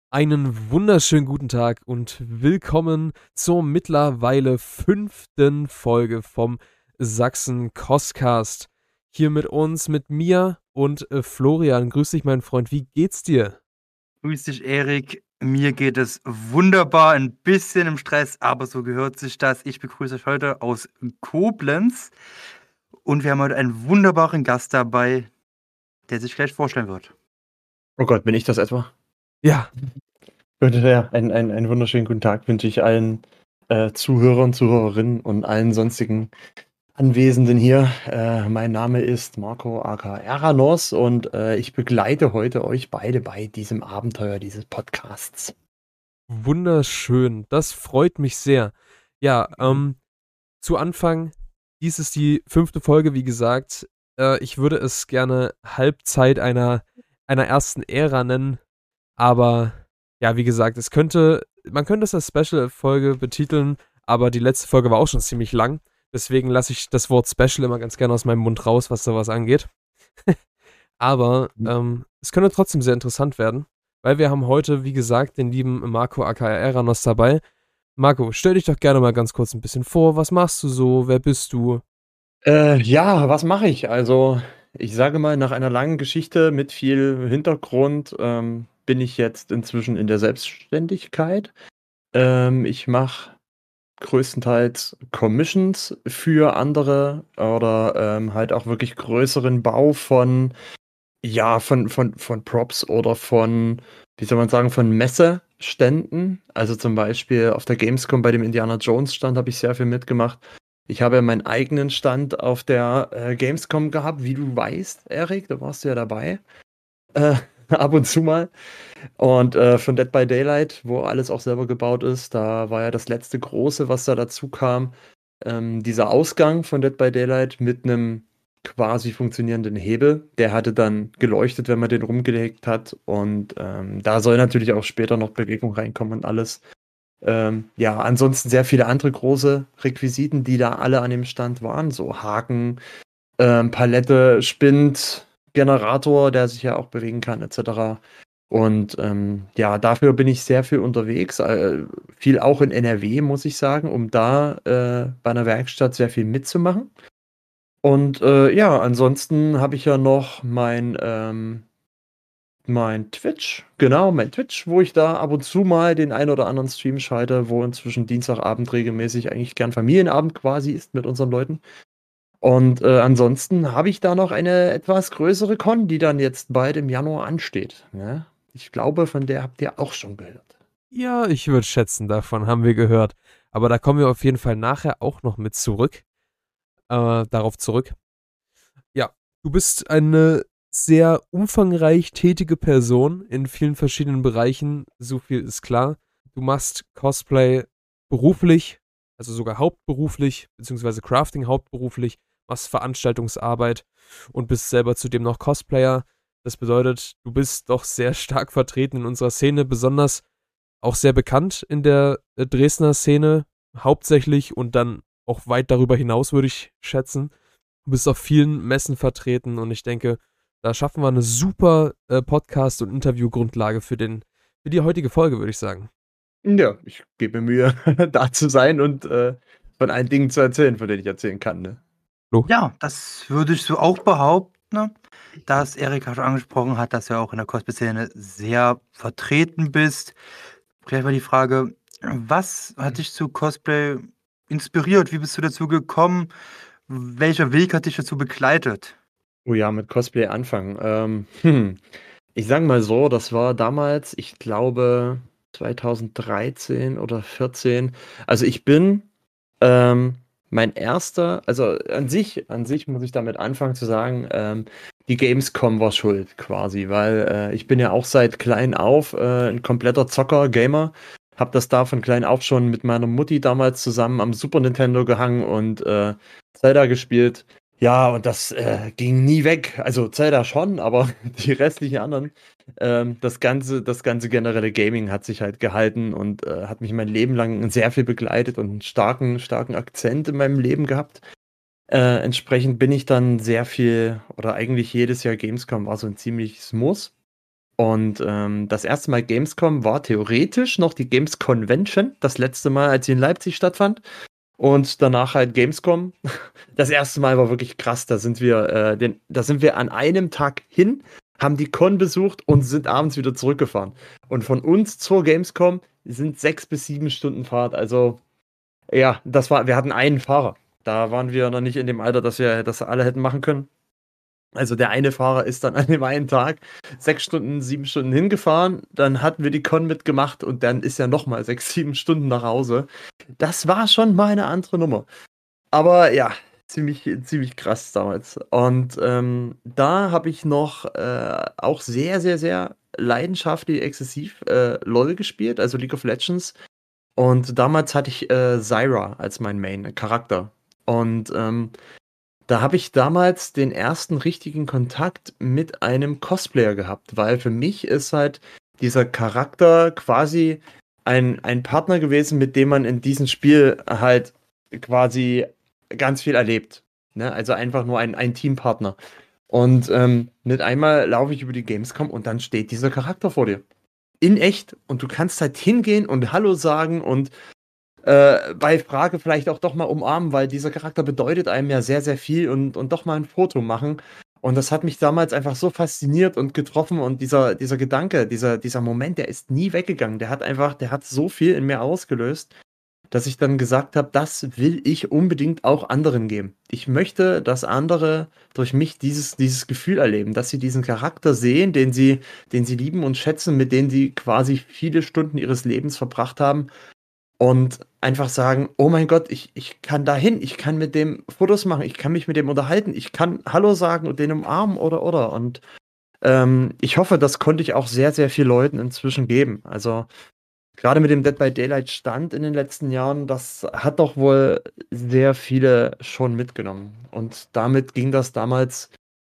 Einen wunderschönen guten Tag und willkommen zur mittlerweile 5. Folge vom Sachsen Costcast. Hier mit uns, mit mir und Florian. Grüß dich, mein Freund. Wie geht's dir? Grüß dich, Erik. Mir geht es wunderbar, ein bisschen im Stress, aber so gehört sich das. Ich begrüße euch heute aus Koblenz und wir haben heute einen wunderbaren Gast dabei, der sich gleich vorstellen wird. Oh Gott, bin ich das etwa? Ja, Gut, ja, einen wunderschönen guten Tag wünsche ich allen Zuhörern, Zuhörerinnen und allen sonstigen Anwesenden hier. Mein Name ist Marco aka Eranos und ich begleite heute euch beide bei diesem Abenteuer dieses Podcasts. wunderschön. Das freut mich sehr. Ja, zu Anfang, dies ist die 5. Folge, wie gesagt. Ich würde es gerne Halbzeit einer ersten Ära nennen, aber ja, wie gesagt, man könnte es als Special-Folge betiteln, aber die letzte Folge war auch schon ziemlich lang. Deswegen lasse ich das Wort Special immer ganz gerne aus meinem Mund raus, was sowas angeht. Aber es könnte trotzdem sehr interessant werden, weil wir haben heute, wie gesagt, den lieben Marco aka Eranos dabei. Marco, stell dich doch gerne mal ganz kurz ein bisschen vor. Was machst du so? Wer bist du? Ja, was mache ich? Also, ich sage mal, nach einer langen Geschichte mit viel Hintergrund bin ich jetzt inzwischen in der Selbstständigkeit. Ich mache größtenteils Commissions für andere oder halt auch wirklich größeren Bau von, ja, von Props oder von, wie soll man sagen, von Messeständen. Also zum Beispiel auf der Gamescom bei dem Indiana Jones Stand habe ich sehr viel mitgemacht. Ich habe ja meinen eigenen Stand auf der Gamescom gehabt, wie du weißt, Erik, da warst du ja dabei. Äh, ab und zu mal. Und von Dead by Daylight, wo alles auch selber gebaut ist, da war ja das letzte große, was da dazu kam, dieser Ausgang von Dead by Daylight mit einem quasi funktionierenden Hebel. Der hatte dann geleuchtet, wenn man den rumgelegt hat. Und da soll natürlich auch später noch Bewegung reinkommen und alles. Ja, ansonsten sehr viele andere große Requisiten, die da alle an dem Stand waren. So Haken, Palette, Spind, Generator, der sich ja auch bewegen kann, etc. Und ja, dafür bin ich sehr viel unterwegs, viel auch in NRW, muss ich sagen, um da bei einer Werkstatt sehr viel mitzumachen. Und ja, ansonsten habe ich ja noch mein Twitch, genau, mein Twitch, wo ich da ab und zu mal den ein oder anderen Stream schalte, wo inzwischen Dienstagabend regelmäßig eigentlich gern Familienabend quasi ist mit unseren Leuten. Und ansonsten habe ich da noch eine etwas größere Con, die dann jetzt bald im Januar ansteht. Ja? Ich glaube, von der habt ihr auch schon gehört. Ja, ich würde schätzen, davon haben wir gehört. Aber da kommen wir auf jeden Fall nachher auch noch mit zurück. Darauf zurück. Ja, du bist eine sehr umfangreich tätige Person in vielen verschiedenen Bereichen. So viel ist klar. Du machst Cosplay beruflich, also sogar hauptberuflich, beziehungsweise Crafting hauptberuflich, machst Veranstaltungsarbeit und bist selber zudem noch Cosplayer. Das bedeutet, du bist doch sehr stark vertreten in unserer Szene, besonders auch sehr bekannt in der Dresdner Szene, hauptsächlich und dann auch weit darüber hinaus, würde ich schätzen. Du bist auf vielen Messen vertreten und ich denke, da schaffen wir eine super Podcast- und Interviewgrundlage für die heutige Folge, würde ich sagen. Ja, ich gebe mir Mühe, da zu sein und von allen Dingen zu erzählen, von denen ich erzählen kann. Ne? Flo? Ja, das würde ich so auch behaupten, ne? Dass Erik auch schon angesprochen hat, dass du ja auch in der Cosplay-Szene sehr vertreten bist. Gleich mal die Frage, was hat dich zu Cosplay inspiriert? Wie bist du dazu gekommen? Welcher Weg hat dich dazu begleitet? Oh ja, mit Cosplay anfangen. Ich sage mal so, das war damals, ich glaube, 2013 oder 14. Also ich bin Ähm, mein erster, also an sich muss ich damit anfangen zu sagen, die Gamescom war schuld quasi, weil ich bin ja auch seit klein auf ein kompletter Zocker, Gamer, hab das da von klein auf schon mit meiner Mutti damals zusammen am Super Nintendo gehangen und Zelda gespielt. Ja, und das ging nie weg. Also Zelda schon, aber die restlichen anderen das ganze generelle Gaming hat sich halt gehalten und hat mich mein Leben lang sehr viel begleitet und einen starken Akzent in meinem Leben gehabt. Entsprechend bin ich dann sehr viel oder eigentlich jedes Jahr Gamescom war so ein ziemliches Muss. Und das erste Mal Gamescom war theoretisch noch die Games Convention, das letzte Mal, als sie in Leipzig stattfand. Und danach halt Gamescom. Das erste Mal war wirklich krass. Da sind wir an einem Tag hin, haben die Con besucht und sind abends wieder zurückgefahren. Und von uns zur Gamescom sind 6 bis 7 Stunden Fahrt. Also ja, wir hatten einen Fahrer. Da waren wir noch nicht in dem Alter, dass wir das alle hätten machen können. Also der eine Fahrer ist dann an dem einen Tag 6 Stunden, 7 Stunden hingefahren, dann hatten wir die Con mitgemacht und dann ist er nochmal 6, 7 Stunden nach Hause. Das war schon mal eine andere Nummer. Aber ja, ziemlich krass damals. Und da habe ich noch auch sehr, sehr, sehr leidenschaftlich exzessiv LOL gespielt, also League of Legends. Und damals hatte ich Zyra als mein Main-Charakter. Und da habe ich damals den ersten richtigen Kontakt mit einem Cosplayer gehabt, weil für mich ist halt dieser Charakter quasi ein Partner gewesen, mit dem man in diesem Spiel halt quasi ganz viel erlebt. Ne? Also einfach nur ein Teampartner. Und mit einmal laufe ich über die Gamescom und dann steht dieser Charakter vor dir. In echt. Und du kannst halt hingehen und Hallo sagen und bei Frage vielleicht auch doch mal umarmen, weil dieser Charakter bedeutet einem ja sehr, sehr viel und doch mal ein Foto machen. Und das hat mich damals einfach so fasziniert und getroffen und dieser Gedanke, dieser Moment, der ist nie weggegangen. Der hat so viel in mir ausgelöst, dass ich dann gesagt habe, das will ich unbedingt auch anderen geben. Ich möchte, dass andere durch mich dieses Gefühl erleben, dass sie diesen Charakter sehen, den sie lieben und schätzen, mit dem sie quasi viele Stunden ihres Lebens verbracht haben. Und einfach sagen, oh mein Gott, ich kann da hin, ich kann mit dem Fotos machen, ich kann mich mit dem unterhalten, ich kann Hallo sagen und den umarmen oder. Und ich hoffe, das konnte ich auch sehr, sehr vielen Leuten inzwischen geben. Also gerade mit dem Dead by Daylight Stand in den letzten Jahren, das hat doch wohl sehr viele schon mitgenommen. Und damit ging das damals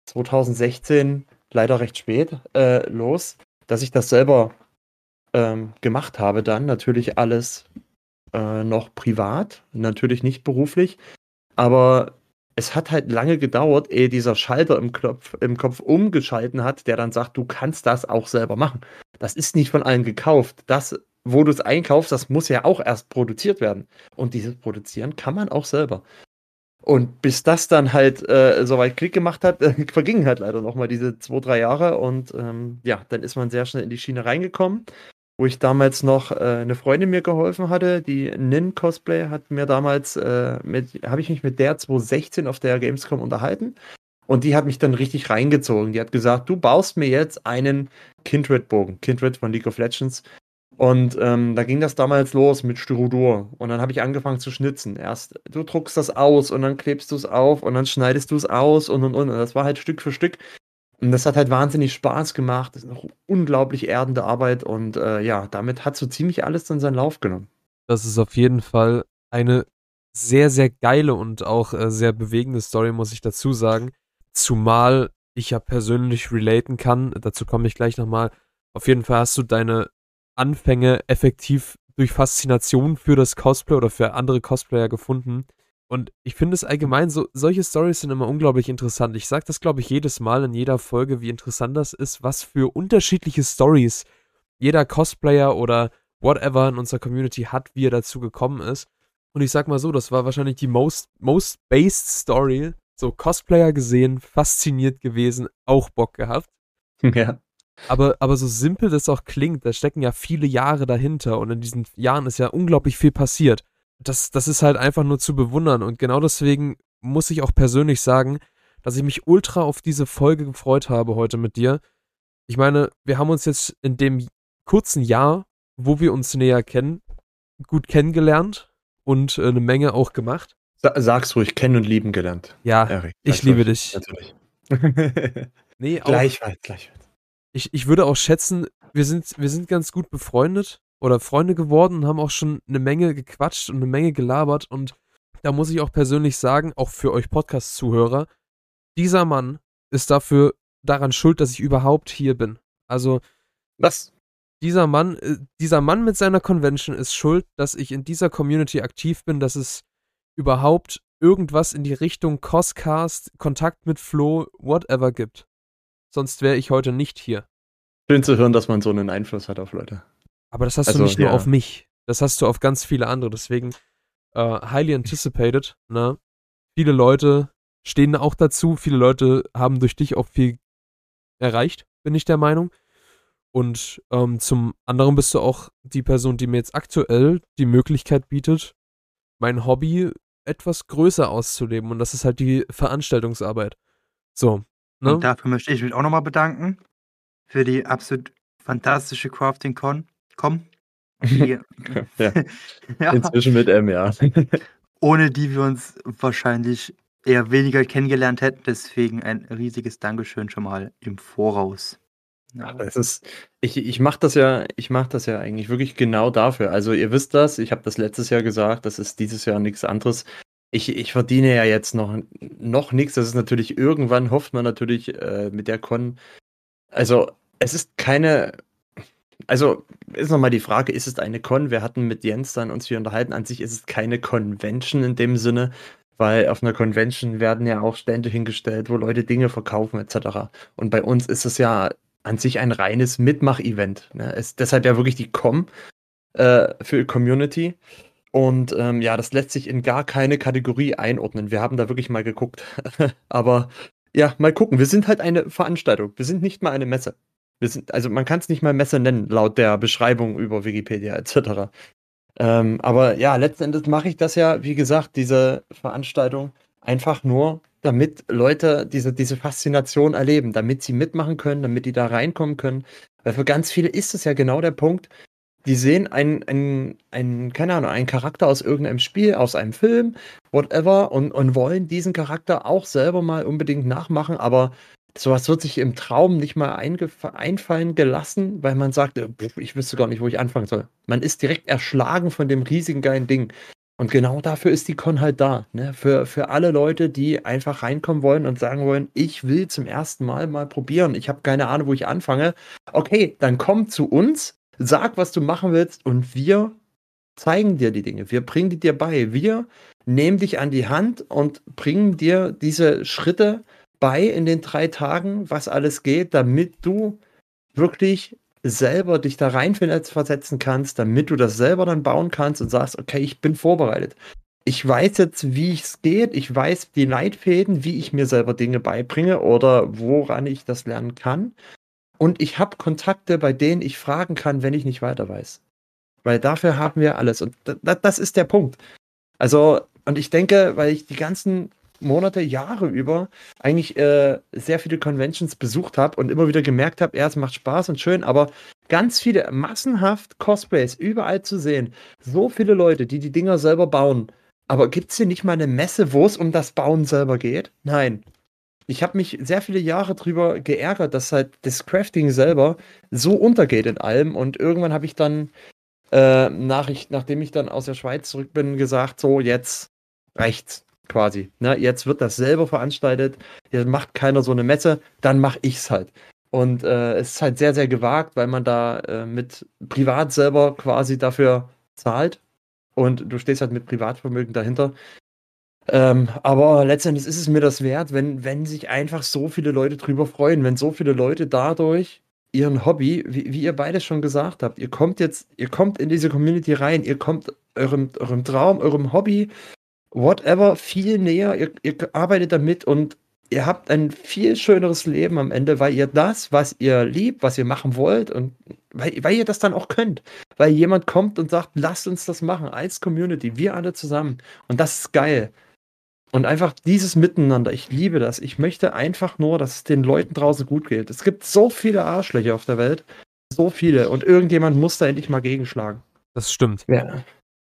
2016, leider recht spät, los, dass ich das selber gemacht habe dann. Natürlich alles noch privat, natürlich nicht beruflich, aber es hat halt lange gedauert, ehe dieser Schalter im Kopf umgeschalten hat, der dann sagt, du kannst das auch selber machen. Das ist nicht von allen gekauft. Das, wo du es einkaufst, das muss ja auch erst produziert werden. Und dieses Produzieren kann man auch selber. Und bis das dann halt soweit Klick gemacht hat, vergingen halt leider noch mal diese 2, 3 Jahre und ja, dann ist man sehr schnell in die Schiene reingekommen, wo ich damals noch eine Freundin mir geholfen hatte, die Nin Cosplay hat mir damals, habe ich mich mit der 2016 auf der Gamescom unterhalten und die hat mich dann richtig reingezogen. Die hat gesagt, du baust mir jetzt einen Kindred-Bogen, Kindred von League of Legends. Und da ging das damals los mit Styrodur. Und dann habe ich angefangen zu schnitzen. Erst du druckst das aus und dann klebst du es auf und dann schneidest du es aus und. Und das war halt Stück für Stück. Und das hat halt wahnsinnig Spaß gemacht. Das ist eine unglaublich erdende Arbeit. Und ja, damit hat so ziemlich alles dann seinen Lauf genommen. Das ist auf jeden Fall eine sehr, sehr geile und auch sehr bewegende Story, muss ich dazu sagen. Zumal ich ja persönlich relaten kann. Dazu komme ich gleich nochmal. Auf jeden Fall hast du deine Anfänge effektiv durch Faszination für das Cosplay oder für andere Cosplayer gefunden. Und ich finde es allgemein, solche Storys sind immer unglaublich interessant. Ich sage das, glaube ich, jedes Mal in jeder Folge, wie interessant das ist, was für unterschiedliche Stories jeder Cosplayer oder whatever in unserer Community hat, wie er dazu gekommen ist. Und ich sag mal so, das war wahrscheinlich die most based Story. So Cosplayer gesehen, fasziniert gewesen, auch Bock gehabt. Ja. Aber so simpel das auch klingt, da stecken ja viele Jahre dahinter und in diesen Jahren ist ja unglaublich viel passiert. Das ist halt einfach nur zu bewundern und genau deswegen muss ich auch persönlich sagen, dass ich mich ultra auf diese Folge gefreut habe heute mit dir. Ich meine, wir haben uns jetzt in dem kurzen Jahr, wo wir uns näher kennen, gut kennengelernt und eine Menge auch gemacht. Sag's ruhig, kennen und lieben gelernt. Ja, Eric, ich liebe dich. Natürlich. Nee, auch, Gleichfalls. ich würde auch schätzen, wir sind ganz gut befreundet oder Freunde geworden und haben auch schon eine Menge gequatscht und eine Menge gelabert und da muss ich auch persönlich sagen, auch für euch Podcast-Zuhörer, dieser Mann ist daran schuld, dass ich überhaupt hier bin. Also, Was? dieser Mann mit seiner Convention ist schuld, dass ich in dieser Community aktiv bin, dass es überhaupt irgendwas in die Richtung Coscast, Kontakt mit Flo, whatever gibt. Sonst wäre ich heute nicht hier. Schön zu hören, dass man so einen Einfluss hat auf Leute. Aber das hast du Also, nicht nur ja. auf mich. Das hast du auf ganz viele andere. Deswegen highly anticipated. Ne? Viele Leute stehen auch dazu. Viele Leute haben durch dich auch viel erreicht, bin ich der Meinung. Und zum anderen bist du auch die Person, die mir jetzt aktuell die Möglichkeit bietet, mein Hobby etwas größer auszuleben. Und das ist halt die Veranstaltungsarbeit. So, Und ne? dafür möchte ich mich auch nochmal bedanken. Für die absolut fantastische Crafting-Con. Die, Ja, ja, inzwischen mit M, ja. ohne die wir uns wahrscheinlich eher weniger kennengelernt hätten. Deswegen ein riesiges Dankeschön schon mal im Voraus. Ja. Das ist, ich mache das ja eigentlich wirklich genau dafür. Also ihr wisst das, ich habe das letztes Jahr gesagt, das ist dieses Jahr nichts anderes. Ich verdiene ja jetzt noch nichts. Das ist natürlich irgendwann, hofft man natürlich mit der Con. Also es ist keine, also ist nochmal die Frage, ist es eine Con? Wir hatten mit Jens dann uns hier unterhalten. An sich ist es keine Convention in dem Sinne, weil auf einer Convention werden ja auch Stände hingestellt, wo Leute Dinge verkaufen etc. Und bei uns ist es ja an sich ein reines Mitmach-Event. Ne? Ist deshalb ja wirklich die Com für Community. Und ja, das lässt sich in gar keine Kategorie einordnen. Wir haben da wirklich mal geguckt. Aber ja, mal gucken. Wir sind halt eine Veranstaltung. Wir sind nicht mal eine Messe. Also man kann es nicht mal Messe nennen, laut der Beschreibung über Wikipedia etc. Aber ja, letzten Endes mache ich das ja, wie gesagt, diese Veranstaltung einfach nur, damit Leute diese Faszination erleben, damit sie mitmachen können, damit die da reinkommen können. Weil für ganz viele ist es ja genau der Punkt, die sehen keine Ahnung, einen Charakter aus irgendeinem Spiel, aus einem Film, whatever, und wollen diesen Charakter auch selber mal unbedingt nachmachen, aber sowas wird sich im Traum nicht mal einfallen gelassen, weil man sagt, ich wüsste gar nicht, wo ich anfangen soll. Man ist direkt erschlagen von dem riesigen geilen Ding. Und genau dafür ist die Con halt da. Ne? Für alle Leute, die einfach reinkommen wollen und sagen wollen, ich will zum ersten Mal probieren. Ich habe keine Ahnung, wo ich anfange. Okay, dann komm zu uns, sag, was du machen willst und wir zeigen dir die Dinge. Wir bringen die dir bei. Wir nehmen dich an die Hand und bringen dir diese Schritte bei in den 3 Tagen, was alles geht, damit du wirklich selber dich da rein versetzen kannst, damit du das selber dann bauen kannst und sagst, okay, ich bin vorbereitet. Ich weiß jetzt, wie es geht, ich weiß die Leitfäden, wie ich mir selber Dinge beibringe oder woran ich das lernen kann. Und ich habe Kontakte, bei denen ich fragen kann, wenn ich nicht weiter weiß. Weil dafür haben wir alles. Und das ist der Punkt. Also, und ich denke, weil ich die ganzen Monate, Jahre über eigentlich sehr viele Conventions besucht habe und immer wieder gemerkt habe, ja, es macht Spaß und schön, aber ganz viele, massenhaft Cosplays überall zu sehen. So viele Leute, die die Dinger selber bauen. Aber gibt es hier nicht mal eine Messe, wo es um das Bauen selber geht? Nein. Ich habe mich sehr viele Jahre drüber geärgert, dass halt das Crafting selber so untergeht in allem und irgendwann habe ich dann nachdem ich dann aus der Schweiz zurück bin, gesagt, so, jetzt reicht's quasi. Ne? Jetzt wird das selber veranstaltet, jetzt macht keiner so eine Messe, dann mache ich's halt. Und es ist halt sehr, sehr gewagt, weil man da mit privat selber quasi dafür zahlt und du stehst halt mit Privatvermögen dahinter. Aber letztendlich ist es mir das wert, wenn sich einfach so viele Leute drüber freuen, wenn so viele Leute dadurch ihren Hobby, wie ihr beide schon gesagt habt, ihr kommt in diese Community rein, ihr kommt eurem Traum, eurem Hobby, whatever, viel näher, ihr arbeitet damit und ihr habt ein viel schöneres Leben am Ende, weil ihr das, was ihr liebt, was ihr machen wollt und weil ihr das dann auch könnt. Weil jemand kommt und sagt, lasst uns das machen als Community, wir alle zusammen. Und das ist geil. Und einfach dieses Miteinander, ich liebe das. Ich möchte einfach nur, dass es den Leuten draußen gut geht. Es gibt so viele Arschlöcher auf der Welt. So viele. Und irgendjemand muss da endlich mal gegenschlagen. Das stimmt. Ja.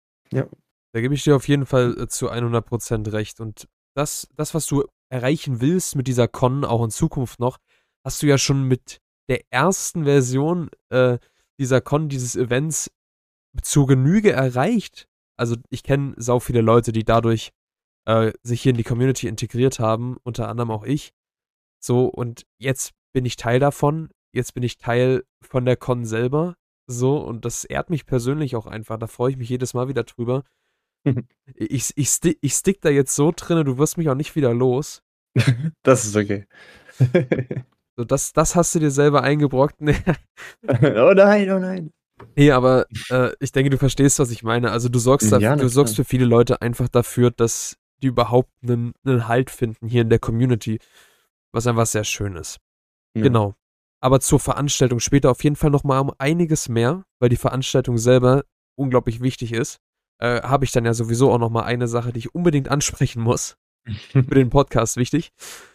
Da gebe ich dir auf jeden Fall zu 100% recht. Und das, was du erreichen willst mit dieser Con, auch in Zukunft noch, hast du ja schon mit der ersten Version dieser Con, dieses Events, zu Genüge erreicht. Also ich kenne sau viele Leute, die dadurch sich hier in die Community integriert haben, unter anderem auch ich. So, und jetzt bin ich Teil davon. Jetzt bin ich Teil von der Con selber. So, und das ehrt mich persönlich auch einfach. Da freue ich mich jedes Mal wieder drüber. Ich stick da jetzt so drinne, du wirst mich auch nicht wieder los. Das ist okay. So, das hast du dir selber eingebrockt. Oh nein, oh nein. Nee, aber ich denke, du verstehst, was ich meine. Also du sorgst Ja, na du sorgst klar. für viele Leute einfach dafür, dass die überhaupt einen Halt finden hier in der Community, was einfach sehr schön ist. Ja. Genau. Aber zur Veranstaltung später auf jeden Fall nochmal um einiges mehr, weil die Veranstaltung selber unglaublich wichtig ist. Habe ich dann ja sowieso auch nochmal eine Sache, die ich unbedingt ansprechen muss. Für den Podcast wichtig.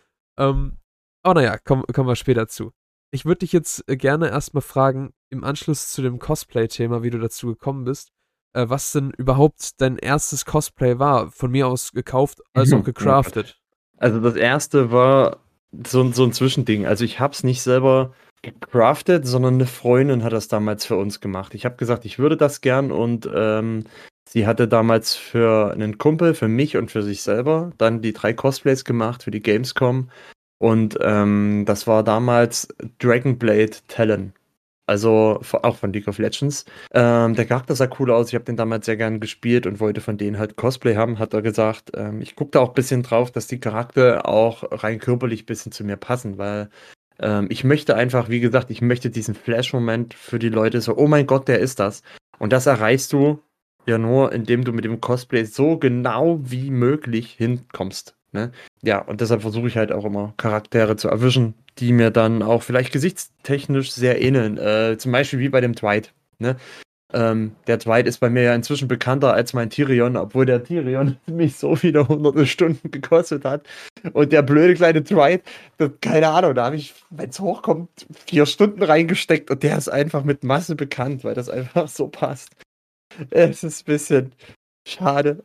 Aber naja, kommen wir später zu. Ich würde dich jetzt gerne erstmal fragen, im Anschluss zu dem Cosplay-Thema, wie du dazu gekommen bist, was denn überhaupt dein erstes Cosplay war. Von mir aus gekauft, als auch gecraftet. Also das erste war so ein Zwischending. Also ich habe es nicht selber gecraftet, sondern eine Freundin hat das damals für uns gemacht. Ich habe gesagt, ich würde das gern und sie hatte damals für einen Kumpel, für mich und für sich selber dann die 3 Cosplays gemacht für die Gamescom. Und das war damals Dragonblade Talon. Also auch von League of Legends. Der Charakter sah cool aus. Ich habe den damals sehr gern gespielt und wollte von denen halt Cosplay haben, hat er gesagt. Ich gucke da auch ein bisschen drauf, dass die Charakter auch rein körperlich ein bisschen zu mir passen, weil ich möchte einfach, wie gesagt, ich möchte diesen Flash-Moment für die Leute so, oh mein Gott, der ist das. Und das erreichst du ja nur, indem du mit dem Cosplay so genau wie möglich hinkommst. Ne? Ja, und deshalb versuche ich halt auch immer Charaktere zu erwischen, die mir dann auch vielleicht gesichtstechnisch sehr ähneln. Zum Beispiel wie bei dem Dwight. Ne? Der Dwight ist bei mir ja inzwischen bekannter als mein Tyrion, obwohl der Tyrion mich so viele hunderte Stunden gekostet hat. Und der blöde kleine Dwight, keine Ahnung, da habe ich, wenn es hochkommt, 4 Stunden reingesteckt und der ist einfach mit Masse bekannt, weil das einfach so passt. Es ist ein bisschen schade.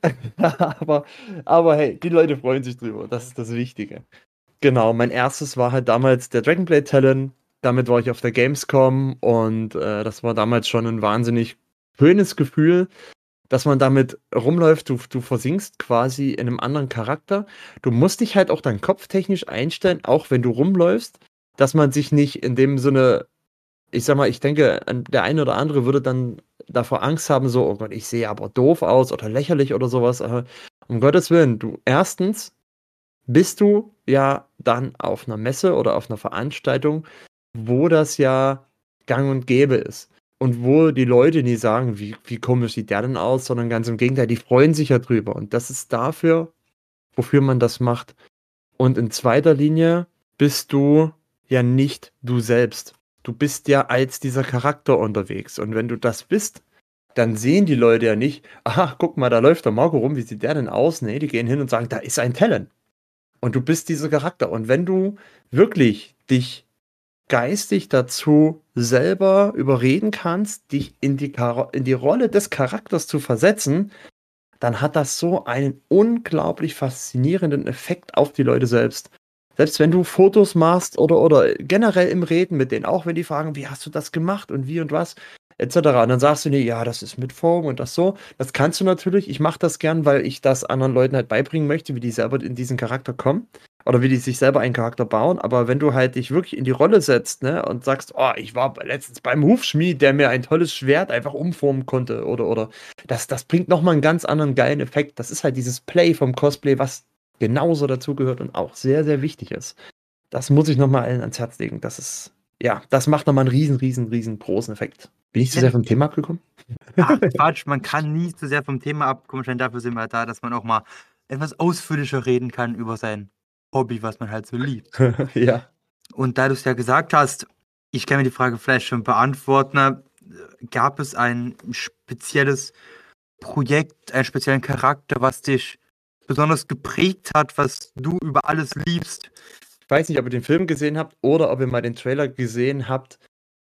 aber hey, die Leute freuen sich drüber. Das ist das Wichtige. Genau, mein erstes war halt damals der Dragonblade Talon. Damit war ich auf der Gamescom und das war damals schon ein wahnsinnig schönes Gefühl, dass man damit rumläuft. Du versinkst quasi in einem anderen Charakter. Du musst dich halt auch dann kopftechnisch einstellen, auch wenn du rumläufst, dass man sich nicht in dem Sinne, ich sag mal, ich denke, der eine oder andere würde dann davor Angst haben, so, oh Gott, ich sehe aber doof aus oder lächerlich oder sowas. Aber um Gottes Willen, erstens bist du ja dann auf einer Messe oder auf einer Veranstaltung, wo das ja gang und gäbe ist. Und wo die Leute nie sagen, wie komisch sieht der denn aus, sondern ganz im Gegenteil, die freuen sich ja drüber. Und das ist dafür, wofür man das macht. Und in zweiter Linie bist du ja nicht du selbst. Du bist ja als dieser Charakter unterwegs. Und wenn du das bist, dann sehen die Leute ja nicht, aha, guck mal, da läuft der Marco rum, wie sieht der denn aus? Nee, die gehen hin und sagen, da ist ein Talent. Und du bist dieser Charakter. Und wenn du wirklich dich geistig dazu selber überreden kannst, dich in die Rolle des Charakters zu versetzen, dann hat das so einen unglaublich faszinierenden Effekt auf die Leute selbst. Selbst wenn du Fotos machst oder generell im Reden mit denen, auch wenn die fragen, wie hast du das gemacht und wie und was, etc. Und dann sagst du dir, ja, das ist mit Foam und das so. Das kannst du natürlich. Ich mache das gern, weil ich das anderen Leuten halt beibringen möchte, wie die selber in diesen Charakter kommen. Oder wie die sich selber einen Charakter bauen. Aber wenn du halt dich wirklich in die Rolle setzt, ne, und sagst, oh, ich war letztens beim Hufschmied, der mir ein tolles Schwert einfach umformen konnte. Oder das bringt nochmal einen ganz anderen geilen Effekt. Das ist halt dieses Play vom Cosplay, was genauso dazugehört und auch sehr, sehr wichtig ist. Das muss ich nochmal allen ans Herz legen. Das ist, ja, das macht nochmal einen riesen großen Effekt. Bin ich zu sehr vom Thema abgekommen? Ach, Quatsch, man kann nie zu sehr vom Thema abkommen. Dafür sind wir da, dass man auch mal etwas ausführlicher reden kann über sein Hobby, was man halt so liebt. Ja. Und da du es ja gesagt hast, ich kann mir die Frage vielleicht schon beantworten, gab es ein spezielles Projekt, einen speziellen Charakter, was dich besonders geprägt hat, was du über alles liebst? Ich weiß nicht, ob ihr den Film gesehen habt oder ob ihr mal den Trailer gesehen habt.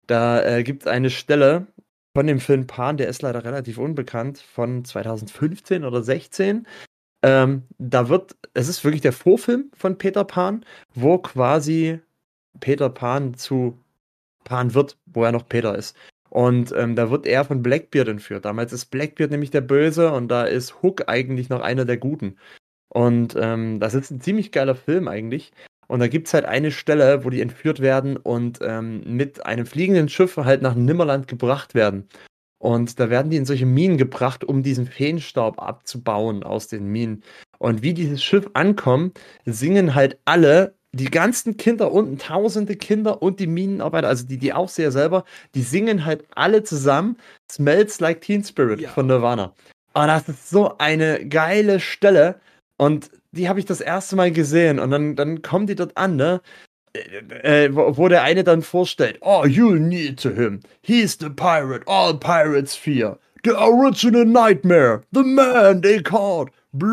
Da gibt es eine Stelle von dem Film Pan, der ist leider relativ unbekannt, von 2015 oder 16. Es ist wirklich der Vorfilm von Peter Pan, wo quasi Peter Pan zu Pan wird, wo er noch Peter ist. Und da wird er von Blackbeard entführt. Damals ist Blackbeard nämlich der Böse und da ist Hook eigentlich noch einer der Guten. Und das ist ein ziemlich geiler Film eigentlich. Und da gibt es halt eine Stelle, wo die entführt werden und mit einem fliegenden Schiff halt nach Nimmerland gebracht werden. Und da werden die in solche Minen gebracht, um diesen Feenstaub abzubauen aus den Minen. Und wie dieses Schiff ankommt, singen halt alle, die ganzen Kinder unten, tausende Kinder und die Minenarbeiter, also die Aufseher selber, die singen halt alle zusammen Smells Like Teen Spirit von Nirvana. Und das ist so eine geile Stelle. Und die habe ich das erste Mal gesehen. Und dann kommen die dort an, ne? Wo der eine dann vorstellt, oh, you'll need to him. He's the pirate all pirates fear. The original nightmare. The man they called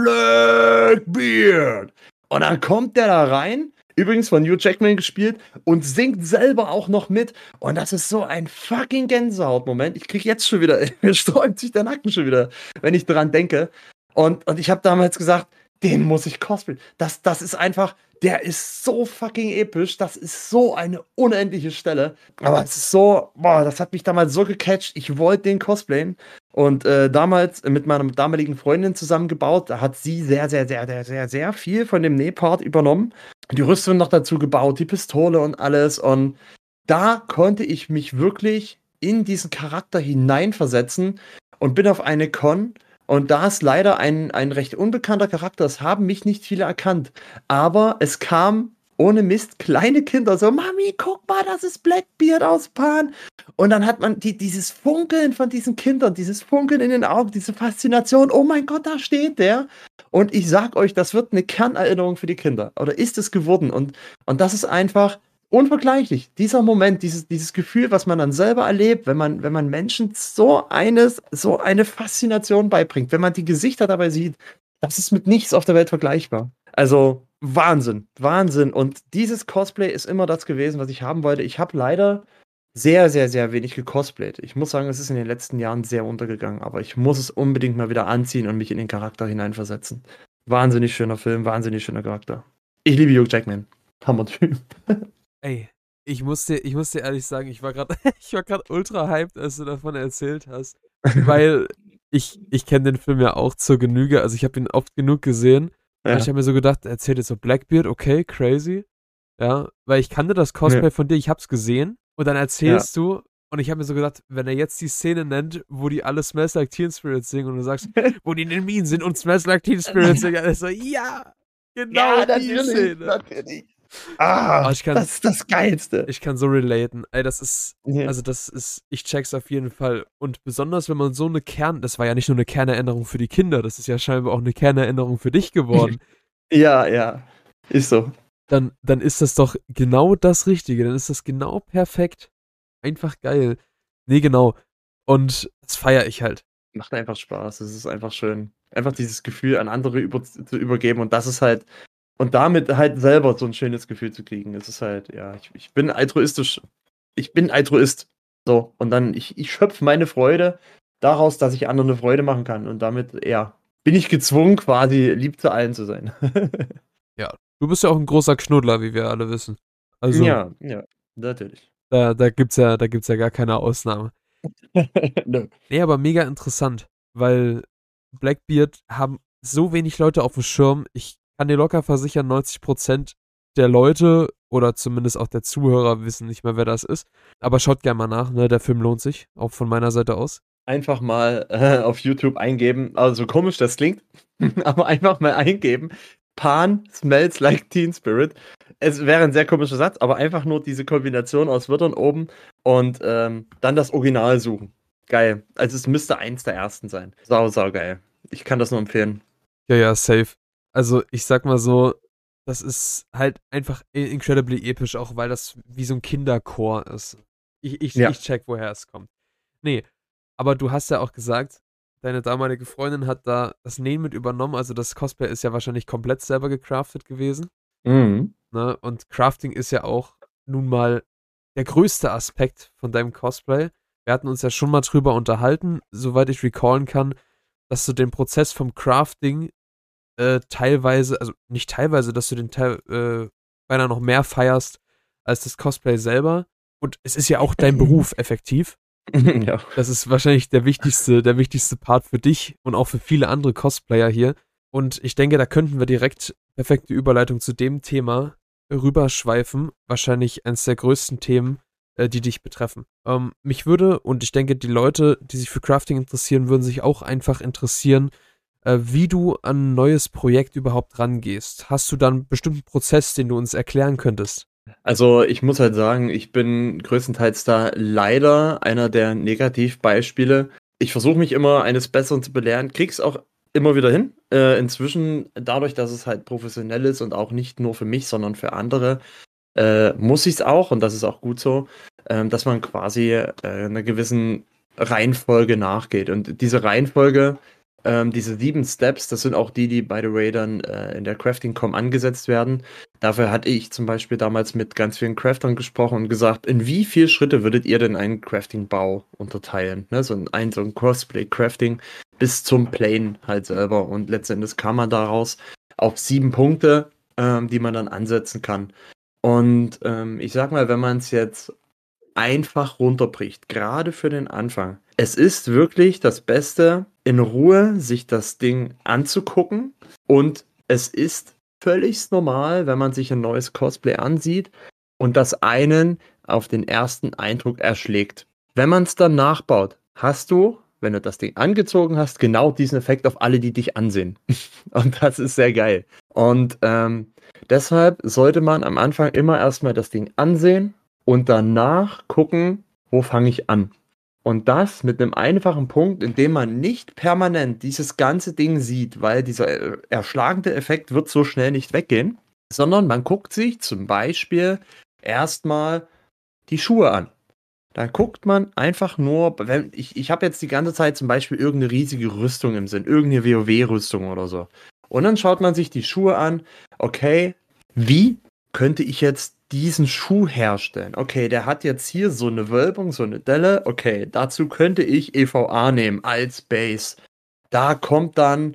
Blackbeard. Und dann kommt der da rein, übrigens von Hugh Jackman gespielt, und singt selber auch noch mit. Und das ist so ein fucking Gänsehaut-Moment. Ich krieg jetzt schon wieder, mir sträubt sich der Nacken schon wieder, wenn ich dran denke. Und ich habe damals gesagt, den muss ich cosplayen. Das ist einfach, der ist so fucking episch. Das ist so eine unendliche Stelle. Aber es ist so, boah, das hat mich damals so gecatcht. Ich wollte den cosplayen. Und damals mit meiner damaligen Freundin zusammengebaut. Da hat sie sehr, sehr, sehr, sehr, sehr, sehr viel von dem Nähpart übernommen. Die Rüstung noch dazu gebaut, die Pistole und alles. Und da konnte ich mich wirklich in diesen Charakter hineinversetzen und bin auf eine Con. Und da ist leider ein recht unbekannter Charakter. Es haben mich nicht viele erkannt. Aber es kam ohne Mist kleine Kinder so, Mami, guck mal, das ist Blackbeard aus Pan. Und dann hat man dieses Funkeln von diesen Kindern, dieses Funkeln in den Augen, diese Faszination. Oh mein Gott, da steht der. Und ich sag euch, das wird eine Kernerinnerung für die Kinder. Oder ist es geworden? Und das ist einfach unvergleichlich. Dieser Moment, dieses Gefühl, was man dann selber erlebt, wenn man Menschen so eine Faszination beibringt, wenn man die Gesichter dabei sieht, das ist mit nichts auf der Welt vergleichbar. Also Wahnsinn, Wahnsinn. Und dieses Cosplay ist immer das gewesen, was ich haben wollte. Ich habe leider sehr, sehr, sehr wenig gecosplayt. Ich muss sagen, es ist in den letzten Jahren sehr untergegangen, aber ich muss es unbedingt mal wieder anziehen und mich in den Charakter hineinversetzen. Wahnsinnig schöner Film, wahnsinnig schöner Charakter. Ich liebe Hugh Jackman. Hammer-Typ. Ey, ich muss dir ehrlich sagen, ich war gerade ultra hyped, als du davon erzählt hast, weil ich kenne den Film ja auch zur Genüge, also ich habe ihn oft genug gesehen. Ja. Und ich habe mir so gedacht, er erzählt jetzt so Blackbeard, okay, crazy. Ja, weil ich kannte das Cosplay von dir, ich hab's gesehen und dann erzählst du und ich habe mir so gedacht, wenn er jetzt die Szene nennt, wo die alle Smells Like Teen Spirit singen und du sagst, wo die in den Minen sind und Smells Like Teen Spirit singen, dann ist so, ja, genau die Szene. Natürlich. Das ist das Geilste. Ich kann so relaten. Ey, ich check's auf jeden Fall. Und besonders, wenn man so eine das war ja nicht nur eine Kernerinnerung für die Kinder, das ist ja scheinbar auch eine Kernerinnerung für dich geworden. Ja, ist so. Dann ist das doch genau das Richtige, dann ist das genau perfekt. Einfach geil. Nee, genau. Und das feiere ich halt. Macht einfach Spaß, es ist einfach schön. Einfach dieses Gefühl an andere zu übergeben und das ist halt, und damit halt selber so ein schönes Gefühl zu kriegen. Es ist halt, ja, ich bin altruistisch. Ich bin Altruist. So, und dann, ich schöpfe meine Freude daraus, dass ich anderen eine Freude machen kann. Und damit, ja, bin ich gezwungen, quasi lieb zu allen zu sein. Ja, du bist ja auch ein großer Knuddler, wie wir alle wissen. Also, ja, natürlich. Da gibt's ja gar keine Ausnahme. No. Nee, aber mega interessant, weil Blackbeard haben so wenig Leute auf dem Schirm. Ich kann dir locker versichern, 90% der Leute oder zumindest auch der Zuhörer wissen nicht mehr, wer das ist. Aber schaut gerne mal nach, ne? Der Film lohnt sich, auch von meiner Seite aus. Einfach mal auf YouTube eingeben, also komisch das klingt, aber einfach mal eingeben, Pan Smells Like Teen Spirit. Es wäre ein sehr komischer Satz, aber einfach nur diese Kombination aus Wörtern oben und dann das Original suchen. Geil. Also es müsste eins der ersten sein. Sau geil. Ich kann das nur empfehlen. Ja, safe. Also ich sag mal so, das ist halt einfach incredibly episch, auch weil das wie so ein Kinderchor ist. Ich check, woher es kommt. Nee, aber du hast ja auch gesagt, deine damalige Freundin hat da das Nähen mit übernommen, also das Cosplay ist ja wahrscheinlich komplett selber gecraftet gewesen. Mhm. Ne? Und Crafting ist ja auch nun mal der größte Aspekt von deinem Cosplay. Wir hatten uns ja schon mal drüber unterhalten, soweit ich recallen kann, dass du den Prozess vom Crafting teilweise, also nicht teilweise, dass du den beinahe noch mehr feierst als das Cosplay selber. Und es ist ja auch dein Beruf effektiv. Ja. Das ist wahrscheinlich der wichtigste Part für dich und auch für viele andere Cosplayer hier. Und ich denke, da könnten wir direkt perfekte Überleitung zu dem Thema rüberschweifen. Wahrscheinlich eines der größten Themen, die dich betreffen. Mich würde, und ich denke, die Leute, die sich für Crafting interessieren, würden sich auch einfach interessieren, wie du an ein neues Projekt überhaupt rangehst. Hast du dann einen bestimmten Prozess, den du uns erklären könntest? Also ich muss halt sagen, ich bin größtenteils da leider einer der Negativbeispiele. Ich versuche mich immer eines Besseren zu belehren, krieg's auch immer wieder hin. Inzwischen, dadurch, dass es halt professionell ist und auch nicht nur für mich, sondern für andere, muss ich es auch, und das ist auch gut so, dass man quasi einer gewissen Reihenfolge nachgeht. Und diese Reihenfolge, diese 7 Steps, das sind auch die by the way dann in der Crafting.com angesetzt werden. Dafür hatte ich zum Beispiel damals mit ganz vielen Craftern gesprochen und gesagt, in wie viele Schritte würdet ihr denn einen Crafting-Bau unterteilen? Ne? So ein Crossplay-Crafting bis zum Plane halt selber. Und letztendlich kam man daraus auf 7 Punkte, die man dann ansetzen kann. Und ich sag mal, wenn man es jetzt einfach runterbricht, gerade für den Anfang, es ist wirklich das Beste, in Ruhe sich das Ding anzugucken, und es ist völlig normal, wenn man sich ein neues Cosplay ansieht und das einen auf den ersten Eindruck erschlägt. Wenn man es dann nachbaut, hast du, wenn du das Ding angezogen hast, genau diesen Effekt auf alle, die dich ansehen. Und das ist sehr geil. Und deshalb sollte man am Anfang immer erstmal das Ding ansehen und danach gucken, wo fange ich an. Und das mit einem einfachen Punkt, in dem man nicht permanent dieses ganze Ding sieht, weil dieser erschlagende Effekt wird so schnell nicht weggehen, sondern man guckt sich zum Beispiel erstmal die Schuhe an. Dann guckt man einfach nur, wenn ich habe jetzt die ganze Zeit zum Beispiel irgendeine riesige Rüstung im Sinn, irgendeine WoW-Rüstung oder so. Und dann schaut man sich die Schuhe an, okay, wie könnte ich jetzt diesen Schuh herstellen? Okay, der hat jetzt hier so eine Wölbung, so eine Delle. Okay, dazu könnte ich EVA nehmen als Base. Da kommt dann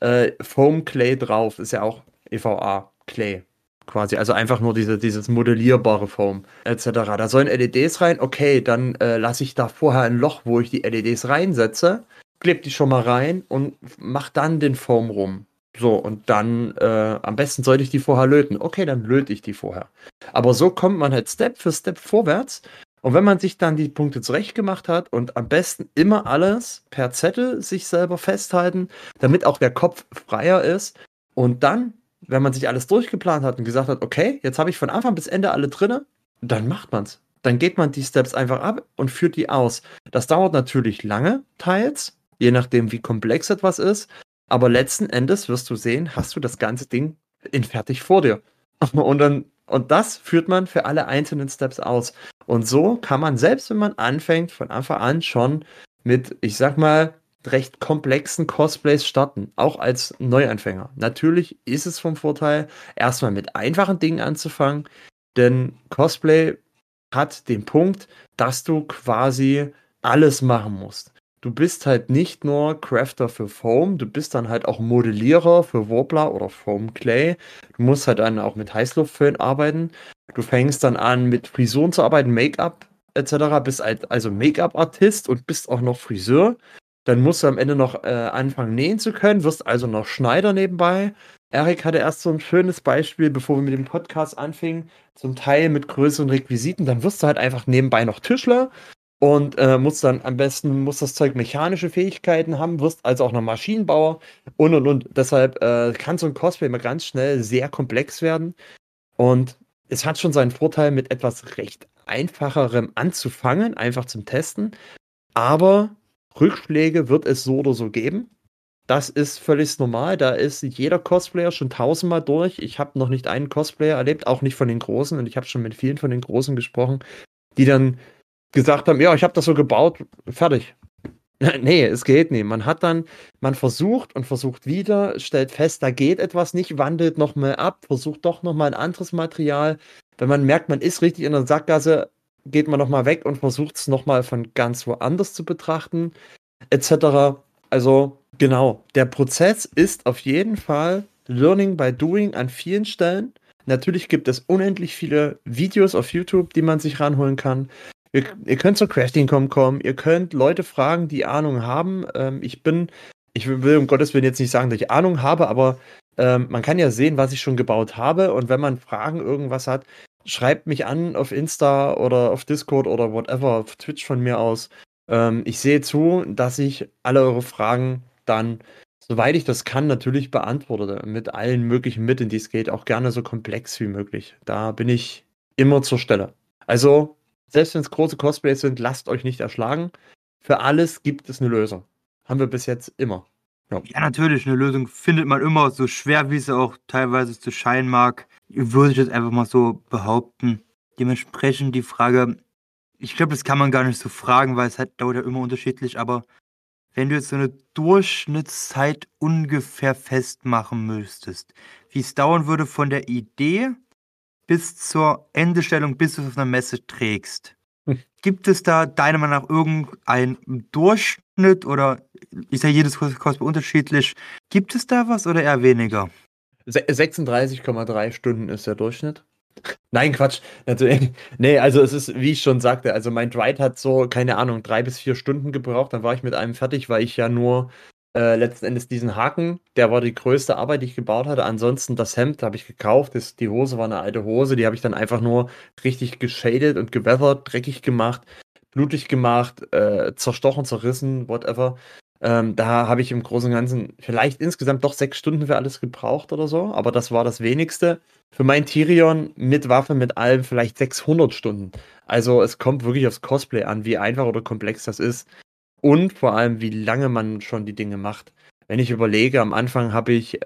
Foam Clay drauf, ist ja auch EVA Clay quasi, also einfach nur dieses modellierbare Foam etc. Da sollen LEDs rein. Okay, dann lasse ich da vorher ein Loch, wo ich die LEDs reinsetze, klebe die schon mal rein und mach dann den Foam rum. So, und dann am besten sollte ich die vorher löten. Okay, dann löte ich die vorher. Aber so kommt man halt Step für Step vorwärts. Und wenn man sich dann die Punkte zurecht gemacht hat und am besten immer alles per Zettel sich selber festhalten, damit auch der Kopf freier ist. Und dann, wenn man sich alles durchgeplant hat und gesagt hat, okay, jetzt habe ich von Anfang bis Ende alle drinne, dann macht man's. Dann geht man die Steps einfach ab und führt die aus. Das dauert natürlich lange, teils, je nachdem, wie komplex etwas ist. Aber letzten Endes wirst du sehen, hast du das ganze Ding in fertig vor dir. Und das führt man für alle einzelnen Steps aus. Und so kann man, selbst wenn man anfängt, von Anfang an schon mit, ich sag mal, recht komplexen Cosplays starten, auch als Neuanfänger. Natürlich ist es vom Vorteil, erstmal mit einfachen Dingen anzufangen, denn Cosplay hat den Punkt, dass du quasi alles machen musst. Du bist halt nicht nur Crafter für Foam, du bist dann halt auch Modellierer für Warbler oder Foam Clay. Du musst halt dann auch mit Heißluftföhn arbeiten. Du fängst dann an, mit Frisuren zu arbeiten, Make-up etc. Bist halt also Make-up-Artist und bist auch noch Friseur. Dann musst du am Ende noch anfangen nähen zu können, wirst also noch Schneider nebenbei. Erik hatte erst so ein schönes Beispiel, bevor wir mit dem Podcast anfingen, zum Teil mit größeren Requisiten. Dann wirst du halt einfach nebenbei noch Tischler. Und muss das Zeug mechanische Fähigkeiten haben, wirst also auch noch Maschinenbauer und. Deshalb kann so ein Cosplay mal ganz schnell sehr komplex werden. Und es hat schon seinen Vorteil, mit etwas recht Einfacherem anzufangen, einfach zum Testen. Aber Rückschläge wird es so oder so geben. Das ist völlig normal. Da ist jeder Cosplayer schon 1000-mal durch. Ich habe noch nicht einen Cosplayer erlebt, auch nicht von den Großen. Und ich habe schon mit vielen von den Großen gesprochen, die dann gesagt haben, ja, ich habe das so gebaut, fertig. Nee, es geht nicht. Man versucht wieder, stellt fest, da geht etwas nicht, wandelt nochmal ab, versucht doch nochmal ein anderes Material. Wenn man merkt, man ist richtig in der Sackgasse, geht man nochmal weg und versucht es nochmal von ganz woanders zu betrachten, etc. Also, genau, der Prozess ist auf jeden Fall Learning by Doing an vielen Stellen. Natürlich gibt es unendlich viele Videos auf YouTube, die man sich ranholen kann. Ihr könnt zur Crafting.com kommen, ihr könnt Leute fragen, die Ahnung haben. Ich will um Gottes Willen jetzt nicht sagen, dass ich Ahnung habe, aber man kann ja sehen, was ich schon gebaut habe. Und wenn man Fragen irgendwas hat, schreibt mich an auf Insta oder auf Discord oder whatever, auf Twitch von mir aus. Ich sehe zu, dass ich alle eure Fragen dann soweit ich das kann, natürlich beantworte. Mit allen möglichen Mitteln, die es geht, auch gerne so komplex wie möglich. Da bin ich immer zur Stelle. Also, selbst wenn es große Cosplays sind, lasst euch nicht erschlagen. Für alles gibt es eine Lösung. Haben wir bis jetzt immer. Ja. Ja, natürlich, eine Lösung findet man immer, so schwer wie es auch teilweise zu scheinen mag. Würde ich jetzt einfach mal so behaupten. Dementsprechend die Frage, ich glaube, das kann man gar nicht so fragen, weil es halt dauert ja immer unterschiedlich, aber wenn du jetzt so eine Durchschnittszeit ungefähr festmachen müsstest, wie es dauern würde von der Idee bis zur Endbestellung, bis du es auf einer Messe trägst. Gibt es da deiner Meinung nach irgendeinen Durchschnitt oder ist ja jedes Cosplay unterschiedlich? Gibt es da was oder eher weniger? 36,3 Stunden ist der Durchschnitt. Nein, Quatsch. Natürlich. Nee, also es ist, wie ich schon sagte, also mein Ride hat so, keine Ahnung, 3 bis 4 Stunden gebraucht. Dann war ich mit einem fertig, weil ich ja nur letzten Endes diesen Haken, der war die größte Arbeit, die ich gebaut hatte. Ansonsten das Hemd habe ich gekauft. Die Hose war eine alte Hose, die habe ich dann einfach nur richtig geschadet und geweathert, dreckig gemacht, blutig gemacht, zerstochen, zerrissen, whatever. Da habe ich im Großen und Ganzen vielleicht insgesamt doch 6 Stunden für alles gebraucht oder so, aber das war das wenigste. Für mein Tyrion mit Waffe, mit allem vielleicht 600 Stunden. Also es kommt wirklich aufs Cosplay an, wie einfach oder komplex das ist. Und vor allem, wie lange man schon die Dinge macht. Wenn ich überlege, am Anfang habe ich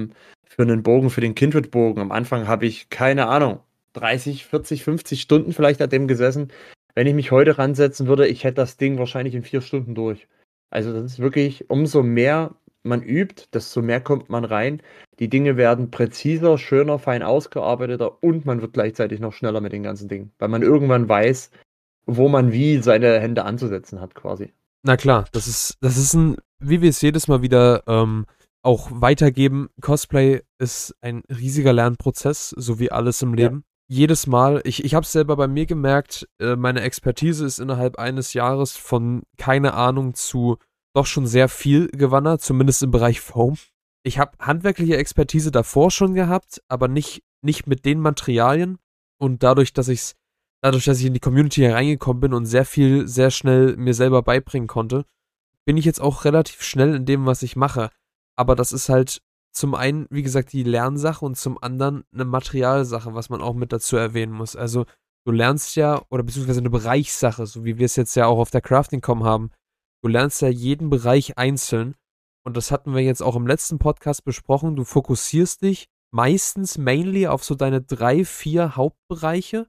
für einen Bogen, für den Kindred-Bogen, am Anfang habe ich, keine Ahnung, 30, 40, 50 Stunden vielleicht an dem gesessen. Wenn ich mich heute ransetzen würde, ich hätte das Ding wahrscheinlich in 4 Stunden durch. Also das ist wirklich, umso mehr man übt, desto mehr kommt man rein. Die Dinge werden präziser, schöner, fein ausgearbeiteter und man wird gleichzeitig noch schneller mit den ganzen Dingen, weil man irgendwann weiß, wo man wie seine Hände anzusetzen hat quasi. Na klar, das ist wie wir es jedes Mal wieder auch weitergeben, Cosplay ist ein riesiger Lernprozess, so wie alles im Leben. Jedes Mal, ich habe es selber bei mir gemerkt, meine Expertise ist innerhalb eines Jahres von keine Ahnung zu doch schon sehr viel gewandert, zumindest im Bereich Foam. Ich habe handwerkliche Expertise davor schon gehabt, aber nicht mit den Materialien und dadurch, dass ich in die Community hereingekommen bin und sehr viel, sehr schnell mir selber beibringen konnte, bin ich jetzt auch relativ schnell in dem, was ich mache. Aber das ist halt zum einen, wie gesagt, die Lernsache und zum anderen eine Materialsache, was man auch mit dazu erwähnen muss. Also du lernst ja, oder beziehungsweise eine Bereichssache, so wie wir es jetzt ja auch auf der Crafting.com haben, du lernst ja jeden Bereich einzeln und das hatten wir jetzt auch im letzten Podcast besprochen, du fokussierst dich meistens mainly auf so deine 3, 4 Hauptbereiche,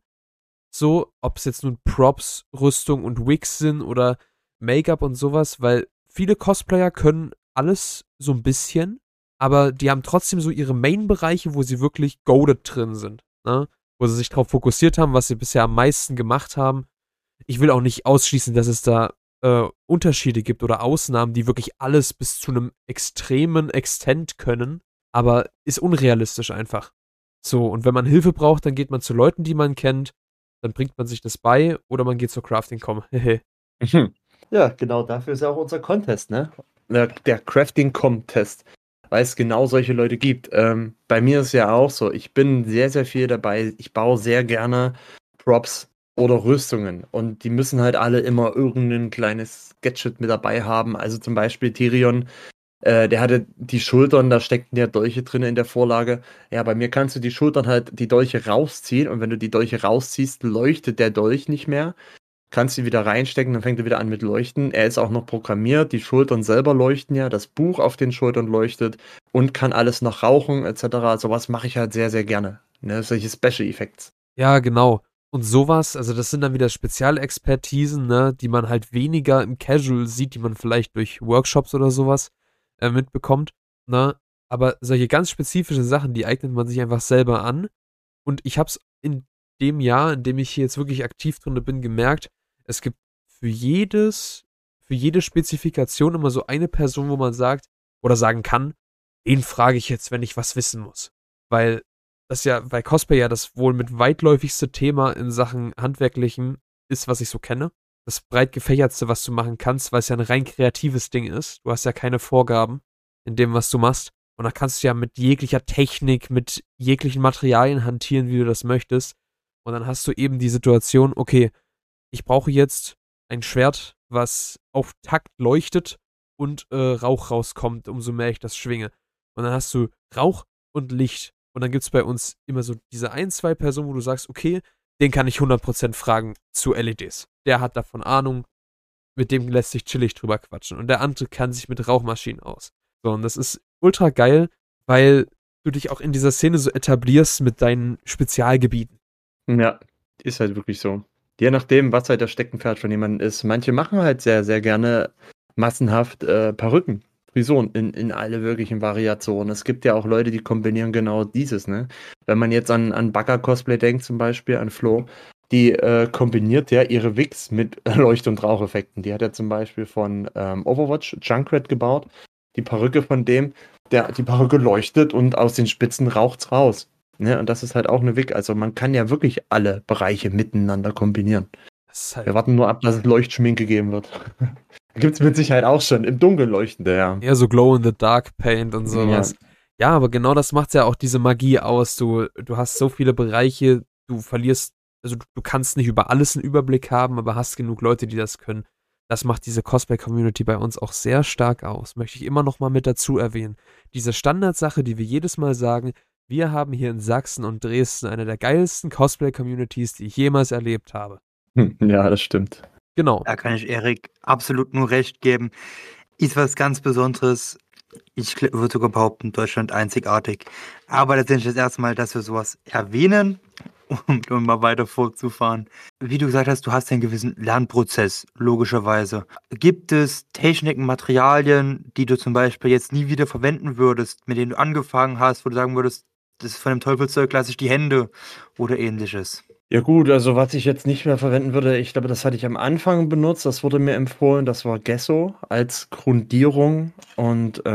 so, ob es jetzt nun Props, Rüstung und Wigs sind oder Make-up und sowas, weil viele Cosplayer können alles so ein bisschen, aber die haben trotzdem so ihre Main-Bereiche, wo sie wirklich goated drin sind, ne? Wo sie sich darauf fokussiert haben, was sie bisher am meisten gemacht haben. Ich will auch nicht ausschließen, dass es da Unterschiede gibt oder Ausnahmen, die wirklich alles bis zu einem extremen Extent können, aber ist unrealistisch einfach. So, und wenn man Hilfe braucht, dann geht man zu Leuten, die man kennt, dann bringt man sich das bei oder man geht zur Crafting.com. Ja, genau dafür ist ja auch unser Contest, ne? Der Crafting-Com-Test, weil es genau solche Leute gibt. Bei mir ist ja auch so, ich bin sehr, sehr viel dabei. Ich baue sehr gerne Props oder Rüstungen und die müssen halt alle immer irgendein kleines Gadget mit dabei haben. Also zum Beispiel Tyrion, der hatte die Schultern, da steckten ja Dolche drin in der Vorlage. Ja, bei mir kannst du die Schultern halt, die Dolche rausziehen und wenn du die Dolche rausziehst, leuchtet der Dolch nicht mehr. Kannst ihn wieder reinstecken, dann fängt er wieder an mit Leuchten. Er ist auch noch programmiert, die Schultern selber leuchten ja, das Buch auf den Schultern leuchtet und kann alles noch rauchen etc. Sowas mache ich halt sehr, sehr gerne. Ne? Solche Special Effects. Ja, genau. Und sowas, also das sind dann wieder Spezialexpertisen, ne, die man halt weniger im Casual sieht, die man vielleicht durch Workshops oder sowas mitbekommt, ne? Aber solche ganz spezifischen Sachen, die eignet man sich einfach selber an. Und ich hab's in dem Jahr, in dem ich hier jetzt wirklich aktiv drin bin, gemerkt, es gibt für jede Spezifikation immer so eine Person, wo man sagt oder sagen kann, den frage ich jetzt, wenn ich was wissen muss. Weil das ja bei Cosplay ja das wohl mit weitläufigste Thema in Sachen Handwerklichen ist, was ich so kenne. Das breit gefächertste, was du machen kannst, weil es ja ein rein kreatives Ding ist. Du hast ja keine Vorgaben in dem, was du machst. Und da kannst du ja mit jeglicher Technik, mit jeglichen Materialien hantieren, wie du das möchtest. Und dann hast du eben die Situation, okay, ich brauche jetzt ein Schwert, was auf Takt leuchtet und Rauch rauskommt, umso mehr ich das schwinge. Und dann hast du Rauch und Licht. Und dann gibt es bei uns immer so diese 2 Personen, wo du sagst, okay, den kann ich 100% fragen zu LEDs. Der hat davon Ahnung, mit dem lässt sich chillig drüber quatschen. Und der andere kann sich mit Rauchmaschinen aus. So, und das ist ultra geil, weil du dich auch in dieser Szene so etablierst mit deinen Spezialgebieten. Ja, ist halt wirklich so. Je nachdem, was halt das Steckenpferd von jemandem ist. Manche machen halt sehr, sehr gerne massenhaft Perücken, Frisuren in alle möglichen Variationen. Es gibt ja auch Leute, die kombinieren genau dieses, ne? Wenn man jetzt an Bagger-Cosplay denkt, zum Beispiel, an Flo, die kombiniert ja ihre Wigs mit Leucht- und Raucheffekten. Die hat ja zum Beispiel von Overwatch Junkrat gebaut. Die Perücke von dem, die Perücke leuchtet und aus den Spitzen raucht's raus. Ne? Und das ist halt auch eine Wig. Also man kann ja wirklich alle Bereiche miteinander kombinieren. Das ist halt Wir warten nur ab, dass es Leuchtschminke geben wird. Gibt es mit Sicherheit auch schon. Im Dunkeln leuchtende, ja. eher so Glow-in-the-Dark-Paint und sowas. Ja, aber genau das macht ja auch diese Magie aus. Du hast so viele Bereiche, du verlierst, also du kannst nicht über alles einen Überblick haben, aber hast genug Leute, die das können. Das macht diese Cosplay-Community bei uns auch sehr stark aus. Möchte ich immer noch mal mit dazu erwähnen. Diese Standardsache, die wir jedes Mal sagen, wir haben hier in Sachsen und Dresden eine der geilsten Cosplay-Communities, die ich jemals erlebt habe. Ja, das stimmt. Genau. Da kann ich Erik absolut nur recht geben. Ist was ganz Besonderes. Ich würde sogar behaupten, Deutschland einzigartig. Aber letztendlich das erste Mal, dass wir sowas erwähnen, um mal weiter fortzufahren. Wie du gesagt hast, du hast einen gewissen Lernprozess, logischerweise. Gibt es Techniken, Materialien, die du zum Beispiel jetzt nie wieder verwenden würdest, mit denen du angefangen hast, wo du sagen würdest, das ist von dem Teufelszeug, lasse ich die Hände oder ähnliches? Ja gut, also was ich jetzt nicht mehr verwenden würde, ich glaube, das hatte ich am Anfang benutzt, das wurde mir empfohlen, das war Gesso als Grundierung und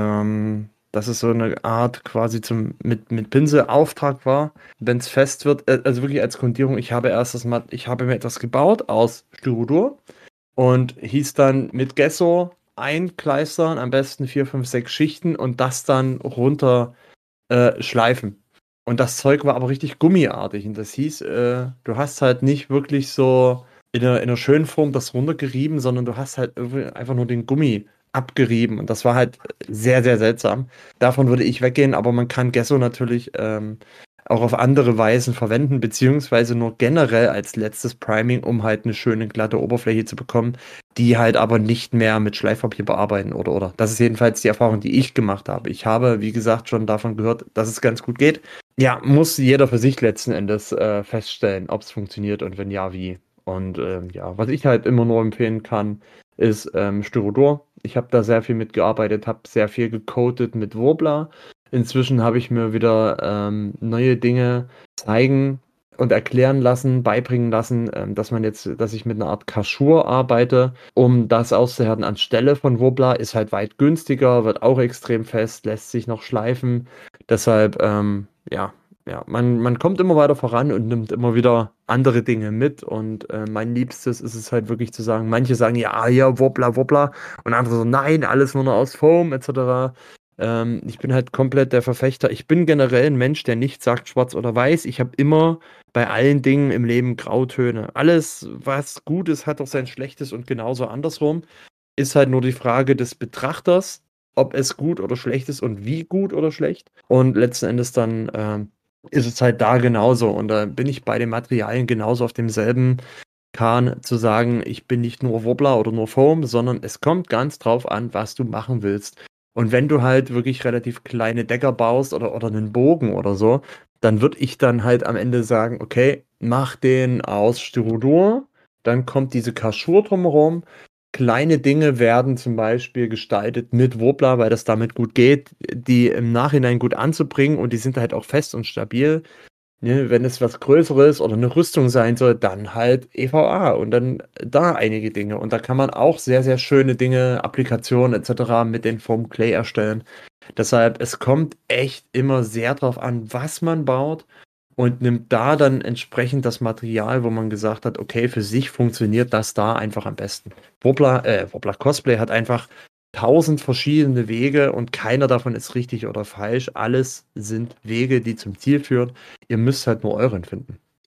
das ist so eine Art quasi mit Pinselauftrag war, wenn es fest wird, also wirklich als Grundierung, ich habe mir etwas gebaut aus Styrodur und hieß dann mit Gesso einkleistern, am besten 4, 5, 6 Schichten und das dann runter schleifen. Und das Zeug war aber richtig gummiartig. Und das hieß, du hast halt nicht wirklich so in einer schönen Form das runtergerieben, sondern du hast halt irgendwie einfach nur den Gummi abgerieben. Und das war halt sehr, sehr seltsam. Davon würde ich weggehen, aber man kann Gesso natürlich auch auf andere Weisen verwenden, beziehungsweise nur generell als letztes Priming, um halt eine schöne glatte Oberfläche zu bekommen, die halt aber nicht mehr mit Schleifpapier bearbeiten oder. Das ist jedenfalls die Erfahrung, die ich gemacht habe. Ich habe, wie gesagt, schon davon gehört, dass es ganz gut geht. Ja, muss jeder für sich letzten Endes feststellen, ob es funktioniert und wenn ja, wie. Und ja, was ich halt immer nur empfehlen kann, ist Styrodur. Ich habe da sehr viel mitgearbeitet, habe sehr viel gecoatet mit Worbla. Inzwischen habe ich mir wieder neue Dinge zeigen und erklären lassen, beibringen lassen, dass ich mit einer Art Kaschur arbeite, um das auszuhärten anstelle von Wobbler, ist halt weit günstiger, wird auch extrem fest, lässt sich noch schleifen. Deshalb, ja, man kommt immer weiter voran und nimmt immer wieder andere Dinge mit und mein Liebstes ist es halt wirklich zu sagen, manche sagen, ja, Wobbler, Wobbler und andere so, nein, alles nur noch aus Foam, etc. Ich bin halt komplett der Verfechter. Ich bin generell ein Mensch, der nicht sagt schwarz oder weiß. Ich habe immer bei allen Dingen im Leben Grautöne. Alles, was gut ist, hat auch sein Schlechtes und genauso andersrum. Ist halt nur die Frage des Betrachters, ob es gut oder schlecht ist und wie gut oder schlecht. Und letzten Endes dann ist es halt da genauso. Und da bin ich bei den Materialien genauso auf demselben Kahn zu sagen, ich bin nicht nur Wobbler oder nur Foam, sondern es kommt ganz drauf an, was du machen willst. Und wenn du halt wirklich relativ kleine Decker baust oder einen Bogen oder so, dann würde ich dann halt am Ende sagen, okay, mach den aus Styrodur, dann kommt diese Kaschur drumherum. Kleine Dinge werden zum Beispiel gestaltet mit Wobbler, weil das damit gut geht, die im Nachhinein gut anzubringen und die sind halt auch fest und stabil. Ne, wenn es was Größeres oder eine Rüstung sein soll, dann halt EVA und dann da einige Dinge. Und da kann man auch sehr, sehr schöne Dinge, Applikationen etc. mit den Foam Clay erstellen. Deshalb, es kommt echt immer sehr drauf an, was man baut und nimmt da dann entsprechend das Material, wo man gesagt hat, okay, für sich funktioniert das da einfach am besten. Wobbler Cosplay hat einfach 1000 verschiedene Wege und keiner davon ist richtig oder falsch. Alles sind Wege, die zum Ziel führen. Ihr müsst halt nur euren finden.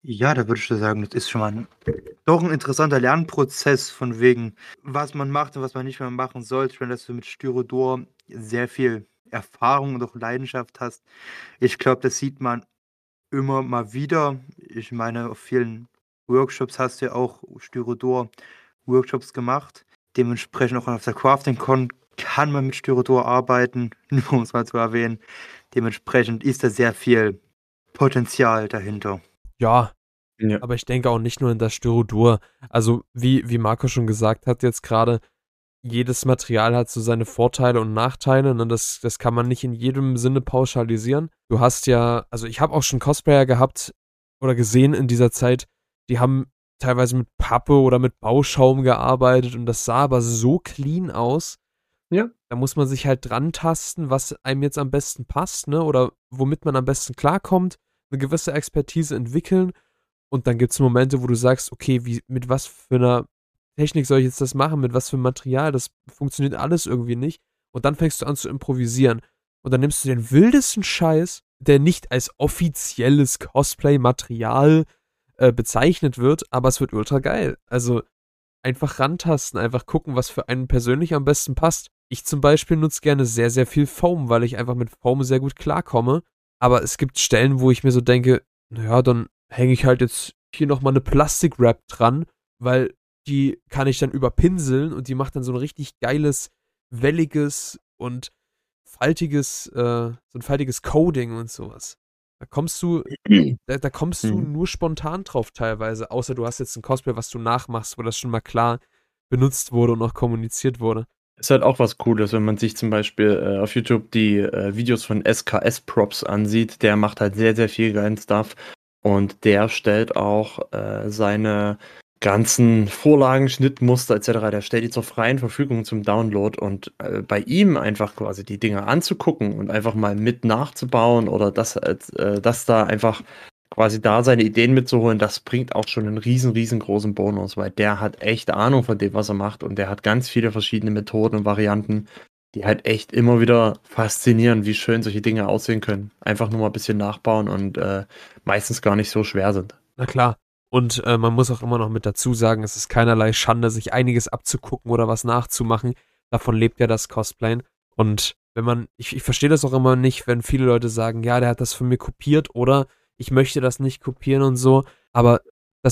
Ja, da würde ich sagen, das ist schon mal doch ein interessanter Lernprozess von wegen, was man macht und was man nicht mehr machen sollte. Ich meine, dass du mit Styrodor sehr viel Erfahrung und auch Leidenschaft hast. Ich glaube, das sieht man immer mal wieder. Ich meine, auf vielen Workshops hast du ja auch Styrodor-Workshops gemacht. Dementsprechend auch auf der CraftingCon kann man mit Styrodor arbeiten, nur um es mal zu erwähnen. Dementsprechend ist da sehr viel Potenzial dahinter. Ja, Ja. aber ich denke auch nicht nur in das Styrodur. Also, wie Marco schon gesagt hat jetzt gerade, jedes Material hat so seine Vorteile und Nachteile, ne? Das kann man nicht in jedem Sinne pauschalisieren. Du hast ja, also ich habe auch schon Cosplayer gehabt oder gesehen in dieser Zeit, die haben teilweise mit Pappe oder mit Bauschaum gearbeitet und das sah aber so clean aus. Ja. Da muss man sich halt dran tasten, was einem jetzt am besten passt, ne? Oder womit man am besten klarkommt, eine gewisse Expertise entwickeln. Und dann gibt es Momente, wo du sagst, okay, mit was für einer Technik soll ich jetzt das machen, mit was für einem Material, das funktioniert alles irgendwie nicht. Und dann fängst du an zu improvisieren. Und dann nimmst du den wildesten Scheiß, der nicht als offizielles Cosplay-Material bezeichnet wird, aber es wird ultra geil. Also einfach rantasten, einfach gucken, was für einen persönlich am besten passt. Ich zum Beispiel nutze gerne sehr, sehr viel Foam, weil ich einfach mit Foam sehr gut klarkomme. Aber es gibt Stellen, wo ich mir so denke, naja, dann hänge ich halt jetzt hier nochmal eine Plastik-Wrap dran, weil die kann ich dann überpinseln und die macht dann so ein richtig geiles, welliges und so ein faltiges Coding und sowas. Da kommst du, da kommst du Mhm. nur spontan drauf teilweise, außer du hast jetzt ein Cosplay, was du nachmachst, wo das schon mal klar benutzt wurde und auch kommuniziert wurde. Ist halt auch was Cooles, wenn man sich zum Beispiel auf YouTube die Videos von SKS Props ansieht. Der macht halt sehr, sehr viel geilen Stuff und der stellt auch seine ganzen Vorlagen, Schnittmuster etc., der stellt die zur freien Verfügung zum Download und bei ihm einfach quasi die Dinge anzugucken und einfach mal mit nachzubauen oder das da einfach quasi da seine Ideen mitzuholen, das bringt auch schon einen riesengroßen Bonus, weil der hat echt Ahnung von dem, was er macht und der hat ganz viele verschiedene Methoden und Varianten, die halt echt immer wieder faszinieren, wie schön solche Dinge aussehen können. Einfach nur mal ein bisschen nachbauen und meistens gar nicht so schwer sind. Na klar. Und man muss auch immer noch mit dazu sagen, es ist keinerlei Schande, sich einiges abzugucken oder was nachzumachen. Davon lebt ja das Cosplayen. Und wenn man, ich verstehe das auch immer nicht, wenn viele Leute sagen, ja, der hat das von mir kopiert oder ich möchte das nicht kopieren und so. Aber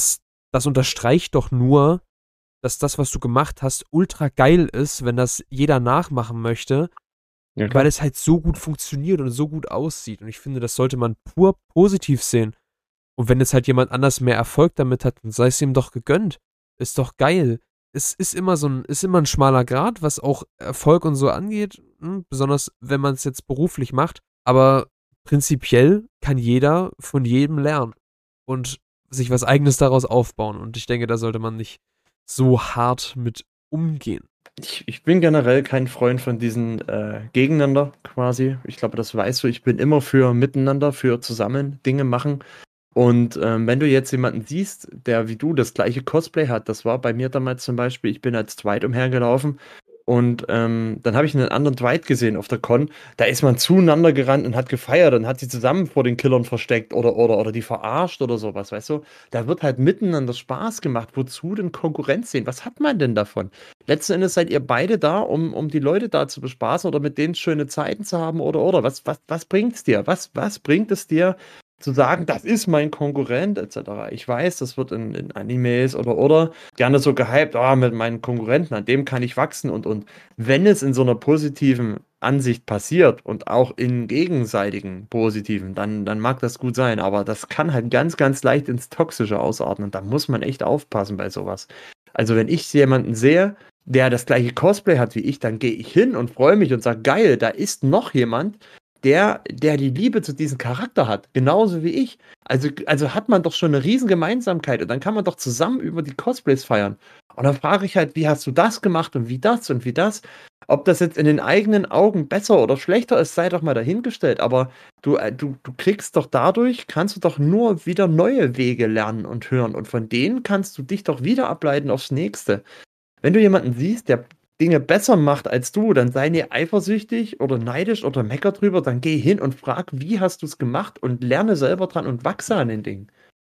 das unterstreicht doch nur, dass das, was du gemacht hast, ultra geil ist, wenn das jeder nachmachen möchte, Ja, weil klar. es halt so gut funktioniert und so gut aussieht. Und ich finde, das sollte man pur positiv sehen. Und wenn jetzt halt jemand anders mehr Erfolg damit hat, dann sei es ihm doch gegönnt. Ist doch geil. Es ist ist immer ein schmaler Grat, was auch Erfolg und so angeht, besonders wenn man es jetzt beruflich macht. Aber prinzipiell kann jeder von jedem lernen und sich was Eigenes daraus aufbauen. Und ich denke, da sollte man nicht so hart mit umgehen. Ich bin generell kein Freund von diesen Gegeneinander quasi. Ich glaube, das weißt du. Ich bin immer für Miteinander, für zusammen Dinge machen. Und wenn du jetzt jemanden siehst, der wie du das gleiche Cosplay hat, das war bei mir damals zum Beispiel, ich bin als Dwight umhergelaufen und dann habe ich einen anderen Dwight gesehen auf der Con, da ist man zueinander gerannt und hat gefeiert und hat sie zusammen vor den Killern versteckt oder die verarscht oder sowas, weißt du? Da wird halt miteinander Spaß gemacht. Wozu denn Konkurrenz sehen? Was hat man denn davon? Letzten Endes seid ihr beide da, um die Leute da zu bespaßen oder mit denen schöne Zeiten zu haben oder. Was bringt es dir? Was bringt es dir, zu sagen, das ist mein Konkurrent, etc. Ich weiß, das wird in Animes oder gerne so gehypt, mit meinen Konkurrenten, an dem kann ich wachsen und wenn es in so einer positiven Ansicht passiert und auch in gegenseitigen positiven, dann mag das gut sein, aber das kann halt ganz leicht ins Toxische ausarten und da muss man echt aufpassen bei sowas. Also wenn ich jemanden sehe, der das gleiche Cosplay hat wie ich, dann gehe ich hin und freue mich und sage, geil, da ist noch jemand, der die Liebe zu diesem Charakter hat, genauso wie ich. Also hat man doch schon eine riesen Gemeinsamkeit und dann kann man doch zusammen über die Cosplays feiern. Und dann frage ich halt, wie hast du das gemacht und wie das und wie das? Ob das jetzt in den eigenen Augen besser oder schlechter ist, sei doch mal dahingestellt. Aber du kriegst doch dadurch, kannst du doch nur wieder neue Wege lernen und hören. Und von denen kannst du dich doch wieder ableiten aufs nächste. Wenn du jemanden siehst, der Dinge besser macht als du, dann sei nie eifersüchtig oder neidisch oder mecker drüber, dann geh hin und frag, wie hast du es gemacht und lerne selber dran und wachse an den Dingen.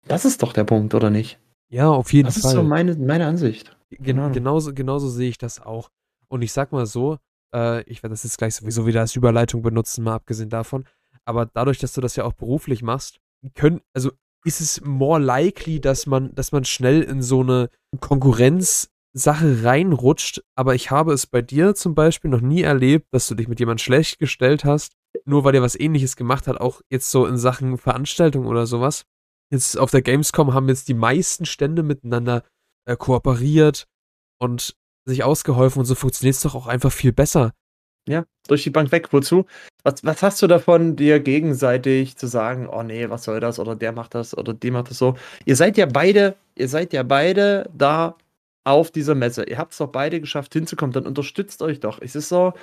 Das ist doch der Punkt, oder nicht? Ja, auf jeden Das ist Fall. so meine Ansicht. Keine Ahnung. Genauso sehe ich das auch. Und ich sag mal so, ich werde das jetzt gleich sowieso wieder als Überleitung benutzen, mal abgesehen davon. Aber dadurch, dass du das ja auch beruflich machst, also ist es more likely, dass man schnell in so eine Konkurrenzsache reinrutscht. Aber ich habe es bei dir zum Beispiel noch nie erlebt, dass du dich mit jemandem schlecht gestellt hast, nur weil der was Ähnliches gemacht hat, auch jetzt so in Sachen Veranstaltung oder sowas. Jetzt auf der Gamescom haben jetzt die meisten Stände miteinander kooperiert und sich ausgeholfen und so funktioniert es doch auch einfach viel besser. Ja, durch die Bank weg. Wozu? Was hast du davon, dir gegenseitig zu sagen, oh nee, was soll das? Oder der macht das oder die macht das so. Ihr seid ja beide da auf dieser Messe. Ihr habt es doch beide geschafft hinzukommen, dann unterstützt euch doch. Es ist so,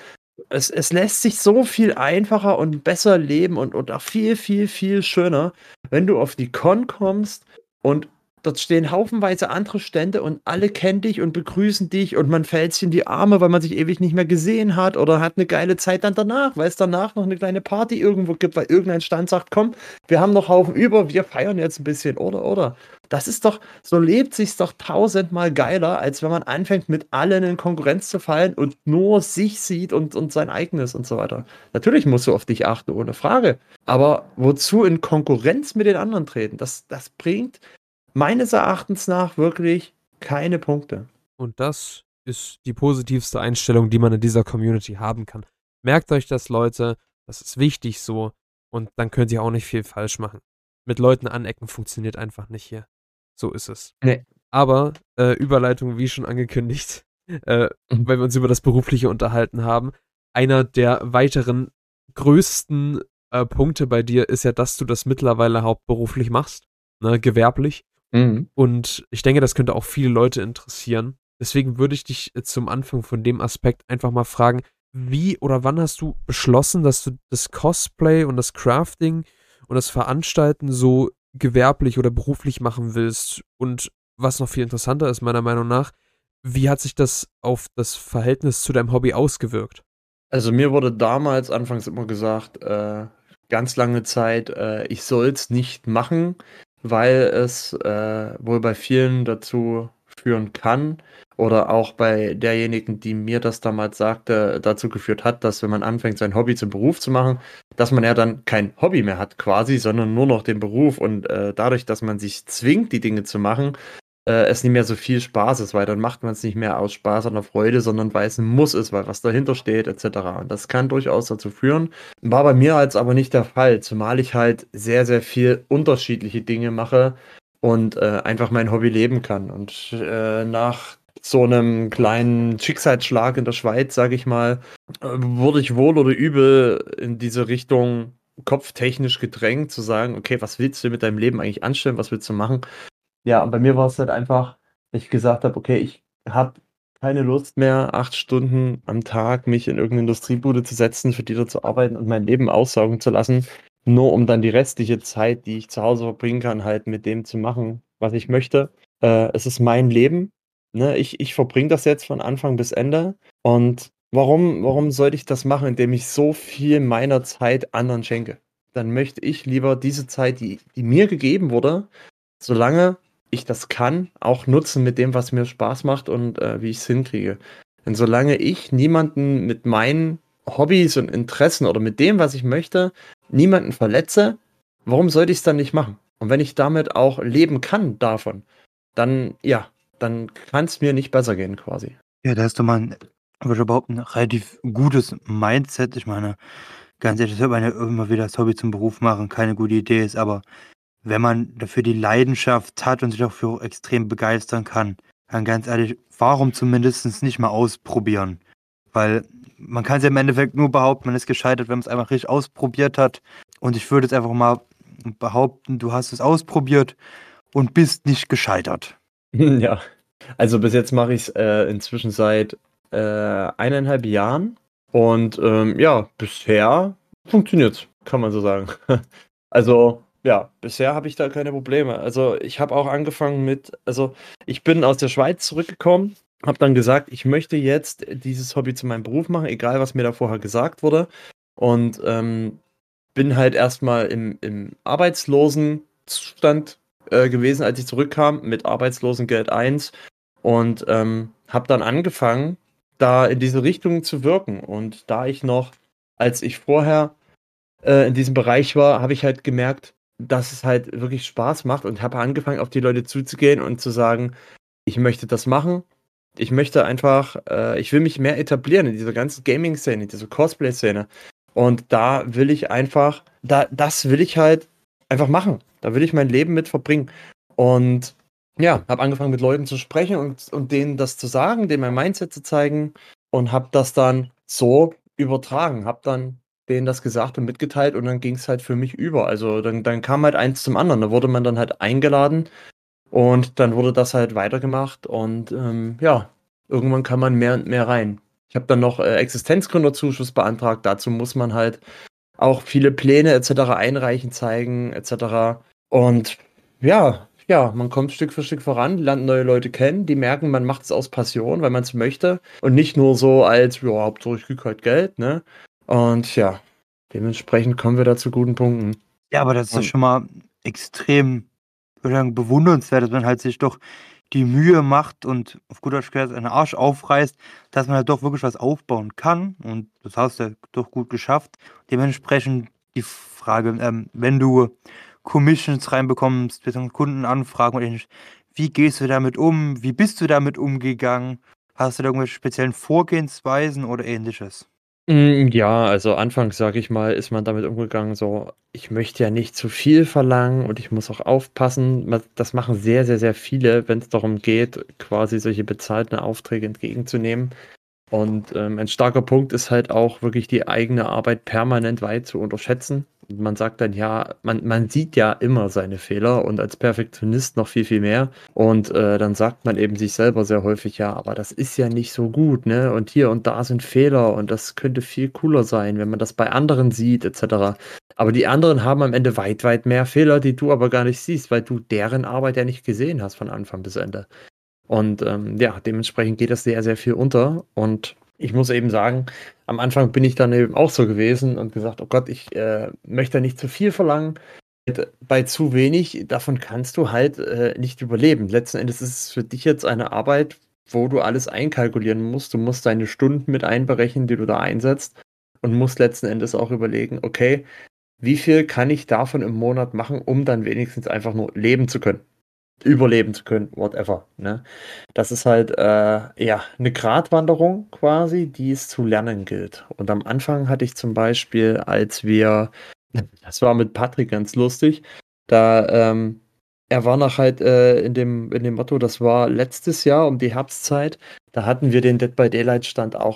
es lässt sich so viel einfacher und besser leben und auch viel, viel, viel schöner, wenn du auf die Con kommst und dort stehen haufenweise andere Stände und alle kennen dich und begrüßen dich und man fällt sich in die Arme, weil man sich ewig nicht mehr gesehen hat oder hat eine geile Zeit dann danach, weil es danach noch eine kleine Party irgendwo gibt, weil irgendein Stand sagt, komm, wir haben noch Haufen über, wir feiern jetzt ein bisschen, oder. Das ist doch, so lebt sich's doch tausendmal geiler, als wenn man anfängt, mit allen in Konkurrenz zu fallen und nur sich sieht und sein eigenes und so weiter. Natürlich musst du auf dich achten, ohne Frage. Aber wozu in Konkurrenz mit den anderen treten? Das bringt meines Erachtens nach wirklich keine Punkte. Und das ist die positivste Einstellung, die man in dieser Community haben kann. Merkt euch das, Leute, das ist wichtig so und dann könnt ihr auch nicht viel falsch machen. Mit Leuten anecken funktioniert einfach nicht hier. So ist es. Nee. Aber Überleitung, wie schon angekündigt, weil wir uns über das Berufliche unterhalten haben. Einer der weiteren größten Punkte bei dir ist ja, dass du das mittlerweile hauptberuflich machst, ne, gewerblich. Mhm. Und ich denke, das könnte auch viele Leute interessieren. Deswegen würde ich dich zum Anfang von dem Aspekt einfach mal fragen, wie oder wann hast du beschlossen, dass du das Cosplay und das Crafting und das Veranstalten so gewerblich oder beruflich machen willst? Und was noch viel interessanter ist, meiner Meinung nach, wie hat sich das auf das Verhältnis zu deinem Hobby ausgewirkt? Also mir wurde damals anfangs immer gesagt, ganz lange Zeit, ich soll es nicht machen, weil es wohl bei vielen dazu führen kann oder auch bei derjenigen, die mir das damals sagte, dazu geführt hat, dass wenn man anfängt, sein Hobby zum Beruf zu machen, dass man ja dann kein Hobby mehr hat quasi, sondern nur noch den Beruf und dadurch, dass man sich zwingt, die Dinge zu machen, es nicht mehr so viel Spaß ist, weil dann macht man es nicht mehr aus Spaß oder Freude, sondern weil es ein Muss ist, weil was dahinter steht, etc. Und das kann durchaus dazu führen. War bei mir als aber nicht der Fall, zumal ich halt sehr, sehr viel unterschiedliche Dinge mache und einfach mein Hobby leben kann. Und nach so einem kleinen Schicksalsschlag in der Schweiz, sage ich mal, wurde ich wohl oder übel in diese Richtung kopftechnisch gedrängt, zu sagen, okay, was willst du mit deinem Leben eigentlich anstellen, was willst du machen? Ja, und bei mir war es halt einfach, dass ich gesagt habe, okay, ich habe keine Lust mehr, 8 Stunden am Tag mich in irgendeine Industriebude zu setzen, für die da zu arbeiten und mein Leben aussaugen zu lassen, nur um dann die restliche Zeit, die ich zu Hause verbringen kann, halt mit dem zu machen, was ich möchte. Es ist mein Leben, ne? Ich verbringe das jetzt von Anfang bis Ende und warum sollte ich das machen, indem ich so viel meiner Zeit anderen schenke? Dann möchte ich lieber diese Zeit, die mir gegeben wurde, solange ich das kann, auch nutzen mit dem, was mir Spaß macht und wie ich es hinkriege. Denn solange ich niemanden mit meinen Hobbys und Interessen oder mit dem, was ich möchte, niemanden verletze, warum sollte ich es dann nicht machen? Und wenn ich damit auch leben kann davon, dann kann es mir nicht besser gehen quasi. Ja, da ist doch mal ein, würde ich behaupten, relativ gutes Mindset. Ich meine, ganz ehrlich, das hört man ja immer wieder, das Hobby zum Beruf machen, keine gute Idee ist, aber wenn man dafür die Leidenschaft hat und sich auch für extrem begeistern kann, dann ganz ehrlich, warum zumindest nicht mal ausprobieren? Weil man kann es ja im Endeffekt nur behaupten, man ist gescheitert, wenn man es einfach richtig ausprobiert hat. Und ich würde jetzt einfach mal behaupten, du hast es ausprobiert und bist nicht gescheitert. Ja, also bis jetzt mache ich es inzwischen seit 1,5 Jahren und ja, bisher funktioniert's, kann man so sagen. Also ja, bisher habe ich da keine Probleme. Also ich habe auch angefangen also ich bin aus der Schweiz zurückgekommen, habe dann gesagt, ich möchte jetzt dieses Hobby zu meinem Beruf machen, egal was mir da vorher gesagt wurde. Und bin halt erstmal im Arbeitslosenzustand gewesen, als ich zurückkam mit Arbeitslosengeld 1 und habe dann angefangen, da in diese Richtung zu wirken. Und da ich noch, als ich vorher in diesem Bereich war, habe ich halt gemerkt, dass es halt wirklich Spaß macht und habe angefangen, auf die Leute zuzugehen und zu sagen, ich möchte das machen. Ich möchte einfach, ich will mich mehr etablieren in dieser ganzen Gaming-Szene, in dieser Cosplay-Szene. Und da will ich einfach, das will ich halt einfach machen. Da will ich mein Leben mit verbringen. Und ja, habe angefangen mit Leuten zu sprechen und denen das zu sagen, denen mein Mindset zu zeigen und habe das dann so übertragen, habe dann denen das gesagt und mitgeteilt und dann ging es halt für mich über. Also dann kam halt eins zum anderen. Da wurde man dann halt eingeladen und dann wurde das halt weitergemacht und ja, irgendwann kann man mehr und mehr rein. Ich habe dann noch Existenzgründerzuschuss beantragt. Dazu muss man halt auch viele Pläne etc. einreichen, zeigen etc. Und ja, man kommt Stück für Stück voran, lernt neue Leute kennen, die merken, man macht es aus Passion, weil man es möchte und nicht nur so als, ja, Hauptsache ich krieg halt Geld, ne? Und ja, dementsprechend kommen wir da zu guten Punkten. Ja, aber das ist ja Und schon mal extrem, ich würde sagen, bewundernswert, dass man halt sich doch die Mühe macht und auf gut Deutsch gesagt einen Arsch aufreißt, dass man halt doch wirklich was aufbauen kann. Und das hast du ja doch gut geschafft. Dementsprechend die Frage, wenn du Commissions reinbekommst, beziehungsweise Kundenanfragen und ähnliches, wie gehst du damit um? Wie bist du damit umgegangen? Hast du da irgendwelche speziellen Vorgehensweisen oder ähnliches? Ja, also anfangs, sage ich mal, ist man damit umgegangen, so, ich möchte ja nicht zu viel verlangen und ich muss auch aufpassen. Das machen sehr, sehr, sehr viele, wenn es darum geht, quasi solche bezahlten Aufträge entgegenzunehmen. Und ein starker Punkt ist halt auch wirklich die eigene Arbeit permanent weit zu unterschätzen. Und man sagt dann, ja, man sieht ja immer seine Fehler und als Perfektionist noch viel, viel mehr. Und dann sagt man eben sich selber sehr häufig, ja, aber das ist ja nicht so gut, ne? Und hier und da sind Fehler und das könnte viel cooler sein, wenn man das bei anderen sieht, etc. Aber die anderen haben am Ende weit, weit mehr Fehler, die du aber gar nicht siehst, weil du deren Arbeit ja nicht gesehen hast von Anfang bis Ende. Und ja, dementsprechend geht das sehr, sehr viel unter. Und ich muss eben sagen, am Anfang bin ich dann eben auch so gewesen und gesagt, oh Gott, ich möchte nicht zu viel verlangen. Bei zu wenig, davon kannst du halt nicht überleben. Letzten Endes ist es für dich jetzt eine Arbeit, wo du alles einkalkulieren musst. Du musst deine Stunden mit einberechnen, die du da einsetzt und musst letzten Endes auch überlegen, okay, wie viel kann ich davon im Monat machen, um dann wenigstens einfach nur leben zu können, überleben zu können, whatever, ne? Das ist halt, ja, eine Gratwanderung quasi, die es zu lernen gilt. Und am Anfang hatte ich zum Beispiel, das war mit Patrick ganz lustig, da, er war noch halt in dem Motto, das war letztes Jahr um die Herbstzeit, da hatten wir den Dead by Daylight Stand auch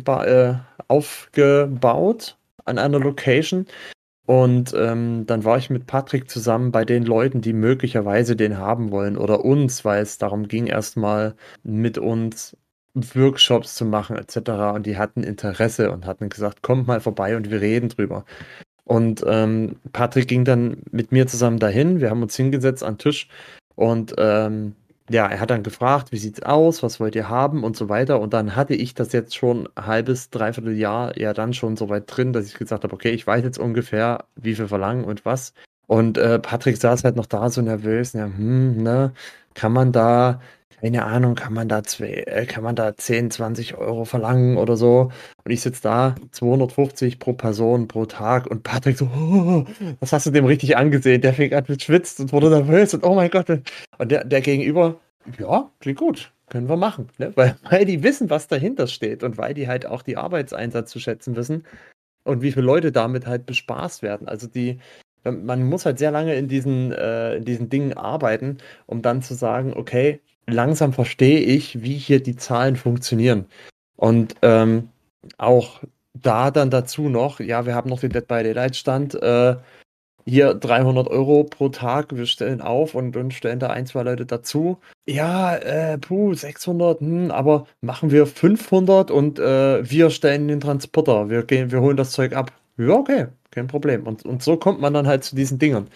aufgebaut an einer Location. Und dann war ich mit Patrick zusammen bei den Leuten, die möglicherweise den haben wollen oder uns, weil es darum ging, erstmal mit uns Workshops zu machen etc. Und die hatten Interesse und hatten gesagt, kommt mal vorbei und wir reden drüber. Und Patrick ging dann mit mir zusammen dahin. Wir haben uns hingesetzt an den Tisch und ja, er hat dann gefragt, wie sieht's aus, was wollt ihr haben und so weiter. Und dann hatte ich das jetzt schon ein halbes, dreiviertel Jahr ja dann schon so weit drin, dass ich gesagt habe, okay, ich weiß jetzt ungefähr, wie viel verlangen und was. Und Patrick saß halt noch da so nervös, ja, ne, kann man da, keine Ahnung, kann man da 10, 20 Euro verlangen oder so? Und ich sitze da, 250 pro Person pro Tag und Patrick so, oh, das hast du dem richtig angesehen. Der fing an mit schwitzt und wurde nervös und oh mein Gott. Und der Gegenüber, ja, klingt gut, können wir machen. Ne? Weil die wissen, was dahinter steht und weil die halt auch die Arbeitseinsatz zu schätzen wissen und wie viele Leute damit halt bespaßt werden. Also man muss halt sehr lange in diesen Dingen arbeiten, um dann zu sagen, okay, langsam verstehe ich, wie hier die Zahlen funktionieren. Und auch da dann dazu noch, ja, wir haben noch den Dead by Daylight Stand, hier 300 Euro pro Tag, wir stellen auf und stellen da ein, zwei Leute dazu. Ja, 600, aber machen wir 500 und wir stellen den Transporter, wir holen das Zeug ab. Ja, okay, kein Problem. Und so kommt man dann halt zu diesen Dingern.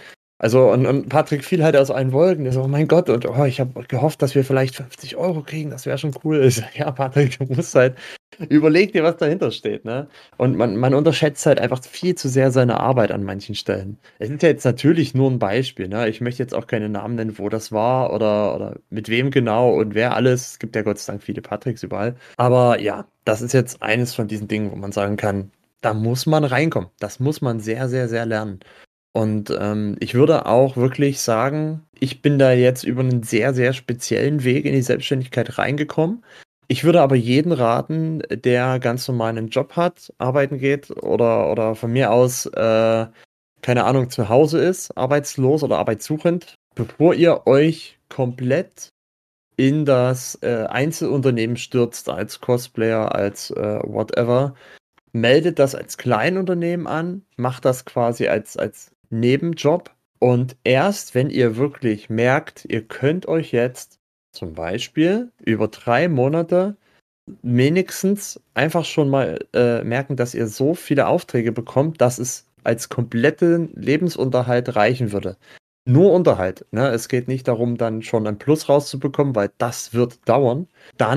Also, und Patrick fiel halt aus allen Wolken. Der so, oh mein Gott, und oh, ich habe gehofft, dass wir vielleicht 50 € kriegen, das wäre schon cool. Ich sag, ja, Patrick, du musst halt, überleg dir, was dahinter steht, ne? Und man unterschätzt halt einfach viel zu sehr seine Arbeit an manchen Stellen. Es ist ja jetzt natürlich nur ein Beispiel, ne? Ich möchte jetzt auch keine Namen nennen, wo das war oder mit wem genau und wer alles. Es gibt ja Gott sei Dank viele Patricks überall. Aber ja, das ist jetzt eines von diesen Dingen, wo man sagen kann, da muss man reinkommen. Das muss man sehr, sehr, sehr lernen. Und ich würde auch wirklich sagen, ich bin da jetzt über einen sehr, sehr speziellen Weg in die Selbstständigkeit reingekommen. Ich würde aber jeden raten, der ganz normal einen Job hat, arbeiten geht oder von mir aus, keine Ahnung, zu Hause ist, arbeitslos oder arbeitssuchend, bevor ihr euch komplett in das Einzelunternehmen stürzt, als Cosplayer, als whatever, meldet das als Kleinunternehmen an, macht das quasi als Nebenjob und erst wenn ihr wirklich merkt, ihr könnt euch jetzt zum Beispiel über 3 Monate wenigstens einfach schon mal merken, dass ihr so viele Aufträge bekommt, dass es als kompletten Lebensunterhalt reichen würde. Nur Unterhalt, ne? Es geht nicht darum, dann schon ein Plus rauszubekommen, weil das wird dauern.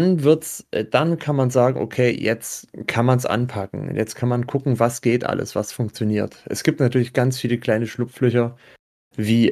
Dann kann man sagen, okay, jetzt kann man es anpacken. Jetzt kann man gucken, was geht alles, was funktioniert. Es gibt natürlich ganz viele kleine Schlupflöcher, wie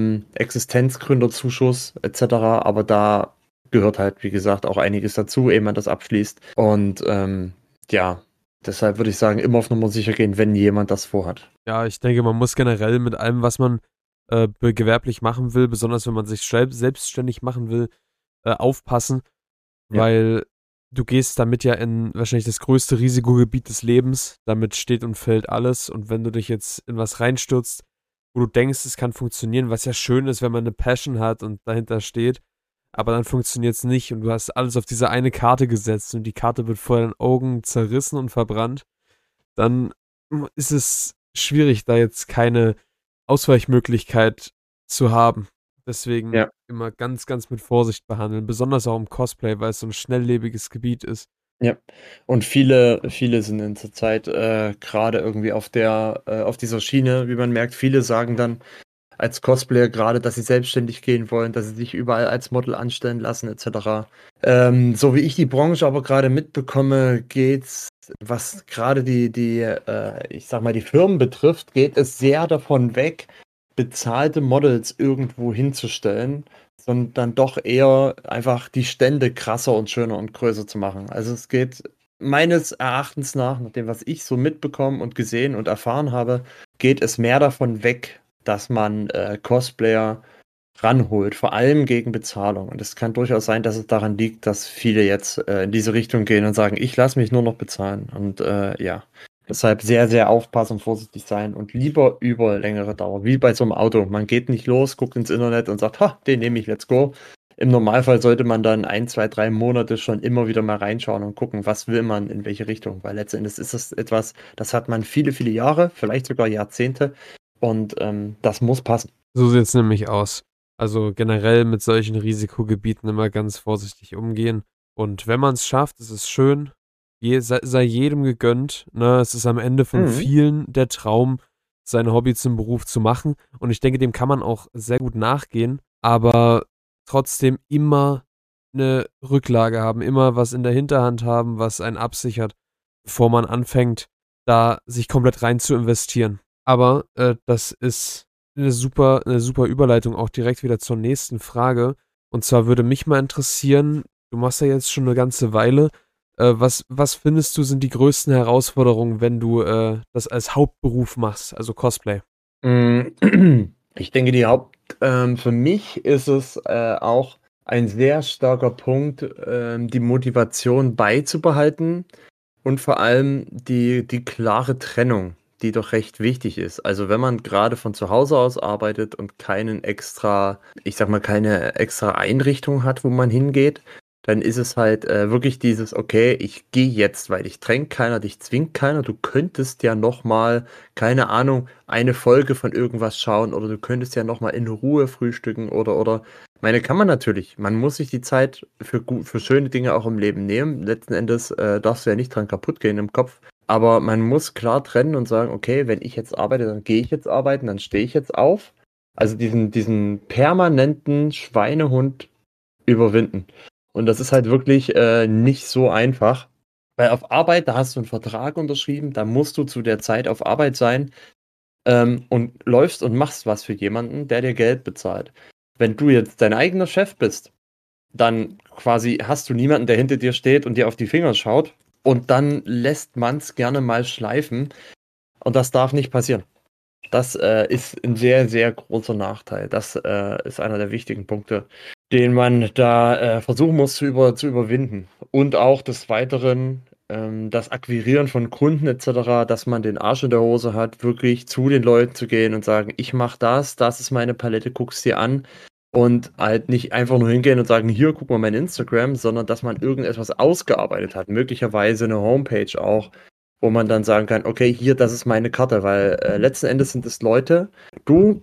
Existenzgründerzuschuss etc., aber da gehört halt, wie gesagt, auch einiges dazu, ehe man das abschließt. Und ja, deshalb würde ich sagen, immer auf Nummer sicher gehen, wenn jemand das vorhat. Ja, ich denke, man muss generell mit allem, was man gewerblich machen will, besonders wenn man sich selbstständig machen will, aufpassen, Ja. weil du gehst damit ja in wahrscheinlich das größte Risikogebiet des Lebens. Damit steht und fällt alles. Und wenn du dich jetzt in was reinstürzt, wo du denkst, es kann funktionieren, was ja schön ist, wenn man eine Passion hat und dahinter steht, aber dann funktioniert es nicht und du hast alles auf diese eine Karte gesetzt und die Karte wird vor deinen Augen zerrissen und verbrannt, dann ist es schwierig, da jetzt keine Ausweichmöglichkeit zu haben. Deswegen Ja. immer ganz, ganz mit Vorsicht behandeln, besonders auch im Cosplay, weil es so ein schnelllebiges Gebiet ist. Ja, und viele sind in der Zeit gerade irgendwie auf dieser Schiene, wie man merkt. Viele sagen dann als Cosplayer gerade, dass sie selbstständig gehen wollen, dass sie sich überall als Model anstellen lassen, etc. So wie ich die Branche aber gerade mitbekomme, geht's, was gerade ich sag mal, die Firmen betrifft, geht es sehr davon weg, bezahlte Models irgendwo hinzustellen, sondern dann doch eher einfach die Stände krasser und schöner und größer zu machen. Also es geht meines Erachtens nach dem, was ich so mitbekommen und gesehen und erfahren habe, geht es mehr davon weg, dass man Cosplayer ranholt, vor allem gegen Bezahlung. Und es kann durchaus sein, dass es daran liegt, dass viele jetzt in diese Richtung gehen und sagen, ich lasse mich nur noch bezahlen. Und ja, deshalb sehr, sehr aufpassen und vorsichtig sein und lieber über längere Dauer, wie bei so einem Auto. Man geht nicht los, guckt ins Internet und sagt, ha, den nehme ich, let's go. Im Normalfall sollte man dann 1, 2, 3 Monate schon immer wieder mal reinschauen und gucken, was will man, in welche Richtung. Weil letztendlich ist das etwas, das hat man viele, viele Jahre, vielleicht sogar Jahrzehnte. Und das muss passen. So sieht es nämlich aus. Also generell mit solchen Risikogebieten immer ganz vorsichtig umgehen. Und wenn man es schafft, ist es schön. Sei jedem gegönnt. Ne? Es ist am Ende von vielen der Traum, sein Hobby zum Beruf zu machen. Und ich denke, dem kann man auch sehr gut nachgehen. Aber trotzdem immer eine Rücklage haben, immer was in der Hinterhand haben, was einen absichert, bevor man anfängt, da sich komplett rein zu investieren. Aber das ist eine super Überleitung auch direkt wieder zur nächsten Frage. Und zwar würde mich mal interessieren, du machst ja jetzt schon eine ganze Weile, was findest du sind die größten Herausforderungen, wenn du das als Hauptberuf machst, also Cosplay? Ich denke, für mich ist es auch ein sehr starker Punkt, die Motivation beizubehalten und vor allem die klare Trennung, die doch recht wichtig ist. Also wenn man gerade von zu Hause aus arbeitet und keine extra Einrichtung hat, wo man hingeht, dann ist es halt wirklich dieses, okay, ich gehe jetzt, weil dich drängt keiner, dich zwingt keiner. Du könntest ja nochmal, keine Ahnung, eine Folge von irgendwas schauen oder du könntest ja nochmal in Ruhe frühstücken oder. Meine kann man natürlich. Man muss sich die Zeit für schöne Dinge auch im Leben nehmen. Letzten Endes darfst du ja nicht dran kaputt gehen im Kopf. Aber man muss klar trennen und sagen, okay, wenn ich jetzt arbeite, dann gehe ich jetzt arbeiten, dann stehe ich jetzt auf. Also diesen permanenten Schweinehund überwinden. Und das ist halt wirklich nicht so einfach. Weil auf Arbeit, da hast du einen Vertrag unterschrieben, da musst du zu der Zeit auf Arbeit sein und läufst und machst was für jemanden, der dir Geld bezahlt. Wenn du jetzt dein eigener Chef bist, dann quasi hast du niemanden, der hinter dir steht und dir auf die Finger schaut. Und dann lässt man es gerne mal schleifen. Und das darf nicht passieren. Das ist ein sehr, sehr großer Nachteil. Das ist einer der wichtigen Punkte, den man da versuchen muss zu überwinden. Und auch des Weiteren das Akquirieren von Kunden etc., dass man den Arsch in der Hose hat, wirklich zu den Leuten zu gehen und sagen, ich mache das ist meine Palette, guck's dir an. Und halt nicht einfach nur hingehen und sagen, hier, guck mal mein Instagram, sondern dass man irgendetwas ausgearbeitet hat. Möglicherweise eine Homepage auch, wo man dann sagen kann, okay, hier, das ist meine Karte, weil letzten Endes sind es Leute, du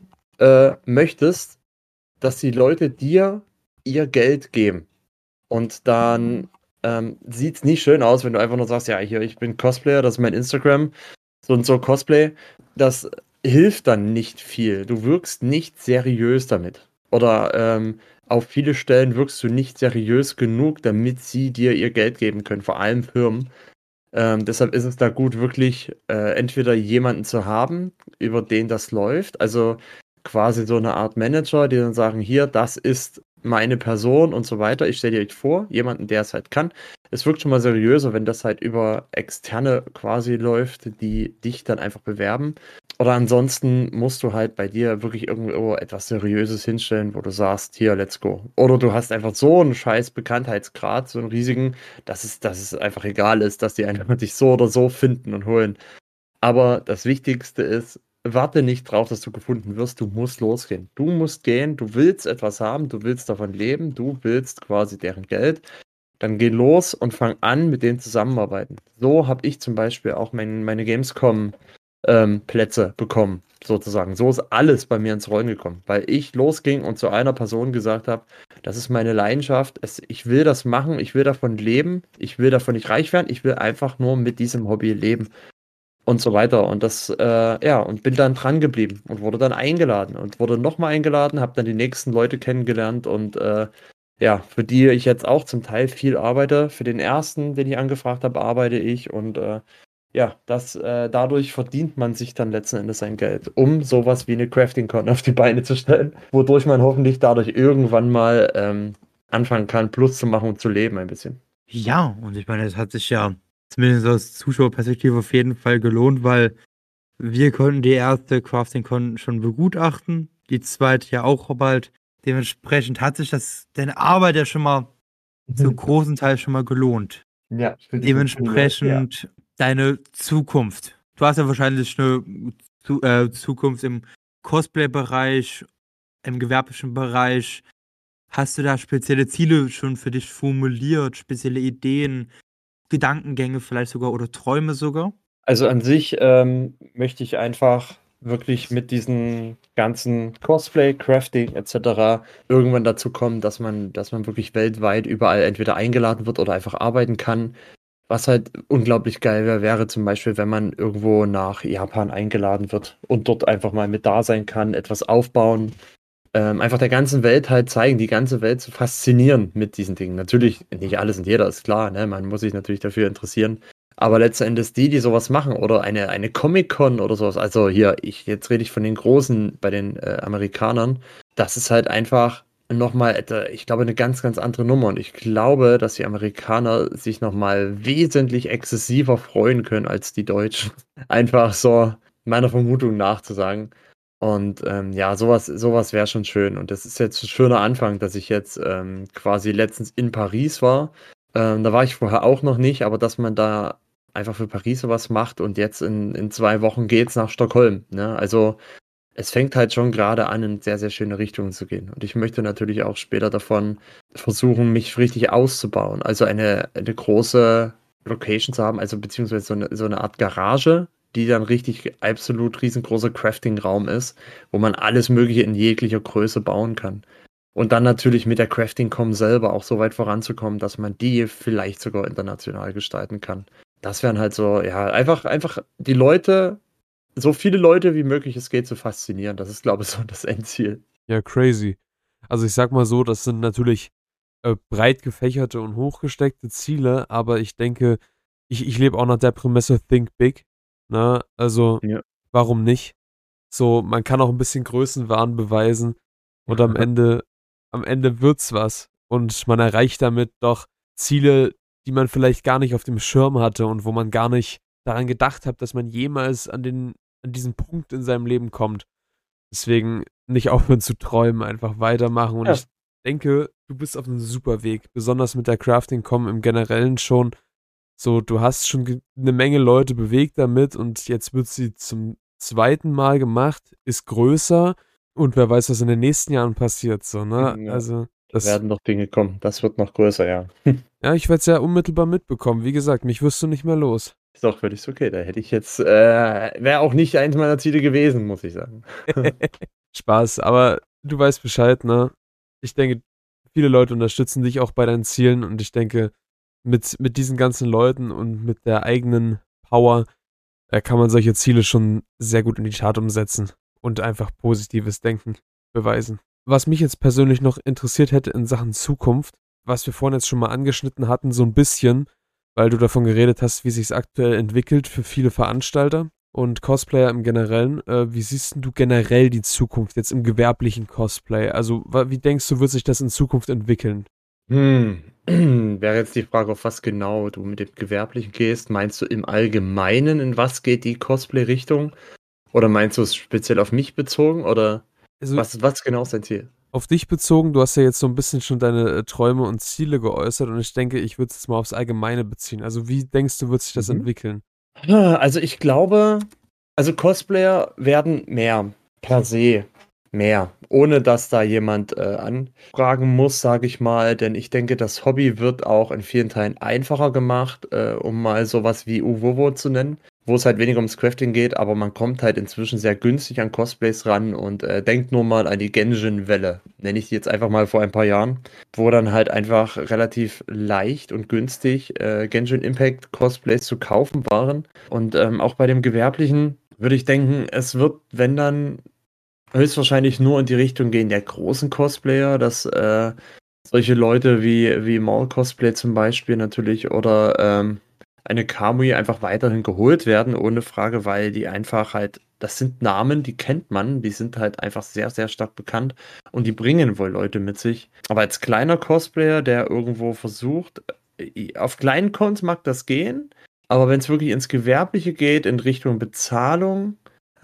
möchtest, dass die Leute dir ihr Geld geben. Und dann sieht es nicht schön aus, wenn du einfach nur sagst, ja, hier, ich bin Cosplayer, das ist mein Instagram, so und so Cosplay. Das hilft dann nicht viel. Du wirkst nicht seriös damit. Oder auf viele Stellen wirkst du nicht seriös genug, damit sie dir ihr Geld geben können, vor allem Firmen. Deshalb ist es da gut, wirklich entweder jemanden zu haben, über den das läuft, also quasi so eine Art Manager, die dann sagen, hier, das ist meine Person und so weiter. Ich stelle dir vor, jemanden, der es halt kann. Es wirkt schon mal seriöser, wenn das halt über Externe quasi läuft, die dich dann einfach bewerben. Oder ansonsten musst du halt bei dir wirklich irgendwo etwas Seriöses hinstellen, wo du sagst, hier, let's go. Oder du hast einfach so einen scheiß Bekanntheitsgrad, so einen riesigen, dass es einfach egal ist, dass die einfach dich so oder so finden und holen. Aber das Wichtigste ist, warte nicht drauf, dass du gefunden wirst. Du musst losgehen. Du musst gehen. Du willst etwas haben. Du willst davon leben. Du willst quasi deren Geld. Dann geh los und fang an, mit denen zusammenarbeiten. So habe ich zum Beispiel auch meine Gamescom-Plätze bekommen, sozusagen. So ist alles bei mir ins Rollen gekommen, weil ich losging und zu einer Person gesagt habe, das ist meine Leidenschaft. Ich will das machen. Ich will davon leben. Ich will davon nicht reich werden. Ich will einfach nur mit diesem Hobby leben. Und so weiter. Und das, und bin dann dran geblieben und wurde dann eingeladen und wurde nochmal eingeladen, habe dann die nächsten Leute kennengelernt und für die ich jetzt auch zum Teil viel arbeite. Für den ersten, den ich angefragt habe, arbeite ich und dadurch verdient man sich dann letzten Endes sein Geld, um sowas wie eine Crafting-Con auf die Beine zu stellen, wodurch man hoffentlich dadurch irgendwann mal anfangen kann, Plus zu machen und zu leben ein bisschen. Ja, und ich meine, das hat sich ja zumindest aus Zuschauerperspektive auf jeden Fall gelohnt, weil wir konnten die erste Crafting-Con schon begutachten, die zweite ja auch bald. Dementsprechend hat sich deine Arbeit ja schon mal zum großen Teil schon mal gelohnt. Ja, Dementsprechend deine Zukunft. Du hast ja wahrscheinlich eine Zukunft im Cosplay-Bereich, im gewerblichen Bereich. Hast du da spezielle Ziele schon für dich formuliert, spezielle Ideen, Gedankengänge vielleicht sogar oder Träume sogar? Also an sich möchte ich einfach wirklich mit diesen ganzen Cosplay, Crafting etc. irgendwann dazu kommen, dass man wirklich weltweit überall entweder eingeladen wird oder einfach arbeiten kann. Was halt unglaublich geil wäre zum Beispiel, wenn man irgendwo nach Japan eingeladen wird und dort einfach mal mit da sein kann, etwas aufbauen, einfach der ganzen Welt halt zeigen, die ganze Welt zu faszinieren mit diesen Dingen. Natürlich nicht alles und jeder, ist klar, ne? Man muss sich natürlich dafür interessieren. Aber letzten Endes die sowas machen oder eine Comic-Con oder sowas, also jetzt rede ich von den Großen bei den Amerikanern, das ist halt einfach nochmal, ich glaube, eine ganz, ganz andere Nummer. Und ich glaube, dass die Amerikaner sich nochmal wesentlich exzessiver freuen können als die Deutschen. Einfach so meiner Vermutung nach zu sagen. Und sowas wäre schon schön. Und das ist jetzt ein schöner Anfang, dass ich jetzt quasi letztens in Paris war. Da war ich vorher auch noch nicht, aber dass man da einfach für Paris sowas macht und jetzt in 2 Wochen geht's nach Stockholm. Ne? Also es fängt halt schon gerade an, in sehr, sehr schöne Richtungen zu gehen. Und ich möchte natürlich auch später davon versuchen, mich richtig auszubauen. Also eine große Location zu haben, also beziehungsweise so eine Art Garage, die dann richtig absolut riesengroßer Crafting-Raum ist, wo man alles Mögliche in jeglicher Größe bauen kann. Und dann natürlich mit der Crafting-Com selber auch so weit voranzukommen, dass man die vielleicht sogar international gestalten kann. Das wären halt so, ja, einfach die Leute so viele Leute wie möglich es geht zu faszinieren. Das ist, glaube ich, so das Endziel. Ja, crazy. Also ich sag mal so, das sind natürlich breit gefächerte und hochgesteckte Ziele, aber ich denke, ich lebe auch nach der Prämisse Think Big. Ne? Also, Ja. warum nicht? So, man kann auch ein bisschen Größenwahn beweisen und am Ende wird's was. Und man erreicht damit doch Ziele, die man vielleicht gar nicht auf dem Schirm hatte und wo man gar nicht daran gedacht hat, dass man jemals an diesen Punkt in seinem Leben kommt. Deswegen nicht aufhören zu träumen, einfach weitermachen. Und Ja. ich denke, du bist auf einem super Weg, besonders mit der Crafting.com im Generellen schon. So, du hast schon eine Menge Leute bewegt damit und jetzt wird sie zum zweiten Mal gemacht, ist größer und wer weiß, was in den nächsten Jahren passiert, so, ne? Ja. Also, Da werden noch Dinge kommen. Das wird noch größer, ja. ja, ich werde es ja unmittelbar mitbekommen. Wie gesagt, mich wirst du nicht mehr los. Ist auch völlig okay. Da hätte ich jetzt, wäre auch nicht eins meiner Ziele gewesen, muss ich sagen. Spaß, aber du weißt Bescheid, ne? Ich denke, viele Leute unterstützen dich auch bei deinen Zielen und ich denke, mit diesen ganzen Leuten und mit der eigenen Power kann man solche Ziele schon sehr gut in die Tat umsetzen und einfach positives Denken beweisen. Was mich jetzt persönlich noch interessiert hätte in Sachen Zukunft, was wir vorhin jetzt schon mal angeschnitten hatten, so ein bisschen, weil du davon geredet hast, wie sich es aktuell entwickelt für viele Veranstalter und Cosplayer im Generellen. Wie siehst du generell die Zukunft jetzt im gewerblichen Cosplay? Also, wie denkst du, wird sich das in Zukunft entwickeln? Wäre jetzt die Frage, auf was genau du mit dem Gewerblichen gehst. Meinst du im Allgemeinen, in was geht die Cosplay-Richtung? Oder meinst du es speziell auf mich bezogen? Oder Also, was genau ist dein Ziel? auf dich bezogen, du hast ja jetzt so ein bisschen schon deine Träume und Ziele geäußert und ich denke, ich würde es jetzt mal aufs Allgemeine beziehen. Also, wie denkst du, wird sich das entwickeln? Also ich glaube, also Cosplayer werden mehr, per se mehr, ohne dass da jemand anfragen muss, sage ich mal, denn ich denke, das Hobby wird auch in vielen Teilen einfacher gemacht, um mal sowas wie Uwowo zu nennen, wo es halt weniger ums Crafting geht, aber man kommt halt inzwischen sehr günstig an Cosplays ran und denkt nur mal an die Genshin-Welle, nenne ich die jetzt einfach mal vor ein paar Jahren, wo dann halt einfach relativ leicht und günstig Genshin Impact Cosplays zu kaufen waren. Und auch bei dem Gewerblichen würde ich denken, es wird, wenn dann, höchstwahrscheinlich nur in die Richtung gehen der großen Cosplayer, dass solche Leute wie Mall Cosplay zum Beispiel natürlich oder eine Kamui einfach weiterhin geholt werden, ohne Frage, weil die einfach halt, das sind Namen, die kennt man, die sind halt einfach sehr, sehr stark bekannt und die bringen wohl Leute mit sich. Aber als kleiner Cosplayer, der irgendwo versucht, auf kleinen Cons mag das gehen, aber wenn es wirklich ins Gewerbliche geht, in Richtung Bezahlung,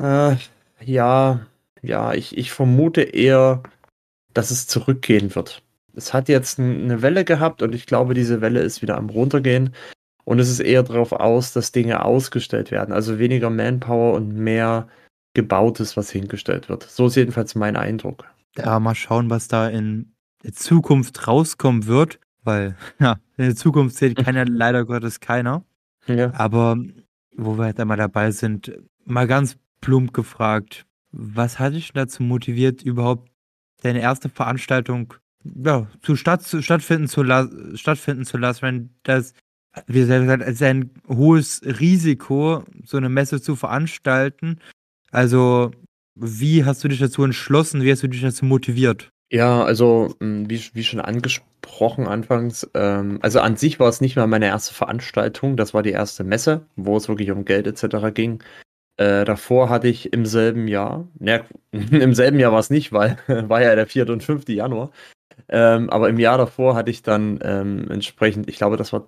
ja, ich vermute eher, dass es zurückgehen wird. Es hat jetzt eine Welle gehabt und ich glaube, diese Welle ist wieder am Runtergehen. Und es ist eher darauf aus, dass Dinge ausgestellt werden. Also weniger Manpower und mehr Gebautes, was hingestellt wird. So ist jedenfalls mein Eindruck. Ja, mal schauen, was da in der Zukunft rauskommen wird, weil, ja, in der Zukunft sieht keiner, leider Gottes keiner. Ja. Aber wo wir halt einmal dabei sind, mal ganz plump gefragt, was hat dich dazu motiviert, überhaupt deine erste Veranstaltung stattfinden zu lassen, wenn das, wie gesagt, es ist ein hohes Risiko, so eine Messe zu veranstalten. Also, wie hast du dich dazu entschlossen? Wie hast du dich dazu motiviert? Ja, also wie schon angesprochen anfangs, also an sich war es nicht mal meine erste Veranstaltung, das war die erste Messe, wo es wirklich um Geld etc. ging. Davor hatte ich im selben Jahr, im selben Jahr war es nicht, weil war ja der 4. und 5. Januar, aber im Jahr davor hatte ich dann entsprechend, ich glaube, das war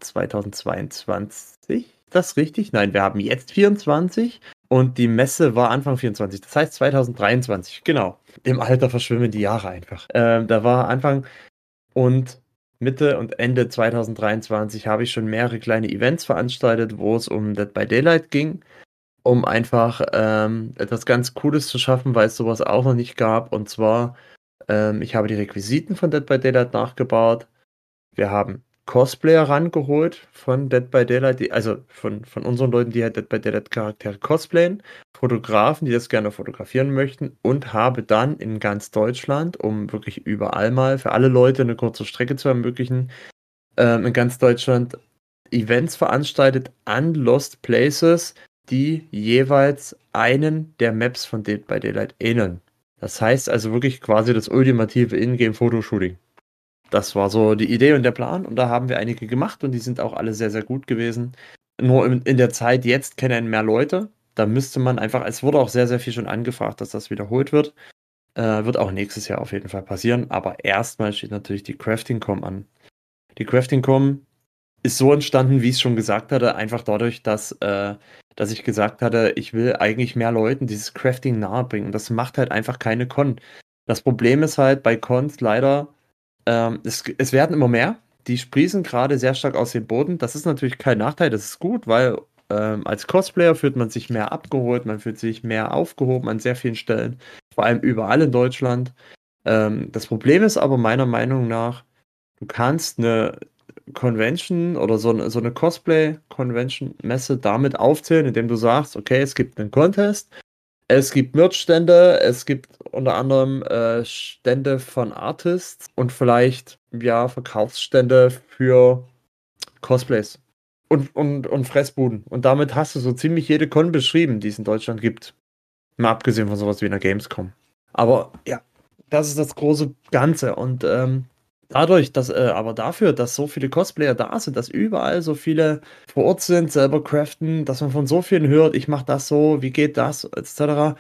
2022, ist das richtig? Nein, wir haben jetzt 24 und die Messe war Anfang 24, das heißt 2023, genau. Im Alter verschwimmen die Jahre einfach. Da war Anfang und Mitte und Ende 2023 habe ich schon mehrere kleine Events veranstaltet, wo es um Dead by Daylight ging, um einfach etwas ganz Cooles zu schaffen, weil es sowas auch noch nicht gab. Und zwar, ich habe die Requisiten von Dead by Daylight nachgebaut. Wir haben Cosplayer rangeholt von Dead by Daylight, also von unseren Leuten, die halt Dead by Daylight Charaktere cosplayen, Fotografen, die das gerne fotografieren möchten und habe dann in ganz Deutschland, um wirklich überall mal für alle Leute eine kurze Strecke zu ermöglichen, in ganz Deutschland Events veranstaltet an Lost Places, die jeweils einen der Maps von Dead by Daylight ähneln. Das heißt also wirklich quasi das ultimative Ingame-Fotoshooting. Das war so die Idee und der Plan und da haben wir einige gemacht und die sind auch alle sehr, sehr gut gewesen. Nur in der Zeit jetzt kennen mehr Leute. Da müsste man einfach, es wurde auch sehr, sehr viel schon angefragt, dass das wiederholt wird. Wird auch nächstes Jahr auf jeden Fall passieren. Aber erstmal steht natürlich die Crafting-Com an. Die Crafting-Com ist so entstanden, wie ich es schon gesagt hatte, einfach dadurch, dass ich gesagt hatte, ich will eigentlich mehr Leuten dieses Crafting nahebringen. Und das macht halt einfach keine Con. Das Problem ist halt bei Cons leider, es werden immer mehr. Die sprießen gerade sehr stark aus dem Boden. Das ist natürlich kein Nachteil, das ist gut, weil als Cosplayer fühlt man sich mehr abgeholt, man fühlt sich mehr aufgehoben an sehr vielen Stellen, vor allem überall in Deutschland. Das Problem ist aber meiner Meinung nach, du kannst eine Convention oder so eine Cosplay-Convention-Messe damit aufzählen, indem du sagst, okay, es gibt einen Contest, es gibt Merch-Stände, es gibt unter anderem Stände von Artists und vielleicht, ja, Verkaufsstände für Cosplays und Fressbuden. Und damit hast du so ziemlich jede Con beschrieben, die es in Deutschland gibt. Mal abgesehen von sowas wie einer Gamescom. Aber ja, das ist das große Ganze. Und dadurch, dafür, dass so viele Cosplayer da sind, dass überall so viele vor Ort sind, selber craften, dass man von so vielen hört, ich mache das so, wie geht das, etc.,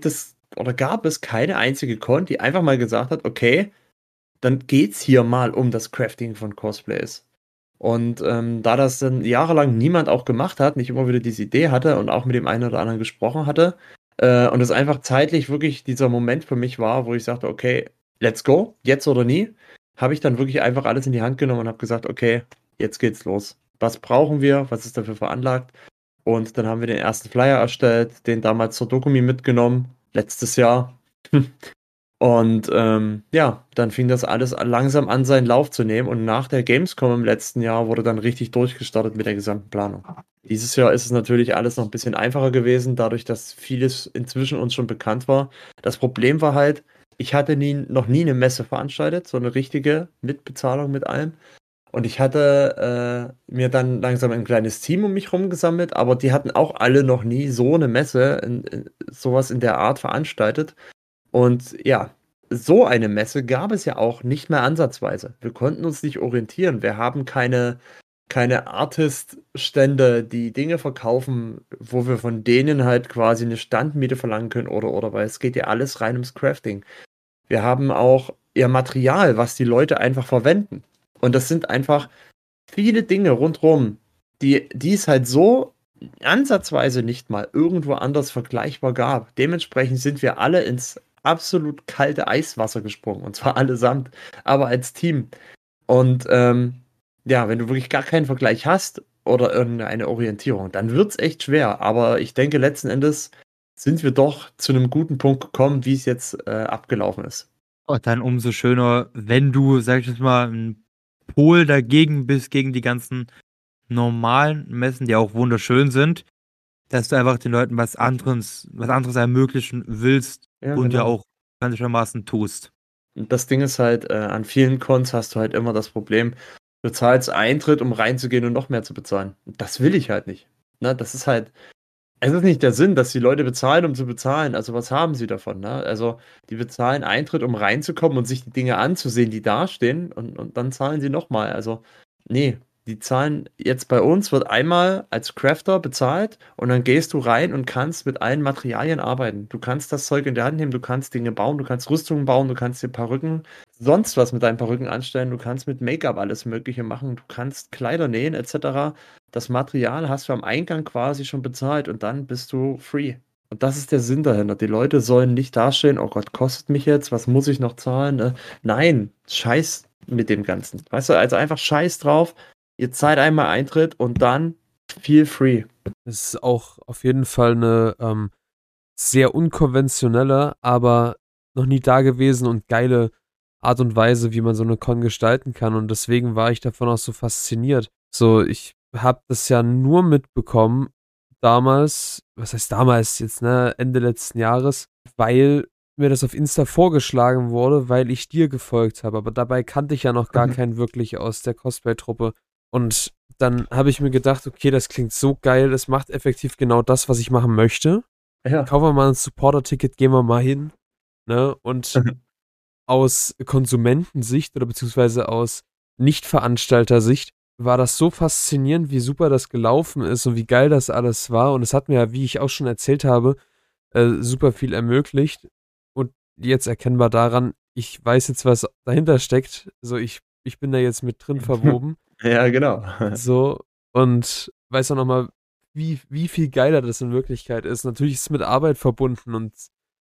gab es keine einzige Con, die einfach mal gesagt hat, okay, dann geht's hier mal um das Crafting von Cosplays. Und da das dann jahrelang niemand auch gemacht hat, nicht immer wieder diese Idee hatte und auch mit dem einen oder anderen gesprochen hatte, und es einfach zeitlich wirklich dieser Moment für mich war, wo ich sagte, okay, let's go, jetzt oder nie, habe ich dann wirklich einfach alles in die Hand genommen und habe gesagt, okay, jetzt geht's los. Was brauchen wir? Was ist dafür veranlagt? Und dann haben wir den ersten Flyer erstellt, den damals zur Dokumi mitgenommen, letztes Jahr. Und dann fing das alles langsam an, seinen Lauf zu nehmen. Und nach der Gamescom im letzten Jahr wurde dann richtig durchgestartet mit der gesamten Planung. Dieses Jahr ist es natürlich alles noch ein bisschen einfacher gewesen, dadurch, dass vieles inzwischen uns schon bekannt war. Das Problem war halt, ich hatte noch nie eine Messe veranstaltet, so eine richtige Mitbezahlung mit allem. Und ich hatte mir dann langsam ein kleines Team um mich rum gesammelt, aber die hatten auch alle noch nie so eine Messe, sowas in der Art veranstaltet. Und ja, so eine Messe gab es ja auch nicht mehr ansatzweise. Wir konnten uns nicht orientieren. Wir haben keine Artist-Stände, die Dinge verkaufen, wo wir von denen halt quasi eine Standmiete verlangen können oder, weil es geht ja alles rein ums Crafting. Wir haben auch ihr Material, was die Leute einfach verwenden. Und das sind einfach viele Dinge rundherum, die es halt so ansatzweise nicht mal irgendwo anders vergleichbar gab. Dementsprechend sind wir alle ins absolut kalte Eiswasser gesprungen. Und zwar allesamt, aber als Team. Und wenn du wirklich gar keinen Vergleich hast oder irgendeine Orientierung, dann wird es echt schwer. Aber ich denke, letzten Endes sind wir doch zu einem guten Punkt gekommen, wie es jetzt abgelaufen ist. Und dann umso schöner, wenn du, sag ich jetzt mal, ein Pol dagegen bist, gegen die ganzen normalen Messen, die auch wunderschön sind, dass du einfach den Leuten was anderes ermöglichen willst und ja auch gleichermaßen tust. Und das Ding ist halt, an vielen Cons hast du halt immer das Problem, du zahlst Eintritt, um reinzugehen und noch mehr zu bezahlen. Das will ich halt nicht. Ne? Das ist halt, es ist nicht der Sinn, dass die Leute bezahlen, um zu bezahlen. Also was haben sie davon? Ne? Also die bezahlen Eintritt, um reinzukommen und sich die Dinge anzusehen, die dastehen und dann zahlen sie nochmal. Also nee, die zahlen jetzt bei uns, wird einmal als Crafter bezahlt und dann gehst du rein und kannst mit allen Materialien arbeiten. Du kannst das Zeug in der Hand nehmen, du kannst Dinge bauen, du kannst Rüstungen bauen, du kannst dir Perücken, sonst was mit deinen Perücken anstellen, du kannst mit Make-up alles Mögliche machen, du kannst Kleider nähen etc. Das Material hast du am Eingang quasi schon bezahlt und dann bist du free. Und das ist der Sinn dahinter. Die Leute sollen nicht dastehen, oh Gott, kostet mich jetzt, was muss ich noch zahlen? Nein, scheiß mit dem Ganzen. Weißt du, also einfach scheiß drauf. Ihr zahlt einmal Eintritt und dann feel free. Das ist auch auf jeden Fall eine sehr unkonventionelle, aber noch nie dagewesen und geile Art und Weise, wie man so eine Con gestalten kann. Und deswegen war ich davon auch so fasziniert. So, ich habe das ja nur mitbekommen damals, was heißt damals jetzt, ne, Ende letzten Jahres, weil mir das auf Insta vorgeschlagen wurde, weil ich dir gefolgt habe. Aber dabei kannte ich ja noch gar keinen wirklich aus der Cosplay-Truppe. Und dann habe ich mir gedacht, okay, das klingt so geil, es macht effektiv genau das, was ich machen möchte. Ja. Kaufen wir mal ein Supporter-Ticket, gehen wir mal hin, ne? Und aus Konsumentensicht oder beziehungsweise aus Nicht-Veranstalter-Sicht war das so faszinierend, wie super das gelaufen ist und wie geil das alles war. Und es hat mir, wie ich auch schon erzählt habe, super viel ermöglicht. Und jetzt erkennbar daran, ich weiß jetzt, was dahinter steckt. So, ich bin da jetzt mit drin verwoben. Ja, genau. So, und weiß auch nochmal, wie viel geiler das in Wirklichkeit ist. Natürlich ist es mit Arbeit verbunden und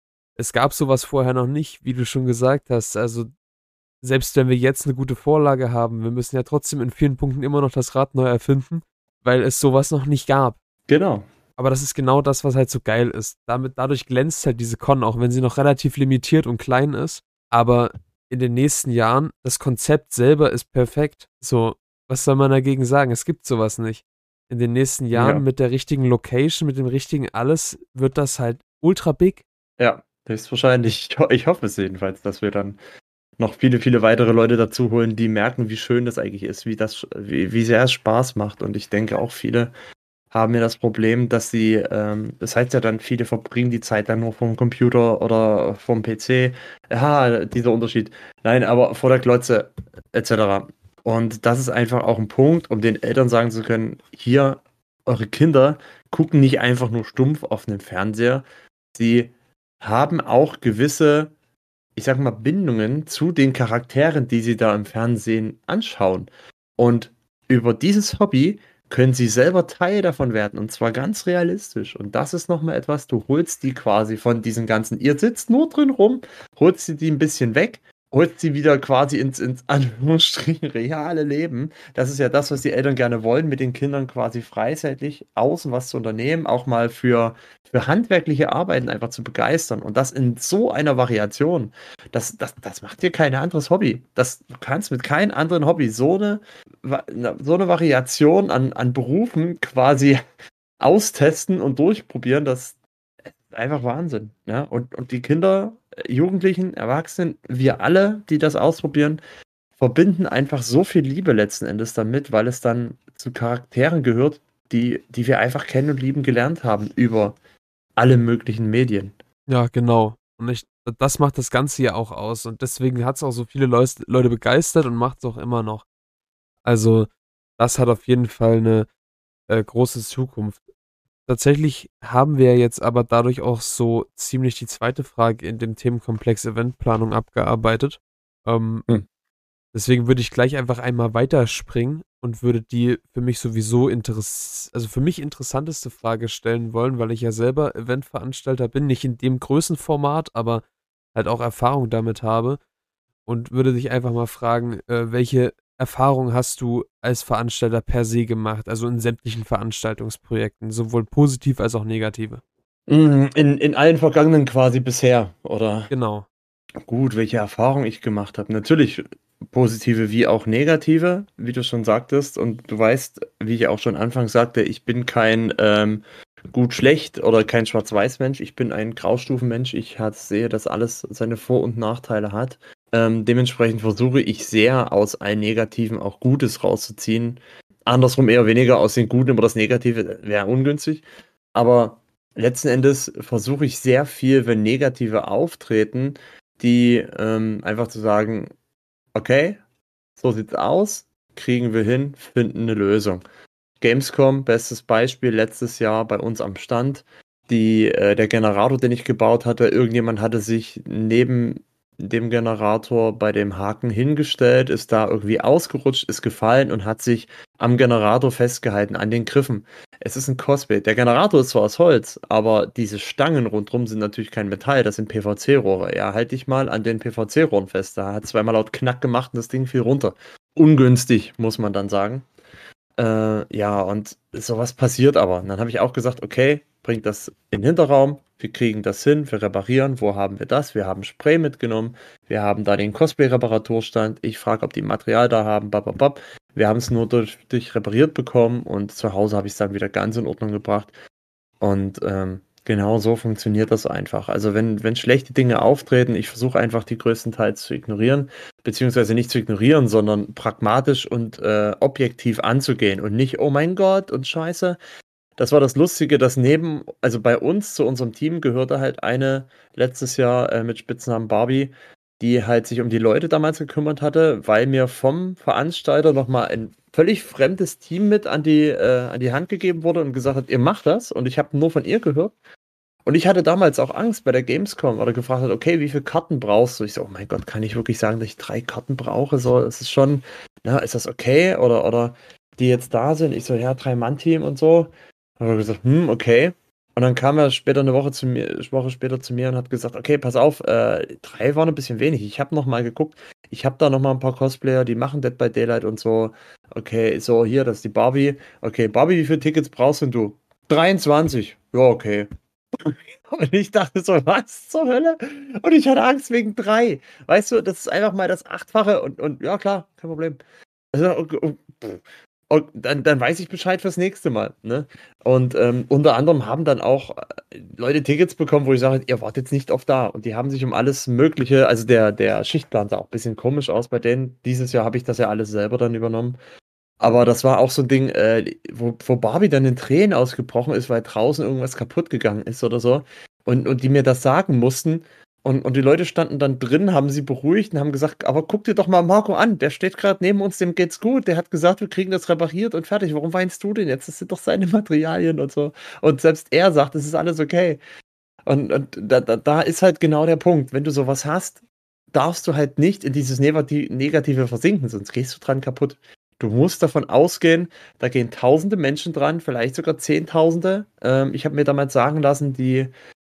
es gab sowas vorher noch nicht, wie du schon gesagt hast. Also, selbst wenn wir jetzt eine gute Vorlage haben, wir müssen ja trotzdem in vielen Punkten immer noch das Rad neu erfinden, weil es sowas noch nicht gab. Genau. Aber das ist genau das, was halt so geil ist. Dadurch glänzt halt diese Con, auch wenn sie noch relativ limitiert und klein ist. Aber in den nächsten Jahren, das Konzept selber ist perfekt. So, was soll man dagegen sagen? Es gibt sowas nicht. In den nächsten Jahren Ja. mit der richtigen Location, mit dem richtigen alles, wird das halt ultra big. Ja, höchstwahrscheinlich. Ich hoffe es jedenfalls, dass wir dann noch viele, viele weitere Leute dazu holen, die merken, wie schön das eigentlich ist, wie sehr es Spaß macht. Und ich denke auch viele haben ja das Problem, dass sie, das heißt ja dann, viele verbringen die Zeit dann nur vom Computer oder vom PC. Ja, dieser Unterschied. Nein, aber vor der Glotze etc. Und das ist einfach auch ein Punkt, um den Eltern sagen zu können, hier, eure Kinder gucken nicht einfach nur stumpf auf den Fernseher. Sie haben auch gewisse, ich sag mal, Bindungen zu den Charakteren, die sie da im Fernsehen anschauen. Und über dieses Hobby können sie selber Teil davon werden und zwar ganz realistisch. Und das ist nochmal etwas, du holst die quasi von diesen ganzen, ihr sitzt nur drin rum, holst sie die ein bisschen weg, holst sie wieder quasi ins Anführungsstrichen reale Leben. Das ist ja das, was die Eltern gerne wollen, mit den Kindern quasi freizeitig außen was zu unternehmen, auch mal für handwerkliche Arbeiten einfach zu begeistern. Und das in so einer Variation, das macht dir kein anderes Hobby. Du kannst mit keinem anderen Hobby so eine Variation an Berufen quasi austesten und durchprobieren, das ist einfach Wahnsinn. Ja? Und die Kinder, Jugendlichen, Erwachsenen, wir alle, die das ausprobieren, verbinden einfach so viel Liebe letzten Endes damit, weil es dann zu Charakteren gehört, die wir einfach kennen und lieben gelernt haben über alle möglichen Medien. Ja, genau. Und das macht das Ganze ja auch aus. Und deswegen hat es auch so viele Leute begeistert und macht es auch immer noch. Also, das hat auf jeden Fall eine große Zukunft. Tatsächlich haben wir jetzt aber dadurch auch so ziemlich die zweite Frage in dem Themenkomplex Eventplanung abgearbeitet. Deswegen würde ich gleich einfach einmal weiterspringen und würde die für mich sowieso für mich interessanteste Frage stellen wollen, weil ich ja selber Eventveranstalter bin, nicht in dem Größenformat, aber halt auch Erfahrung damit habe und würde dich einfach mal fragen, welche Erfahrung hast du als Veranstalter per se gemacht, also in sämtlichen Veranstaltungsprojekten, sowohl positiv als auch negative? In allen vergangenen quasi bisher, oder? Genau. Gut, welche Erfahrung ich gemacht habe. Natürlich positive wie auch negative, wie du schon sagtest. Und du weißt, wie ich auch schon anfangs sagte, ich bin kein gut-schlecht oder kein Schwarz-Weiß-Mensch. Ich bin ein Graustufenmensch. Ich sehe, dass alles seine Vor- und Nachteile hat. Dementsprechend versuche ich sehr aus allen Negativen auch Gutes rauszuziehen. Andersrum eher weniger aus den Guten, aber das Negative wäre ungünstig. Aber letzten Endes versuche ich sehr viel, wenn Negative auftreten, die einfach zu sagen, okay, so sieht's aus, kriegen wir hin, finden eine Lösung. Gamescom, bestes Beispiel, letztes Jahr bei uns am Stand, der Generator, den ich gebaut hatte, irgendjemand hatte sich neben dem Generator bei dem Haken hingestellt, ist da irgendwie ausgerutscht, ist gefallen und hat sich am Generator festgehalten, an den Griffen. Es ist ein Cosplay. Der Generator ist zwar aus Holz, aber diese Stangen rundherum sind natürlich kein Metall, das sind PVC-Rohre. Ja, halt dich mal an den PVC-Rohren fest. Da hat zweimal laut Knack gemacht und das Ding fiel runter. Ungünstig, muss man dann sagen. Ja, und sowas passiert aber. Und dann habe ich auch gesagt, okay, bringt das in den Hinterraum, wir kriegen das hin, wir reparieren. Wo haben wir das? Wir haben Spray mitgenommen, wir haben da den Cosplay-Reparaturstand. Ich frage, ob die Material da haben, bababab. Wir haben es nur durch repariert bekommen und zu Hause habe ich es dann wieder ganz in Ordnung gebracht. Und Genau so funktioniert das einfach. Also wenn schlechte Dinge auftreten, ich versuche einfach die größtenteils zu ignorieren, beziehungsweise nicht zu ignorieren, sondern pragmatisch und objektiv anzugehen und nicht, oh mein Gott und Scheiße. Das war das Lustige, dass also bei uns zu unserem Team gehörte halt eine letztes Jahr mit Spitznamen Barbie, die halt sich um die Leute damals gekümmert hatte, weil mir vom Veranstalter nochmal ein völlig fremdes Team mit an die Hand gegeben wurde und gesagt hat, ihr macht das. Und ich habe nur von ihr gehört. Und ich hatte damals auch Angst bei der Gamescom oder gefragt hat, okay, wie viele Karten brauchst du? Ich so, oh mein Gott, kann ich wirklich sagen, dass ich 3 Karten brauche? So, ist es schon, na, ist das okay? Oder die jetzt da sind? Ich so, ja, 3-Mann-Team und so. Und dann hat er gesagt, okay. Und dann kam er später eine Woche später zu mir und hat gesagt, okay, pass auf, 3 waren ein bisschen wenig. Ich habe noch mal geguckt, ich habe da noch mal ein paar Cosplayer, die machen Dead by Daylight und so. Okay, so hier, das ist die Barbie. Okay, Barbie, wie viele Tickets brauchst denn du? 23. Ja, okay. Und ich dachte so, was zur Hölle? Und ich hatte Angst wegen 3. Weißt du, das ist einfach mal das 8-fache und ja, klar, kein Problem. Also, und dann weiß ich Bescheid fürs nächste Mal. Ne? Und unter anderem haben dann auch Leute Tickets bekommen, wo ich sage, ihr wart jetzt nicht oft da. Und die haben sich um alles Mögliche, also der Schichtplan sah auch ein bisschen komisch aus bei denen. Dieses Jahr habe ich das ja alles selber dann übernommen. Aber das war auch so ein Ding, wo Barbie dann in Tränen ausgebrochen ist, weil draußen irgendwas kaputt gegangen ist oder so. Und die mir das sagen mussten. Und die Leute standen dann drin, haben sie beruhigt und haben gesagt, aber guck dir doch mal Marco an, der steht gerade neben uns, dem geht's gut. Der hat gesagt, wir kriegen das repariert und fertig. Warum weinst du denn jetzt? Das sind doch seine Materialien und so. Und selbst er sagt, es ist alles okay. Und da ist halt genau der Punkt. Wenn du sowas hast, darfst du halt nicht in dieses Negative versinken, sonst gehst du dran kaputt. Du musst davon ausgehen, da gehen tausende Menschen dran, vielleicht sogar Zehntausende. Ich habe mir damals sagen lassen, die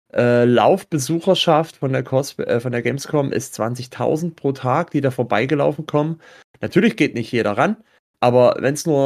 Laufbesucherschaft von der Gamescom ist 20.000 pro Tag, die da vorbeigelaufen kommen. Natürlich geht nicht jeder ran, aber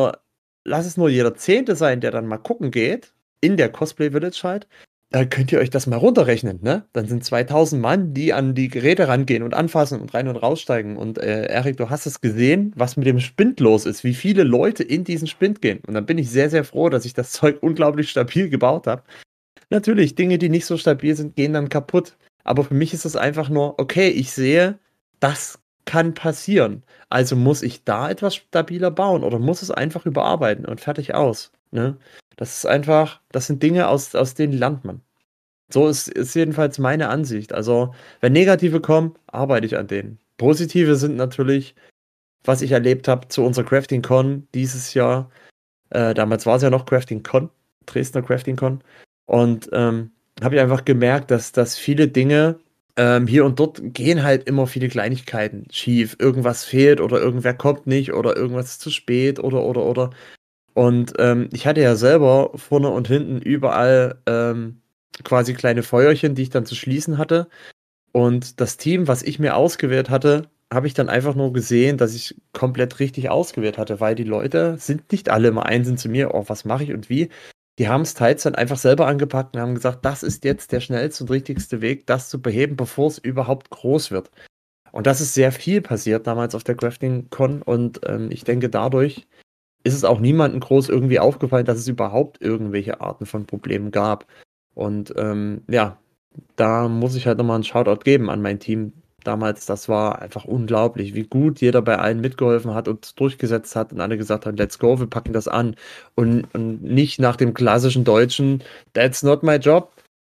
lass es nur jeder Zehnte sein, der dann mal gucken geht, in der Cosplay Village halt, könnt ihr euch das mal runterrechnen, ne? Dann sind 2000 Mann, die an die Geräte rangehen und anfassen und rein und raussteigen. Und Erik, du hast es gesehen, was mit dem Spind los ist, wie viele Leute in diesen Spind gehen. Und dann bin ich sehr, sehr froh, dass ich das Zeug unglaublich stabil gebaut habe. Natürlich, Dinge, die nicht so stabil sind, gehen dann kaputt. Aber für mich ist es einfach nur, okay, ich sehe, das kann passieren. Also muss ich da etwas stabiler bauen oder muss es einfach überarbeiten und fertig aus. Ne? Das ist einfach, das sind Dinge, aus denen lernt man. So ist jedenfalls meine Ansicht. Also, wenn negative kommen, arbeite ich an denen. Positive sind natürlich, was ich erlebt habe zu unserer Crafting Con dieses Jahr. Damals war es ja noch Crafting Con, Dresdner Crafting Con. Und habe ich einfach gemerkt, dass viele Dinge hier und dort gehen halt immer viele Kleinigkeiten schief. Irgendwas fehlt oder irgendwer kommt nicht oder irgendwas ist zu spät oder. Und ich hatte ja selber vorne und hinten überall quasi kleine Feuerchen, die ich dann zu schließen hatte. Und das Team, was ich mir ausgewählt hatte, habe ich dann einfach nur gesehen, dass ich komplett richtig ausgewählt hatte, weil die Leute sind nicht alle immer einzeln zu mir, oh, was mache ich und wie. Die haben es teils dann einfach selber angepackt und haben gesagt, das ist jetzt der schnellste und richtigste Weg, das zu beheben, bevor es überhaupt groß wird. Und das ist sehr viel passiert damals auf der Crafting Con und ich denke, dadurch ist es auch niemandem groß irgendwie aufgefallen, dass es überhaupt irgendwelche Arten von Problemen gab. Und ja, da muss ich halt nochmal einen Shoutout geben an mein Team damals. Das war einfach unglaublich, wie gut jeder bei allen mitgeholfen hat und durchgesetzt hat und alle gesagt haben, let's go, wir packen das an. Und nicht nach dem klassischen Deutschen, that's not my job.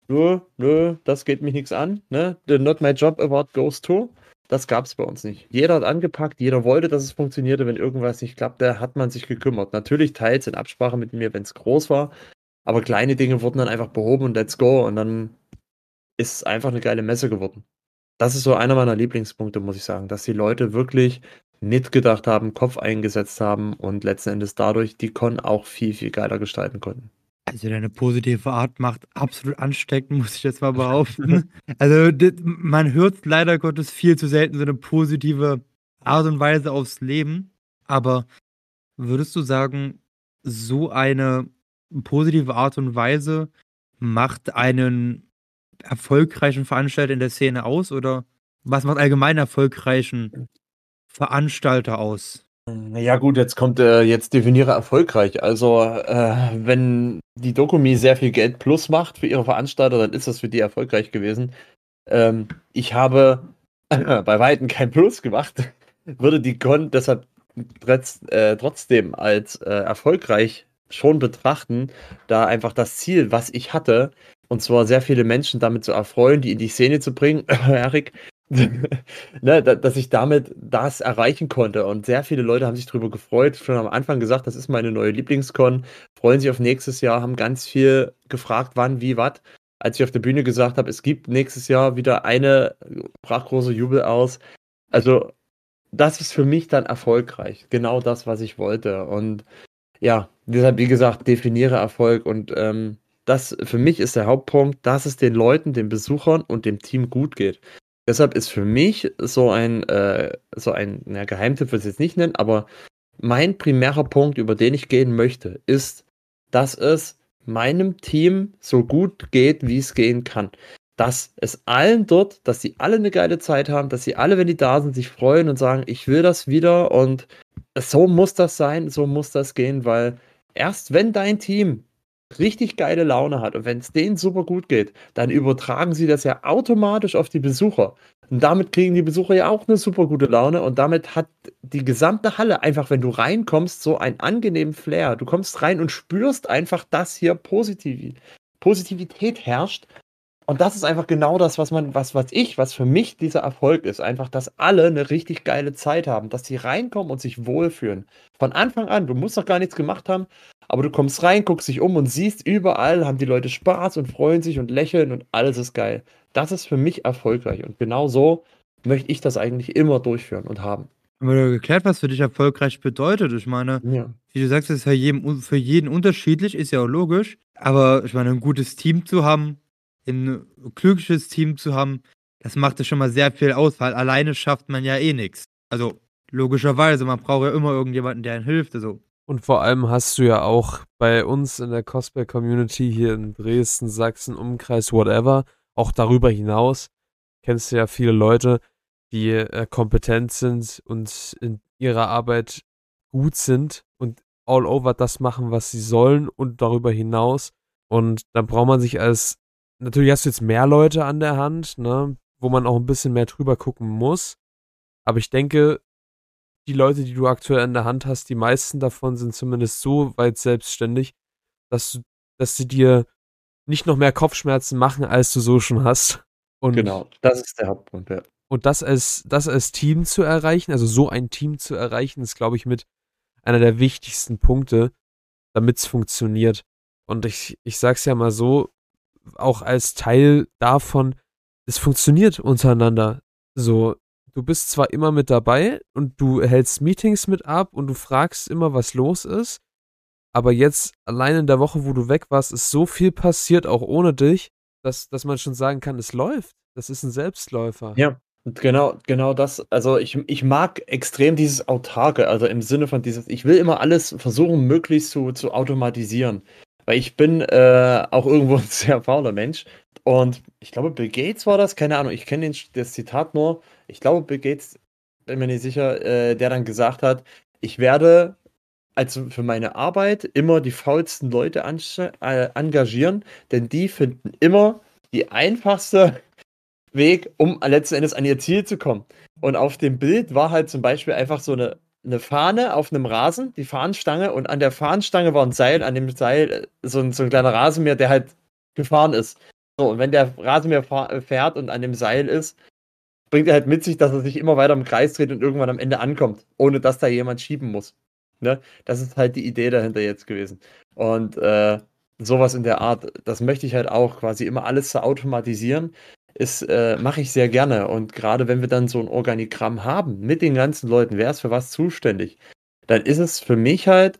Nö, das geht mich nichts an. Ne? The Not My Job Award goes to. Das gab es bei uns nicht. Jeder hat angepackt, jeder wollte, dass es funktionierte. Wenn irgendwas nicht klappte, hat man sich gekümmert. Natürlich teils in Absprache mit mir, wenn es groß war. Aber kleine Dinge wurden dann einfach behoben und let's go. Und dann ist es einfach eine geile Messe geworden. Das ist so einer meiner Lieblingspunkte, muss ich sagen, dass die Leute wirklich mitgedacht haben, Kopf eingesetzt haben und letzten Endes dadurch die Con auch viel, viel geiler gestalten konnten. Also deine positive Art macht absolut ansteckend, muss ich jetzt mal behaupten. Also man hört leider Gottes viel zu selten so eine positive Art und Weise aufs Leben. Aber würdest du sagen, so eine positive Art und Weise macht einen erfolgreichen Veranstalter in der Szene aus? Oder was macht allgemein erfolgreichen Veranstalter aus? Ja gut, jetzt kommt jetzt definiere erfolgreich. Also wenn die Dokumi sehr viel Geld plus macht für ihre Veranstalter, dann ist das für die erfolgreich gewesen. Ich habe bei Weitem kein Plus gemacht, würde die Con deshalb trotzdem als erfolgreich schon betrachten, da einfach das Ziel, was ich hatte, und zwar sehr viele Menschen damit zu erfreuen, die in die Szene zu bringen, Erik, ne, dass ich damit das erreichen konnte. Und sehr viele Leute haben sich darüber gefreut, schon am Anfang gesagt, das ist meine neue Lieblingscon, freuen sich auf nächstes Jahr, haben ganz viel gefragt, wann, wie, was. Als ich auf der Bühne gesagt habe, es gibt nächstes Jahr wieder eine, brach große Jubel aus. Also, das ist für mich dann erfolgreich. Genau das, was ich wollte. Und ja, deshalb, wie gesagt, definiere Erfolg. Und das für mich ist der Hauptpunkt, dass es den Leuten, den Besuchern und dem Team gut geht. Deshalb ist für mich na, Geheimtipp will ich es jetzt nicht nennen, aber mein primärer Punkt, über den ich gehen möchte, ist, dass es meinem Team so gut geht, wie es gehen kann. Dass es allen dort, dass sie alle eine geile Zeit haben, dass sie alle, wenn die da sind, sich freuen und sagen, ich will das wieder und so muss das sein, so muss das gehen, weil erst wenn dein Team richtig geile Laune hat und wenn es denen super gut geht, dann übertragen sie das ja automatisch auf die Besucher. Und damit kriegen die Besucher ja auch eine super gute Laune und damit hat die gesamte Halle einfach, wenn du reinkommst, so einen angenehmen Flair. Du kommst rein und spürst einfach, dass hier Positivität herrscht. Und das ist einfach genau das, was für mich dieser Erfolg ist. Einfach, dass alle eine richtig geile Zeit haben, dass sie reinkommen und sich wohlfühlen. Von Anfang an, du musst noch gar nichts gemacht haben, aber du kommst rein, guckst dich um und siehst, überall haben die Leute Spaß und freuen sich und lächeln und alles ist geil. Das ist für mich erfolgreich und genau so möchte ich das eigentlich immer durchführen und haben. Haben wir geklärt, was für dich erfolgreich bedeutet? Ich meine, Ja. wie du sagst, ist ja für jeden unterschiedlich, ist ja auch logisch. Aber ich meine, ein gutes Team zu haben, ein glückliches Team zu haben, das macht ja schon mal sehr viel aus, weil alleine schafft man ja eh nichts. Also logischerweise, man braucht ja immer irgendjemanden, der einem hilft. Also Und vor allem hast du ja auch bei uns in der Cosplay-Community hier in Dresden, Sachsen, Umkreis, whatever, auch darüber hinaus, kennst du ja viele Leute, die kompetent sind und in ihrer Arbeit gut sind und all over das machen, was sie sollen und darüber hinaus. Und dann braucht man sich natürlich hast du jetzt mehr Leute an der Hand, ne, wo man auch ein bisschen mehr drüber gucken muss. Aber ich denke, die Leute, die du aktuell in der Hand hast, die meisten davon sind zumindest so weit selbstständig, dass sie dir nicht noch mehr Kopfschmerzen machen, als du so schon hast. Und, Genau, das ist der Hauptpunkt, ja. und das als Team zu erreichen, also so ein Team zu erreichen, ist, glaube ich, mit einer der wichtigsten Punkte, damit es funktioniert. Und ich sag's ja mal so, auch als Teil davon, es funktioniert untereinander. So, du bist zwar immer mit dabei und du hältst Meetings mit ab und du fragst immer, was los ist, aber jetzt allein in der Woche, wo du weg warst, ist so viel passiert, auch ohne dich, dass man schon sagen kann, es läuft. Das ist ein Selbstläufer. Ja, und genau das. Also ich mag extrem dieses Autarke, also im Sinne von ich will immer alles versuchen, möglichst zu automatisieren. Weil ich bin auch irgendwo ein sehr fauler Mensch. Und ich glaube, Bill Gates war das, keine Ahnung, ich kenne das Zitat nur. Ich glaube, Bill Gates, bin mir nicht sicher, der dann gesagt hat, ich werde also für meine Arbeit immer die faulsten Leute engagieren, denn die finden immer die einfachste Weg, um letzten Endes an ihr Ziel zu kommen. Und auf dem Bild war halt zum Beispiel einfach so eine Fahne auf einem Rasen, die Fahnenstange, und an der Fahnenstange war ein Seil, an dem Seil so ein kleiner Rasenmäher, der halt gefahren ist. So, und wenn der Rasenmäher fährt und an dem Seil ist, bringt er halt mit sich, dass er sich immer weiter im Kreis dreht und irgendwann am Ende ankommt, ohne dass da jemand schieben muss. Ne? Das ist halt die Idee dahinter jetzt gewesen. Und sowas in der Art, das möchte ich halt auch, quasi immer alles zu automatisieren, mache ich sehr gerne. Und gerade wenn wir dann so ein Organigramm haben mit den ganzen Leuten, wer ist für was zuständig, dann ist es für mich halt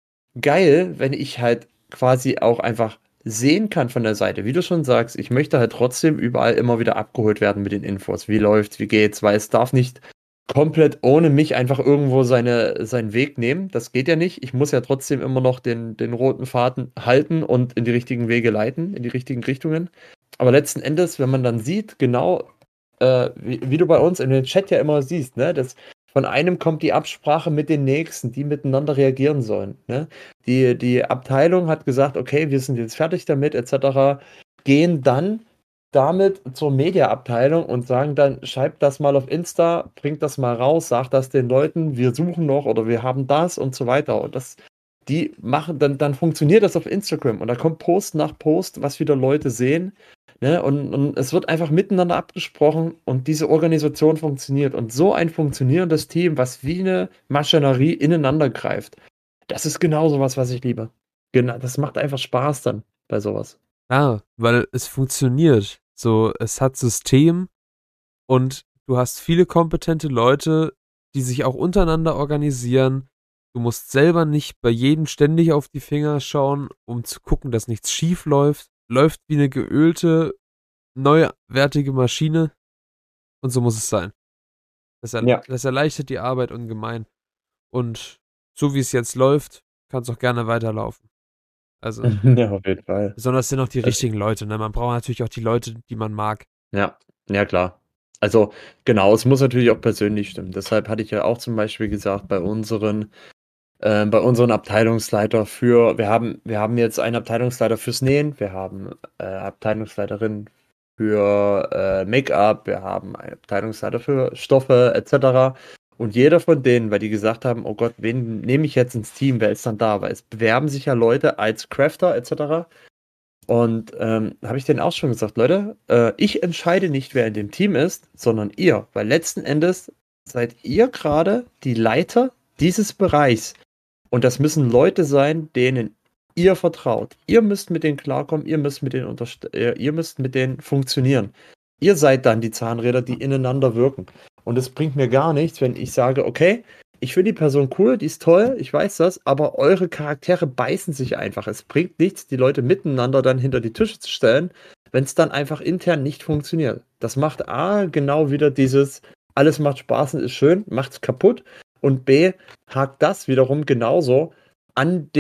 geil, wenn ich halt quasi auch einfach sehen kann von der Seite. Wie du schon sagst, ich möchte halt trotzdem überall immer wieder abgeholt werden mit den Infos. Wie läuft's, wie geht's, weil es darf nicht komplett ohne mich einfach irgendwo seinen Weg nehmen. Das geht ja nicht. Ich muss ja trotzdem immer noch den roten Faden halten und in die richtigen Wege leiten, in die richtigen Richtungen. Aber letzten Endes, wenn man dann sieht, genau, wie du bei uns in den Chat ja immer siehst, ne, von einem kommt die Absprache mit den nächsten, die miteinander reagieren sollen. Ne? Die Abteilung hat gesagt, okay, wir sind jetzt fertig damit, etc., gehen dann damit zur Mediaabteilung und sagen dann, schreibt das mal auf Insta, bringt das mal raus, sagt das den Leuten, wir suchen noch oder wir haben das und so weiter. Und die machen, dann funktioniert das auf Instagram und da kommt Post nach Post, was wieder Leute sehen. Ne? Und es wird einfach miteinander abgesprochen und diese Organisation funktioniert. Und so ein funktionierendes Team, was wie eine Maschinerie ineinander greift, das ist genau sowas, was ich liebe. Genau, das macht einfach Spaß dann bei sowas. Ja, weil es funktioniert. So, es hat System und du hast viele kompetente Leute, die sich auch untereinander organisieren. Du musst selber nicht bei jedem ständig auf die Finger schauen, um zu gucken, dass nichts schief läuft. Läuft wie eine geölte, neuwertige Maschine und so muss es sein. Ja. Das erleichtert die Arbeit ungemein. Und so wie es jetzt läuft, kann es auch gerne weiterlaufen. Also, Ja, auf jeden Fall. besonders sind auch die Also- richtigen Leute. Ne? Man braucht natürlich auch die Leute, die man mag. Ja, ja klar. Also genau, es muss natürlich auch persönlich stimmen. Deshalb hatte ich ja auch zum Beispiel gesagt, bei unseren Abteilungsleiter wir haben jetzt einen Abteilungsleiter fürs Nähen, wir haben Abteilungsleiterin für Make-up, wir haben einen Abteilungsleiter für Stoffe etc. Und jeder von denen, weil die gesagt haben, oh Gott, wen nehme ich jetzt ins Team, wer ist dann da? Weil es bewerben sich ja Leute als Crafter etc. Und habe ich denen auch schon gesagt, Leute, ich entscheide nicht, wer in dem Team ist, sondern ihr, weil letzten Endes seid ihr gerade die Leiter dieses Bereichs. Und das müssen Leute sein, denen ihr vertraut. Ihr müsst mit denen klarkommen, ihr müsst mit denen funktionieren. Ihr seid dann die Zahnräder, die ineinander wirken. Und es bringt mir gar nichts, wenn ich sage, okay, ich finde die Person cool, die ist toll, ich weiß das, aber eure Charaktere beißen sich einfach. Es bringt nichts, die Leute miteinander dann hinter die Tische zu stellen, wenn es dann einfach intern nicht funktioniert. Das macht A, genau wieder dieses, alles macht Spaß und ist schön, macht es kaputt. Und B, hakt das wiederum genauso an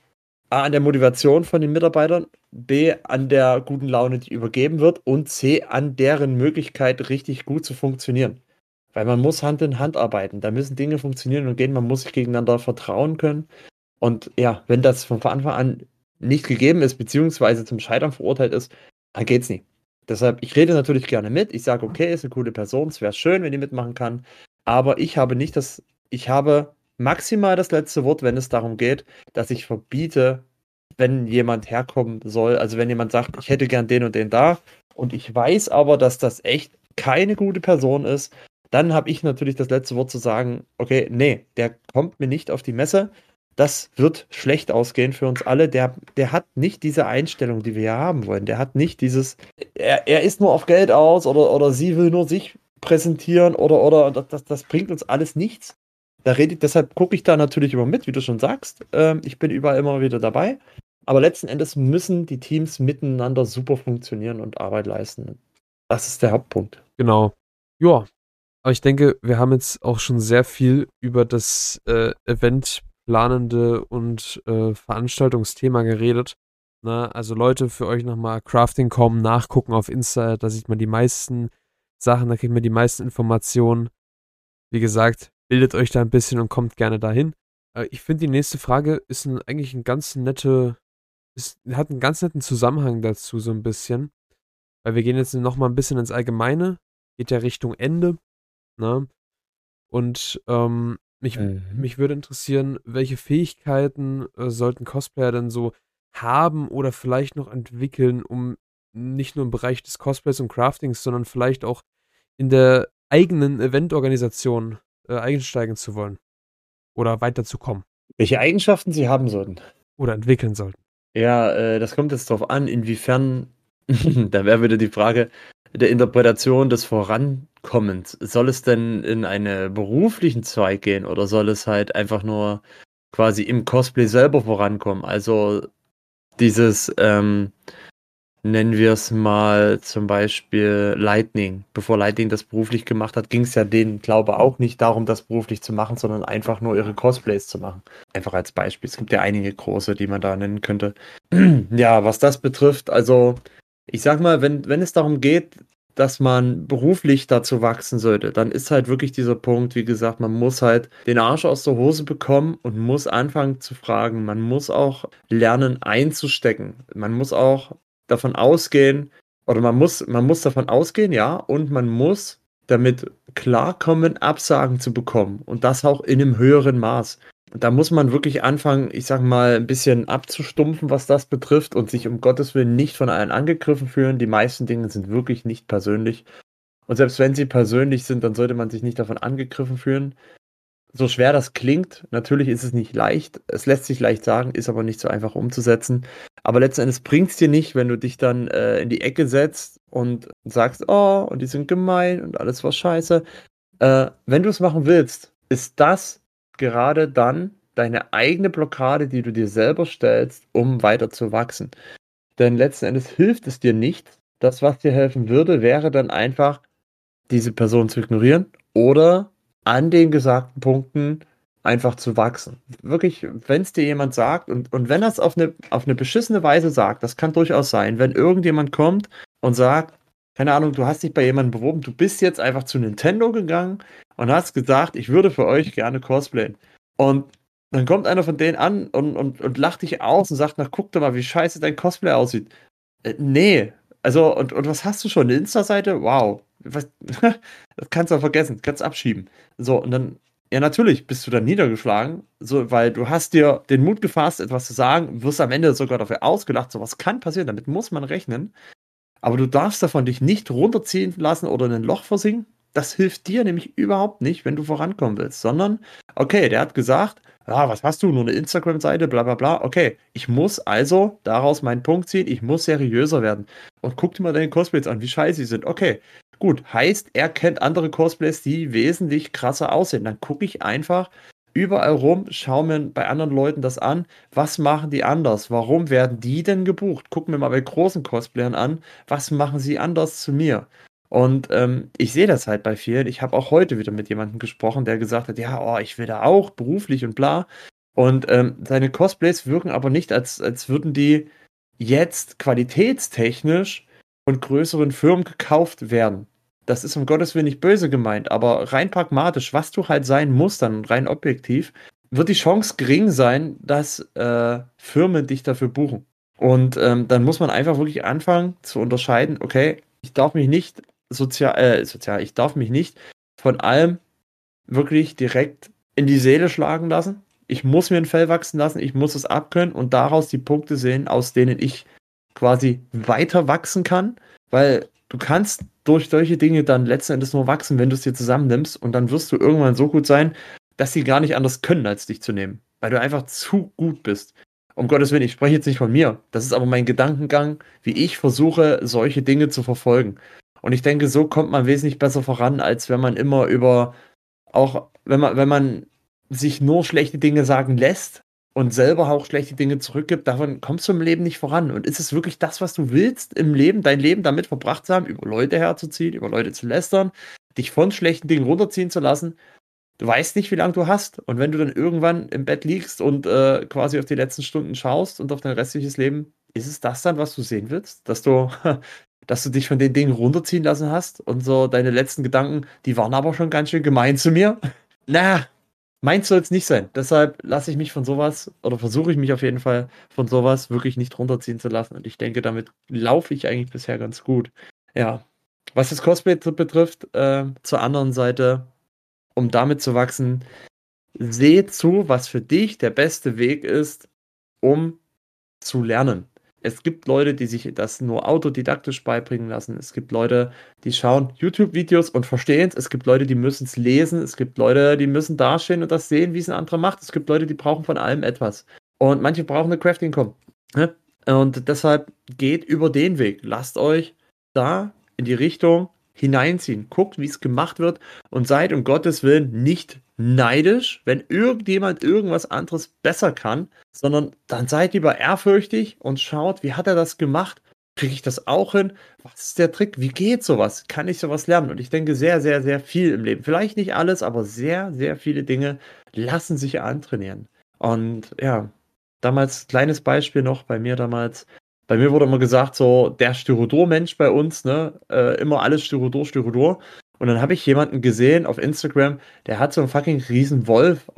der Motivation von den Mitarbeitern, B, an der guten Laune, die übergeben wird und C, an deren Möglichkeit, richtig gut zu funktionieren. Weil man muss Hand in Hand arbeiten, da müssen Dinge funktionieren und gehen, man muss sich gegeneinander vertrauen können. Und ja, wenn das von Anfang an nicht gegeben ist, beziehungsweise zum Scheitern verurteilt ist, dann geht's nicht. Deshalb, ich rede natürlich gerne mit, ich sage, okay, ist eine coole Person, es wäre schön, wenn die mitmachen kann, aber ich habe maximal das letzte Wort, wenn es darum geht, dass ich verbiete, wenn jemand herkommen soll, also wenn jemand sagt, ich hätte gern den und den da und ich weiß aber, dass das echt keine gute Person ist, dann habe ich natürlich das letzte Wort zu sagen, okay, nee, der kommt mir nicht auf die Messe, das wird schlecht ausgehen für uns alle, der hat nicht diese Einstellung, die wir hier haben wollen, der hat nicht dieses, er ist nur auf Geld aus oder sie will nur sich präsentieren oder das bringt uns alles nichts. Deshalb gucke ich da natürlich immer mit, wie du schon sagst. Ich bin überall immer wieder dabei. Aber letzten Endes müssen die Teams miteinander super funktionieren und Arbeit leisten. Das ist der Hauptpunkt. Genau. Ja, aber ich denke, wir haben jetzt auch schon sehr viel über das eventplanende und Veranstaltungsthema geredet. Na, also Leute, für euch nochmal Crafting.com nachgucken auf Insta, da sieht man die meisten Sachen, da kriegt man die meisten Informationen. Wie gesagt, bildet euch da ein bisschen und kommt gerne dahin. Ich finde, die nächste Frage ist eigentlich hat einen ganz netten Zusammenhang dazu, so ein bisschen. Weil wir gehen jetzt nochmal ein bisschen ins Allgemeine, geht ja Richtung Ende, ne? Und mich würde interessieren, welche Fähigkeiten sollten Cosplayer denn so haben oder vielleicht noch entwickeln, um nicht nur im Bereich des Cosplays und Craftings, sondern vielleicht auch in der eigenen Eventorganisation einsteigen zu wollen oder weiterzukommen Welche Eigenschaften sie haben sollten? oder entwickeln sollten. Ja, das kommt jetzt darauf an, inwiefern, da wäre wieder die Frage der Interpretation des Vorankommens. Soll es denn in einen beruflichen Zweig gehen oder soll es halt einfach nur quasi im Cosplay selber vorankommen? Also dieses, nennen wir es mal zum Beispiel Lightning. Bevor Lightning das beruflich gemacht hat, ging es ja denen, glaube ich, auch nicht darum, das beruflich zu machen, sondern einfach nur ihre Cosplays zu machen. Einfach als Beispiel. Es gibt ja einige große, die man da nennen könnte. Ja, was das betrifft, also ich sag mal, wenn es darum geht, dass man beruflich dazu wachsen sollte, dann ist halt wirklich dieser Punkt, wie gesagt, man muss halt den Arsch aus der Hose bekommen und muss anfangen zu fragen. Man muss auch lernen einzustecken. Man muss auch davon ausgehen, oder man muss davon ausgehen, ja, und man muss damit klarkommen, Absagen zu bekommen. Und das auch in einem höheren Maß. Da muss man wirklich anfangen, ich sag mal, ein bisschen abzustumpfen, was das betrifft und sich um Gottes Willen nicht von allen angegriffen fühlen. Die meisten Dinge sind wirklich nicht persönlich. Und selbst wenn sie persönlich sind, dann sollte man sich nicht davon angegriffen fühlen. So schwer das klingt, natürlich ist es nicht leicht. Es lässt sich leicht sagen, ist aber nicht so einfach umzusetzen. Aber letzten Endes bringt es dir nicht, wenn du dich dann in die Ecke setzt und sagst, oh, und die sind gemein und alles war scheiße. Wenn du es machen willst, ist das gerade dann deine eigene Blockade, die du dir selber stellst, um weiter zu wachsen. Denn letzten Endes hilft es dir nicht. Das, was dir helfen würde, wäre dann einfach, diese Person zu ignorieren oder an den gesagten Punkten einfach zu wachsen. Wirklich, wenn es dir jemand sagt und wenn er es auf eine beschissene Weise sagt, das kann durchaus sein, wenn irgendjemand kommt und sagt, keine Ahnung, du hast dich bei jemandem beworben, du bist jetzt einfach zu Nintendo gegangen und hast gesagt, ich würde für euch gerne cosplayen. Und dann kommt einer von denen an und lacht dich aus und sagt, na guck doch mal, wie scheiße dein Cosplay aussieht. Nee, also und was hast du schon? Eine Insta-Seite? Wow. Was, das kannst du auch vergessen, kannst abschieben. So, und dann, ja natürlich, bist du dann niedergeschlagen, so, weil du hast dir den Mut gefasst, etwas zu sagen, wirst am Ende sogar dafür ausgelacht, sowas kann passieren, damit muss man rechnen. Aber du darfst davon dich nicht runterziehen lassen oder in ein Loch versinken. Das hilft dir nämlich überhaupt nicht, wenn du vorankommen willst, sondern, okay, der hat gesagt, ja, was hast du, nur eine Instagram-Seite, bla bla bla. Okay, ich muss also daraus meinen Punkt ziehen, ich muss seriöser werden. Und guck dir mal deine Cosplays an, wie scheiße sie sind. Okay, gut, heißt, er kennt andere Cosplays, die wesentlich krasser aussehen. Dann gucke ich einfach überall rum, schaue mir bei anderen Leuten das an. Was machen die anders? Warum werden die denn gebucht? Guck mir mal bei großen Cosplayern an, was machen sie anders zu mir? Und ich sehe das halt bei vielen. Ich habe auch heute wieder mit jemandem gesprochen, der gesagt hat, ja, oh, ich will da auch beruflich und bla. Und seine Cosplays wirken aber nicht, als würden die jetzt qualitätstechnisch von größeren Firmen gekauft werden. Das ist um Gottes Willen nicht böse gemeint, aber rein pragmatisch, was du halt sein musst, dann rein objektiv, wird die Chance gering sein, dass Firmen dich dafür buchen. Und dann muss man einfach wirklich anfangen zu unterscheiden, okay, ich darf mich nicht ich darf mich nicht von allem wirklich direkt in die Seele schlagen lassen. Ich muss mir ein Fell wachsen lassen, ich muss es abkönnen und daraus die Punkte sehen, aus denen ich quasi weiter wachsen kann, weil du kannst durch solche Dinge dann letzten Endes nur wachsen, wenn du es dir zusammennimmst und dann wirst du irgendwann so gut sein, dass sie gar nicht anders können, als dich zu nehmen, weil du einfach zu gut bist. Um Gottes Willen, ich spreche jetzt nicht von mir, das ist aber mein Gedankengang, wie ich versuche, solche Dinge zu verfolgen. Und ich denke, so kommt man wesentlich besser voran, als wenn man immer wenn man sich nur schlechte Dinge sagen lässt und selber auch schlechte Dinge zurückgibt, davon kommst du im Leben nicht voran. Und ist es wirklich das, was du willst im Leben, dein Leben damit verbracht zu haben, über Leute herzuziehen, über Leute zu lästern, dich von schlechten Dingen runterziehen zu lassen? Du weißt nicht, wie lange du hast. Und wenn du dann irgendwann im Bett liegst und quasi auf die letzten Stunden schaust und auf dein restliches Leben, ist es das dann, was du sehen willst? Dass du dich von den Dingen runterziehen lassen hast und so deine letzten Gedanken, die waren aber schon ganz schön gemein zu mir. Na, meins soll es nicht sein. Deshalb lasse ich mich von sowas oder versuche ich mich auf jeden Fall von sowas wirklich nicht runterziehen zu lassen. Und ich denke, damit laufe ich eigentlich bisher ganz gut. Ja, was das Cosplay betrifft, zur anderen Seite, um damit zu wachsen, seh zu, was für dich der beste Weg ist, um zu lernen. Es gibt Leute, die sich das nur autodidaktisch beibringen lassen. Es gibt Leute, die schauen YouTube-Videos und verstehen es. Es gibt Leute, die müssen es lesen. Es gibt Leute, die müssen dastehen und das sehen, wie es ein anderer macht. Es gibt Leute, die brauchen von allem etwas. Und manche brauchen eine Crafting-Com. Ne? Und deshalb geht über den Weg. Lasst euch da in die Richtung hineinziehen. Guckt, wie es gemacht wird und seid um Gottes Willen nicht neidisch, wenn irgendjemand irgendwas anderes besser kann, sondern dann seid lieber ehrfürchtig und schaut, wie hat er das gemacht? Kriege ich das auch hin? Was ist der Trick? Wie geht sowas? Kann ich sowas lernen? Und ich denke sehr, sehr, sehr viel im Leben. Vielleicht nicht alles, aber sehr, sehr viele Dinge lassen sich antrainieren. Und ja, damals, kleines Beispiel noch bei mir damals, Bei mir wurde immer gesagt, so der Styrodor-Mensch bei uns, ne? Immer alles Styrodor, Styrodor. Und dann habe ich jemanden gesehen auf Instagram, der hat so einen fucking riesen Wolf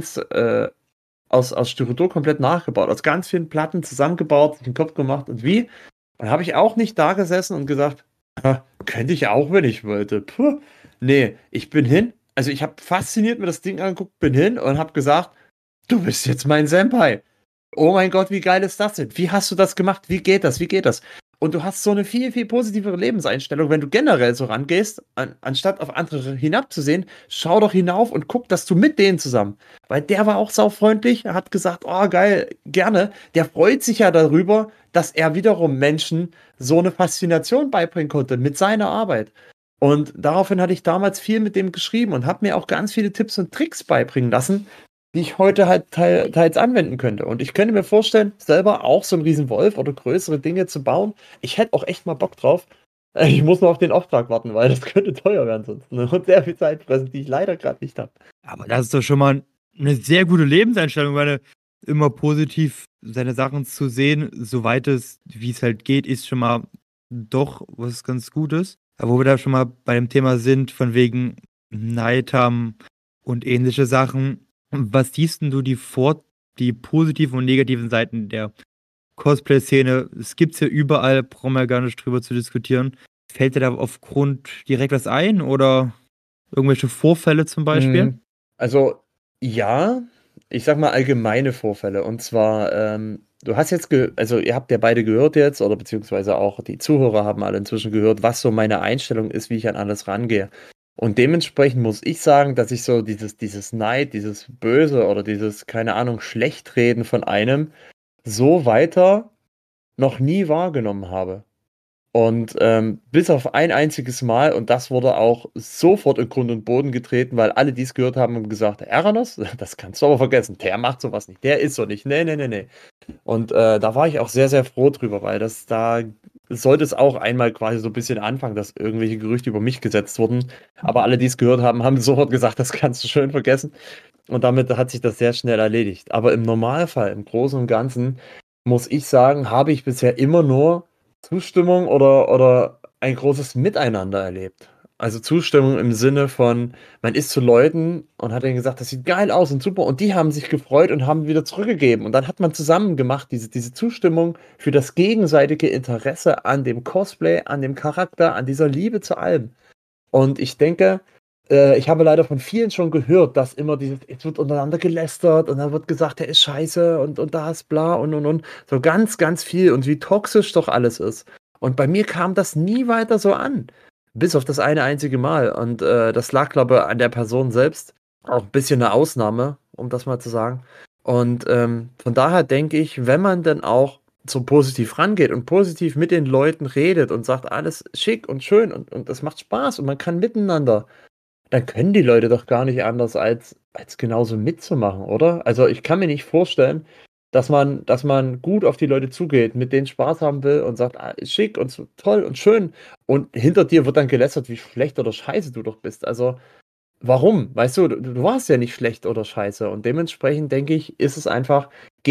aus Styrodor komplett nachgebaut, aus ganz vielen Platten zusammengebaut, sich den Kopf gemacht und wie. Und habe ich auch nicht da gesessen und gesagt, könnte ich auch, wenn ich wollte. Puh. Nee, ich bin hin. Also ich habe fasziniert mir das Ding angeguckt, bin hin und habe gesagt, du bist jetzt mein Senpai. Oh mein Gott, wie geil ist das denn? Wie hast du das gemacht? Wie geht das? Wie geht das? Und du hast so eine viel, viel positivere Lebenseinstellung, wenn du generell so rangehst, anstatt auf andere hinabzusehen, schau doch hinauf und guck, dass du mit denen zusammen. Weil der war auch saufreundlich, er hat gesagt, oh geil, gerne. Der freut sich ja darüber, dass er wiederum Menschen so eine Faszination beibringen konnte mit seiner Arbeit. Und daraufhin hatte ich damals viel mit dem geschrieben und habe mir auch ganz viele Tipps und Tricks beibringen lassen, die ich heute halt teils anwenden könnte. Und ich könnte mir vorstellen, selber auch so einen riesen Wolf oder größere Dinge zu bauen. Ich hätte auch echt mal Bock drauf. Ich muss nur auf den Auftrag warten, weil das könnte teuer werden sonst. Ne? Und sehr viel Zeit fressen, die ich leider gerade nicht habe. Aber das ist doch schon mal eine sehr gute Lebenseinstellung, weil immer positiv seine Sachen zu sehen, soweit es, wie es halt geht, ist schon mal doch was ganz Gutes. Aber wo wir da schon mal bei dem Thema sind, von wegen Neid haben und ähnliche Sachen, was siehst denn du die positiven und negativen Seiten der Cosplay-Szene? Es gibt's ja überall, brauchen wir gar nicht drüber zu diskutieren. Fällt dir da aufgrund direkt was ein oder irgendwelche Vorfälle zum Beispiel? Also, ja, ich sag mal allgemeine Vorfälle. Und zwar, du hast jetzt, also ihr habt ja beide gehört jetzt, oder beziehungsweise auch die Zuhörer haben alle inzwischen gehört, was so meine Einstellung ist, wie ich an alles rangehe. Und dementsprechend muss ich sagen, dass ich so dieses Neid, dieses Böse oder dieses, keine Ahnung, Schlechtreden von einem so weiter noch nie wahrgenommen habe. Und bis auf ein einziges Mal, und das wurde auch sofort in Grund und Boden getreten, weil alle, die es gehört haben, haben gesagt, Eranos, das kannst du aber vergessen, der macht sowas nicht, der ist so nicht, nee. Und da war ich auch sehr, sehr froh drüber, weil da sollte es auch einmal quasi so ein bisschen anfangen, dass irgendwelche Gerüchte über mich gesetzt wurden. Aber alle, die es gehört haben, haben sofort gesagt, das kannst du schön vergessen. Und damit hat sich das sehr schnell erledigt. Aber im Normalfall, im Großen und Ganzen, muss ich sagen, habe ich bisher immer nur Zustimmung oder ein großes Miteinander erlebt. Also Zustimmung im Sinne von, man ist zu Leuten und hat denen gesagt, das sieht geil aus und super. Und die haben sich gefreut und haben wieder zurückgegeben. Und dann hat man zusammen gemacht, diese Zustimmung für das gegenseitige Interesse an dem Cosplay, an dem Charakter, an dieser Liebe zu allem. Und ich denke, ich habe leider von vielen schon gehört, dass immer jetzt wird untereinander gelästert und dann wird gesagt, der ist scheiße und das, bla und. So ganz, ganz viel und wie toxisch doch alles ist. Und bei mir kam das nie weiter so an. Bis auf das eine einzige Mal. Und das lag, glaube ich, an der Person selbst. Auch ein bisschen eine Ausnahme, um das mal zu sagen. Und von daher denke ich, wenn man dann auch so positiv rangeht und positiv mit den Leuten redet und sagt, alles schick und schön und das macht Spaß und man kann miteinander, dann können die Leute doch gar nicht anders, als genauso mitzumachen, oder? Also ich kann mir nicht vorstellen, dass man gut auf die Leute zugeht, mit denen Spaß haben will und sagt, schick und so toll und schön. Und hinter dir wird dann gelästert, wie schlecht oder scheiße du doch bist. Also, warum? Weißt du warst ja nicht schlecht oder scheiße. Und dementsprechend denke ich, ist es einfach,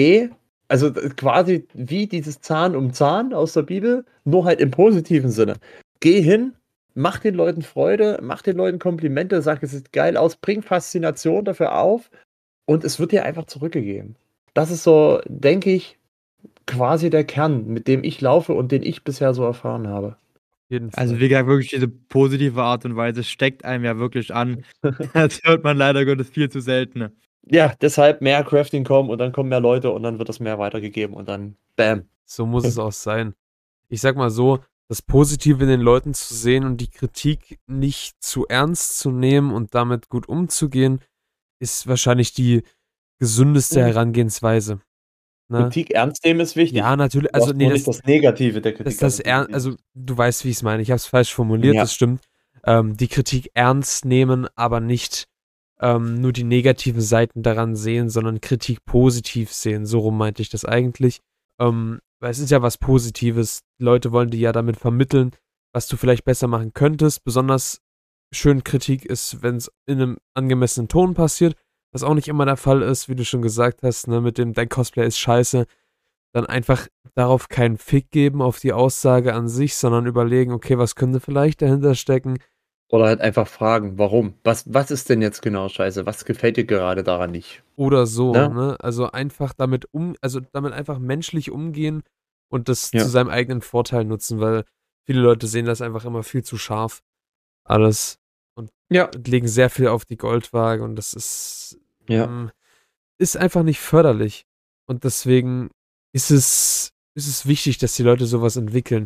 also quasi wie dieses Zahn um Zahn aus der Bibel, nur halt im positiven Sinne. Geh hin, mach den Leuten Freude, mach den Leuten Komplimente, sag, es sieht geil aus, bring Faszination dafür auf und es wird dir einfach zurückgegeben. Das ist so, denke ich, quasi der Kern, mit dem ich laufe und den ich bisher so erfahren habe. Also wie gesagt, wirklich diese positive Art und Weise steckt einem ja wirklich an. Das hört man leider Gottes viel zu selten. Ja, deshalb mehr Crafting kommen und dann kommen mehr Leute und dann wird das mehr weitergegeben und dann bam. So muss es auch sein. Ich sag mal so, das Positive in den Leuten zu sehen und die Kritik nicht zu ernst zu nehmen und damit gut umzugehen, ist wahrscheinlich die gesündeste Herangehensweise. Ne? Kritik ernst nehmen ist wichtig. Ja, natürlich. Also, nee, das Negative der Kritik. Also, du weißt, wie ich es meine. Ich habe es falsch formuliert, Ja. das stimmt. Die Kritik ernst nehmen, aber nicht nur die negativen Seiten daran sehen, sondern Kritik positiv sehen. So rum meinte ich das eigentlich. Weil es ist ja was Positives. Die Leute wollen dir ja damit vermitteln, was du vielleicht besser machen könntest. Besonders schön Kritik ist, wenn es in einem angemessenen Ton passiert, was auch nicht immer der Fall ist, wie du schon gesagt hast, ne, mit dem, dein Cosplay ist scheiße. dann einfach darauf keinen Fick geben auf die Aussage an sich, sondern überlegen, okay, was könnte vielleicht dahinter stecken? Oder halt einfach fragen, warum? Was ist denn jetzt genau scheiße? Was gefällt dir gerade daran nicht? Oder so, Ne? ne? Also einfach damit damit einfach menschlich umgehen und das Ja. zu seinem eigenen Vorteil nutzen, weil viele Leute sehen das einfach immer viel zu scharf. Alles. Und Ja. legen sehr viel auf die Goldwaage und das ist, Ja. ist einfach nicht förderlich. Und deswegen ist es wichtig, dass die Leute sowas entwickeln.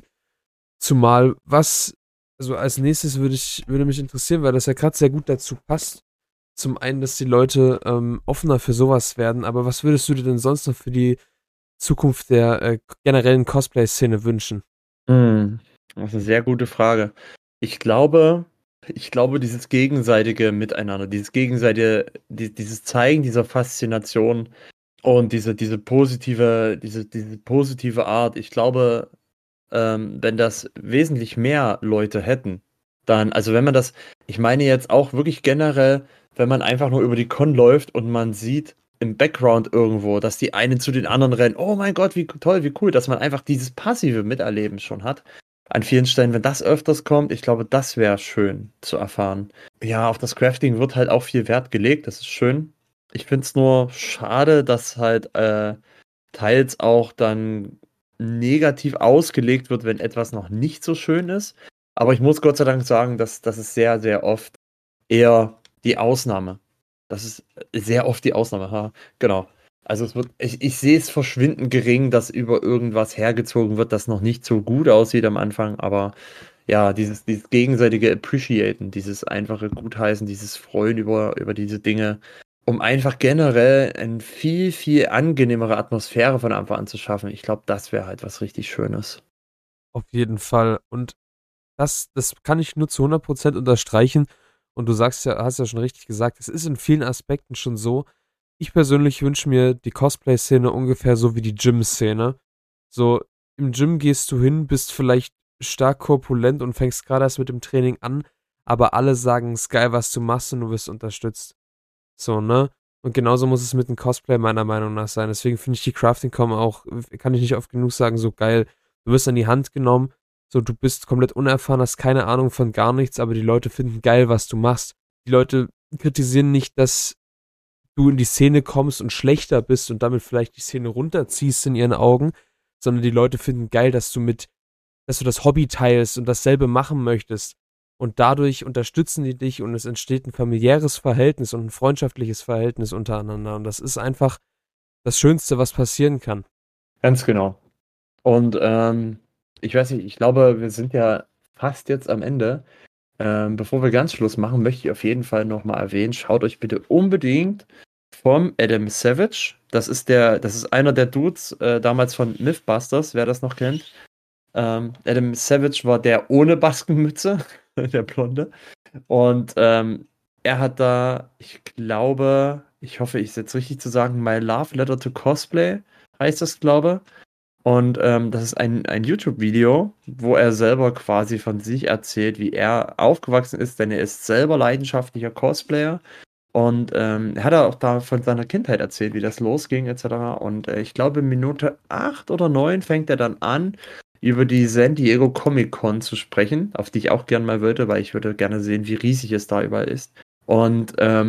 Zumal also als nächstes würde mich interessieren, weil das ja gerade sehr gut dazu passt. Zum einen, dass die Leute offener für sowas werden, aber was würdest du dir denn sonst noch für die Zukunft der generellen Cosplay-Szene wünschen? Das ist eine sehr gute Frage. Ich glaube, dieses gegenseitige Miteinander, dieses Zeigen dieser Faszination und diese positive Art, ich glaube, wenn das wesentlich mehr Leute hätten, dann, also wenn man das, ich meine jetzt auch wirklich generell, wenn man einfach nur über die Con läuft und man sieht im Background irgendwo, dass die einen zu den anderen rennen, oh mein Gott, wie toll, wie cool, dass man einfach dieses passive Miterleben schon hat. An vielen Stellen, wenn das öfters kommt, ich glaube, das wäre schön zu erfahren. Ja, auf das Crafting wird halt auch viel Wert gelegt, das ist schön. Ich finde es nur schade, dass halt teils auch dann negativ ausgelegt wird, wenn etwas noch nicht so schön ist. Aber ich muss Gott sei Dank sagen, dass das ist sehr, sehr oft eher die Ausnahme. Das ist sehr oft die Ausnahme, ha, genau. Also ich sehe es verschwindend gering, dass über irgendwas hergezogen wird, das noch nicht so gut aussieht am Anfang, aber ja, dieses gegenseitige Appreciaten, dieses einfache Gutheißen, dieses Freuen über diese Dinge, um einfach generell eine viel, viel angenehmere Atmosphäre von Anfang an zu schaffen. Ich glaube, das wäre halt was richtig Schönes. Auf jeden Fall. Und das kann ich nur zu 100% unterstreichen. Und du hast ja schon richtig gesagt, es ist in vielen Aspekten schon so. Ich persönlich wünsche mir die Cosplay-Szene ungefähr so wie die Gym-Szene. So, im Gym gehst du hin, bist vielleicht stark korpulent und fängst gerade erst mit dem Training an, aber alle sagen, es ist geil, was du machst und du wirst unterstützt. So, ne? Und genauso muss es mit dem Cosplay meiner Meinung nach sein. Deswegen finde ich die Crafting-Com auch, kann ich nicht oft genug sagen, so geil. Du wirst an die Hand genommen, so du bist komplett unerfahren, hast keine Ahnung von gar nichts, aber die Leute finden geil, was du machst. Die Leute kritisieren nicht, dass du in die Szene kommst und schlechter bist und damit vielleicht die Szene runterziehst in ihren Augen, sondern die Leute finden geil, dass du das Hobby teilst und dasselbe machen möchtest. Und dadurch unterstützen die dich und es entsteht ein familiäres Verhältnis und ein freundschaftliches Verhältnis untereinander. Und das ist einfach das Schönste, was passieren kann. Ganz genau. Und ich weiß nicht, ich glaube, wir sind ja fast jetzt am Ende. Bevor wir ganz Schluss machen, möchte ich auf jeden Fall nochmal erwähnen, schaut euch bitte unbedingt vom Adam Savage. Das ist einer der Dudes, damals von Mythbusters, wer das noch kennt. Adam Savage war der ohne Baskenmütze, der Blonde. Und er hat da, ich glaube, ich hoffe, ich setze richtig zu sagen, My Love Letter to Cosplay heißt das, glaube. Und das ist ein YouTube-Video, wo er selber quasi von sich erzählt, wie er aufgewachsen ist, denn er ist selber leidenschaftlicher Cosplayer. Und er hat auch da von seiner Kindheit erzählt, wie das losging, etc. Und ich glaube, Minute 8 oder 9 fängt er dann an, über die San Diego Comic Con zu sprechen, auf die ich auch gerne mal würde, weil ich würde gerne sehen, wie riesig es da überall ist. Und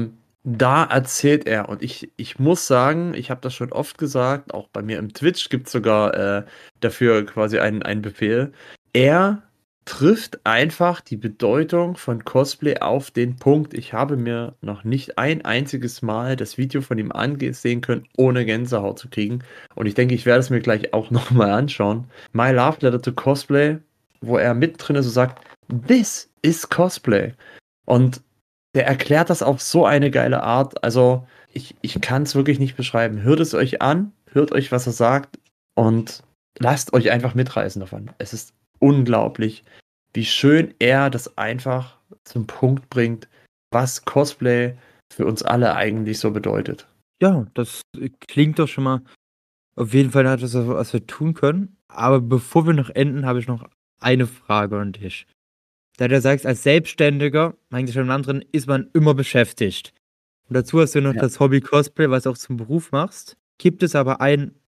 da erzählt er, und ich muss sagen, ich habe das schon oft gesagt, auch bei mir im Twitch gibt es sogar dafür quasi einen Befehl. Er trifft einfach die Bedeutung von Cosplay auf den Punkt. Ich habe mir noch nicht ein einziges Mal das Video von ihm angesehen können, ohne Gänsehaut zu kriegen. Und ich denke, ich werde es mir gleich auch nochmal anschauen. My Love Letter to Cosplay, wo er mittendrin so sagt, this is Cosplay. Und der erklärt das auf so eine geile Art. Also, ich kann es wirklich nicht beschreiben. Hört es euch an, hört euch, was er sagt und lasst euch einfach mitreißen davon. Es ist unglaublich, wie schön er das einfach zum Punkt bringt, was Cosplay für uns alle eigentlich so bedeutet. Ja, das klingt doch schon mal auf jeden Fall etwas, was wir tun können. Aber bevor wir noch enden, habe ich noch eine Frage an dich. Da du sagst, als Selbstständiger, eigentlich mit dem anderen, ist man immer beschäftigt. Und dazu hast du noch Ja. das Hobby Cosplay, was du auch zum Beruf machst. Gibt es aber ein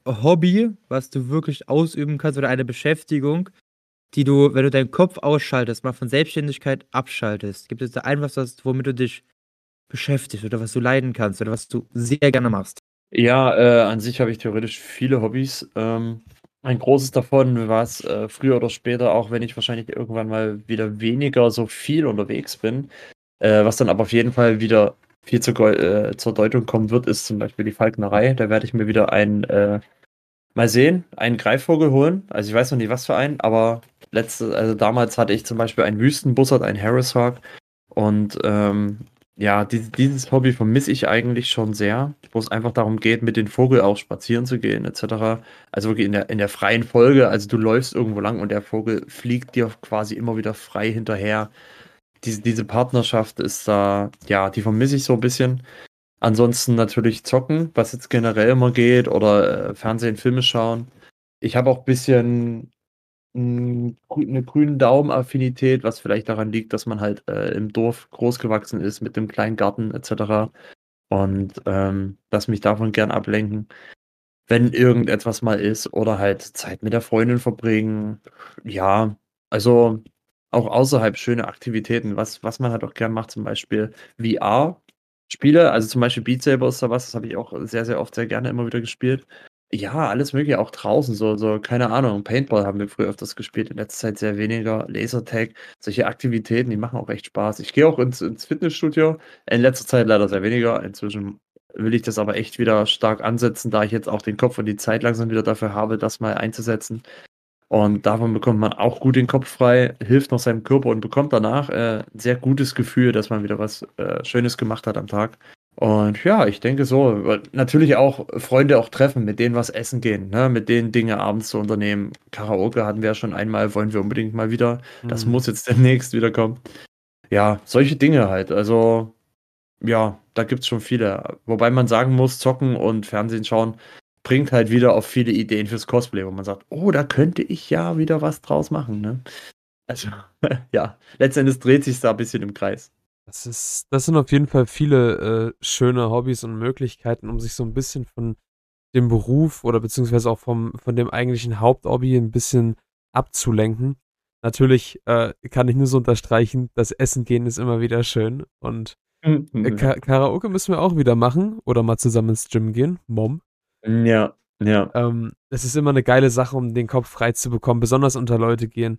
Hobby, was du wirklich ausüben kannst oder eine Beschäftigung, die du, wenn du deinen Kopf ausschaltest, mal von Selbstständigkeit abschaltest? Gibt es da etwas, womit du dich beschäftigst oder was du leiden kannst oder was du sehr gerne machst? Ja, an sich habe ich theoretisch viele Hobbys. Ein großes davon, was früher oder später, auch wenn ich wahrscheinlich irgendwann mal wieder weniger so viel unterwegs bin, was dann aber auf jeden Fall wieder viel zur Deutung kommen wird, ist zum Beispiel die Falknerei. Da werde ich mir wieder mal sehen, einen Greifvogel holen. Also ich weiß noch nicht, was für einen, aber also damals hatte ich zum Beispiel einen Wüstenbussard, einen Harrishawk. Und ja, dieses Hobby vermisse ich eigentlich schon sehr, wo es einfach darum geht, mit dem Vogel auch spazieren zu gehen, etc. Also wirklich in der freien Folge. Also du läufst irgendwo lang und der Vogel fliegt dir quasi immer wieder frei hinterher. Diese Partnerschaft ist da, ja, die vermisse ich so ein bisschen. Ansonsten natürlich zocken, was jetzt generell immer geht, oder Fernsehen, Filme schauen. Ich habe auch ein bisschen eine grünen Daumen-Affinität, was vielleicht daran liegt, dass man halt im Dorf groß gewachsen ist mit dem kleinen Garten etc. Und lass mich davon gern ablenken, wenn irgendetwas mal ist oder halt Zeit mit der Freundin verbringen. Ja, also auch außerhalb schöne Aktivitäten, was man halt auch gern macht, zum Beispiel VR-Spiele, also zum Beispiel Beat Saber ist da was, das habe ich auch sehr, sehr oft sehr gerne immer wieder gespielt. Ja, alles mögliche, auch draußen, so, keine Ahnung, Paintball haben wir früher öfters gespielt, in letzter Zeit sehr weniger, Lasertag, solche Aktivitäten, die machen auch echt Spaß. Ich gehe auch ins Fitnessstudio, in letzter Zeit leider sehr weniger, inzwischen will ich das aber echt wieder stark ansetzen, da ich jetzt auch den Kopf und die Zeit langsam wieder dafür habe, das mal einzusetzen. Und davon bekommt man auch gut den Kopf frei, hilft noch seinem Körper und bekommt danach ein sehr gutes Gefühl, dass man wieder was Schönes gemacht hat am Tag. Und ja, ich denke so, natürlich auch Freunde auch treffen, mit denen was essen gehen, ne? Mit denen Dinge abends zu unternehmen. Karaoke hatten wir ja schon einmal, wollen wir unbedingt mal wieder. Das muss jetzt demnächst wieder kommen. Ja, solche Dinge halt. Also, ja, da gibt es schon viele. Wobei man sagen muss, zocken und Fernsehen schauen bringt halt wieder auf viele Ideen fürs Cosplay, wo man sagt, oh, da könnte ich ja wieder was draus machen, ne? Also, ja, letztendlich dreht sich da ein bisschen im Kreis. Das sind auf jeden Fall viele schöne Hobbys und Möglichkeiten, um sich so ein bisschen von dem Beruf oder beziehungsweise auch von dem eigentlichen Haupthobby ein bisschen abzulenken. Natürlich kann ich nur so unterstreichen, das Essen gehen ist immer wieder schön und Karaoke müssen wir auch wieder machen oder mal zusammen ins Gym gehen, Mom. Ja, ja. Es ist immer eine geile Sache, um den Kopf frei zu bekommen, besonders unter Leute gehen.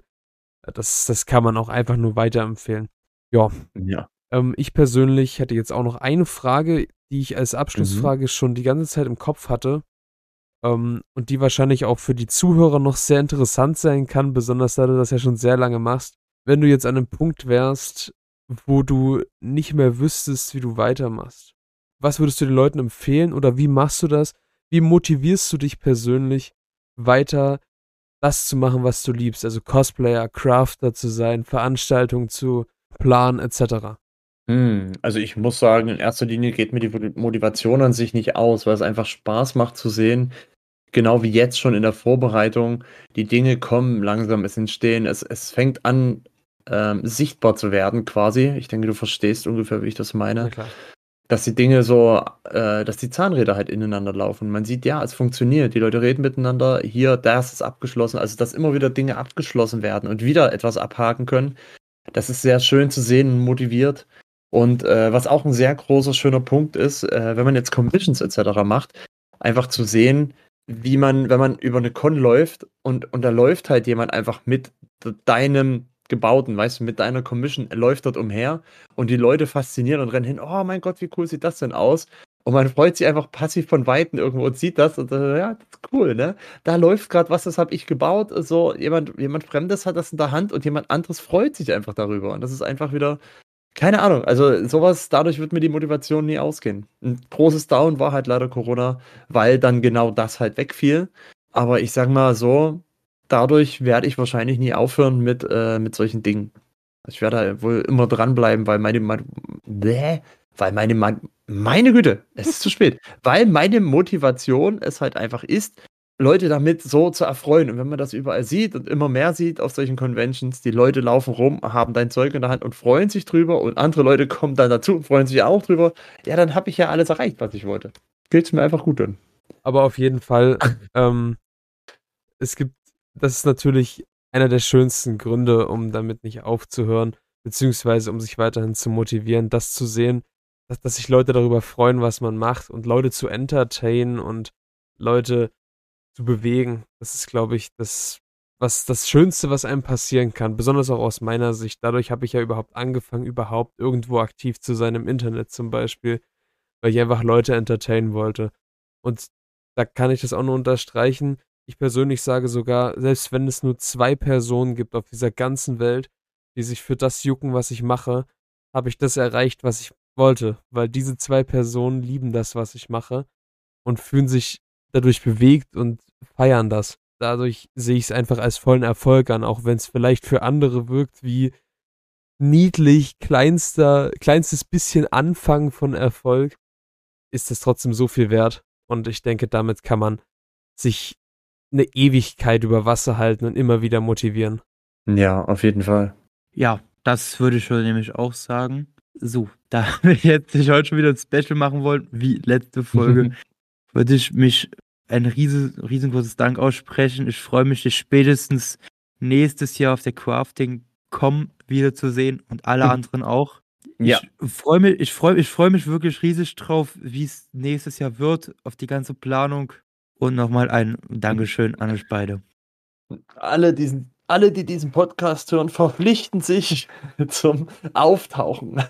Das kann man auch einfach nur weiterempfehlen. Ja. Ja. Ich persönlich hätte jetzt auch noch eine Frage, die ich als Abschlussfrage schon die ganze Zeit im Kopf hatte. Und die wahrscheinlich auch für die Zuhörer noch sehr interessant sein kann, besonders da du das ja schon sehr lange machst. Wenn du jetzt an einem Punkt wärst, wo du nicht mehr wüsstest, wie du weitermachst, was würdest du den Leuten empfehlen oder wie machst du das? Wie motivierst du dich persönlich weiter das zu machen, was du liebst? Also Cosplayer, Crafter zu sein, Veranstaltungen zu planen, etc. Also ich muss sagen, in erster Linie geht mir die Motivation an sich nicht aus, weil es einfach Spaß macht zu sehen, genau wie jetzt schon in der Vorbereitung, die Dinge kommen langsam, es entstehen, es fängt an, sichtbar zu werden quasi. Ich denke, du verstehst ungefähr, wie ich das meine. Na klar. Dass die Dinge so, dass die Zahnräder halt ineinander laufen. Man sieht, ja, es funktioniert. Die Leute reden miteinander. Hier, das ist abgeschlossen. Also, dass immer wieder Dinge abgeschlossen werden und wieder etwas abhaken können. Das ist sehr schön zu sehen und motiviert. Und was auch ein sehr großer, schöner Punkt ist, wenn man jetzt Commissions etc. macht, einfach zu sehen, wie man, wenn man über eine Con läuft und da läuft halt jemand einfach mit deinem Gebauten, weißt du, mit deiner Commission, läuft dort umher und die Leute faszinieren und rennen hin, oh mein Gott, wie cool sieht das denn aus? Und man freut sich einfach passiv von Weitem irgendwo und sieht das und ja, das ist cool, ne? Da läuft gerade was, das habe ich gebaut, so jemand Fremdes hat das in der Hand und jemand anderes freut sich einfach darüber und das ist einfach wieder, keine Ahnung, also sowas, dadurch wird mir die Motivation nie ausgehen. Ein großes Down war halt leider Corona, weil dann genau das halt wegfiel, aber ich sag mal so, dadurch werde ich wahrscheinlich nie aufhören mit solchen Dingen. Ich werde da wohl immer dranbleiben, weil meine Güte, es ist zu spät. Weil meine Motivation es halt einfach ist, Leute damit so zu erfreuen. Und wenn man das überall sieht und immer mehr sieht auf solchen Conventions, die Leute laufen rum, haben dein Zeug in der Hand und freuen sich drüber und andere Leute kommen dann dazu und freuen sich auch drüber, ja, dann habe ich ja alles erreicht, was ich wollte. Geht's mir einfach gut an. Aber auf jeden Fall, das ist natürlich einer der schönsten Gründe, um damit nicht aufzuhören, beziehungsweise um sich weiterhin zu motivieren, das zu sehen, dass sich Leute darüber freuen, was man macht und Leute zu entertainen und Leute zu bewegen. Das ist, glaube ich, das Schönste, was einem passieren kann, besonders auch aus meiner Sicht. Dadurch habe ich ja überhaupt angefangen, überhaupt irgendwo aktiv zu sein, im Internet zum Beispiel, weil ich einfach Leute entertainen wollte. Und da kann ich das auch nur unterstreichen. Ich persönlich sage sogar, selbst wenn es nur 2 Personen gibt auf dieser ganzen Welt, die sich für das jucken, was ich mache, habe ich das erreicht, was ich wollte. Weil diese 2 Personen lieben das, was ich mache und fühlen sich dadurch bewegt und feiern das. Dadurch sehe ich es einfach als vollen Erfolg an, auch wenn es vielleicht für andere wirkt wie niedlich, kleinstes bisschen Anfang von Erfolg, ist es trotzdem so viel wert. Und ich denke, damit kann man sich eine Ewigkeit über Wasser halten und immer wieder motivieren. Ja, auf jeden Fall. Ja, das würde ich schon nämlich auch sagen. So, da wir jetzt nicht heute schon wieder ein Special machen wollen, wie letzte Folge, würde ich mich ein riesengroßes Dank aussprechen. Ich freue mich, dich spätestens nächstes Jahr auf der Crafting.com wiederzusehen und alle anderen auch. Ja. Ich freue mich wirklich riesig drauf, wie es nächstes Jahr wird, auf die ganze Planung. Und nochmal ein Dankeschön an euch beide. Alle, die diesen Podcast hören, verpflichten sich zum Auftauchen.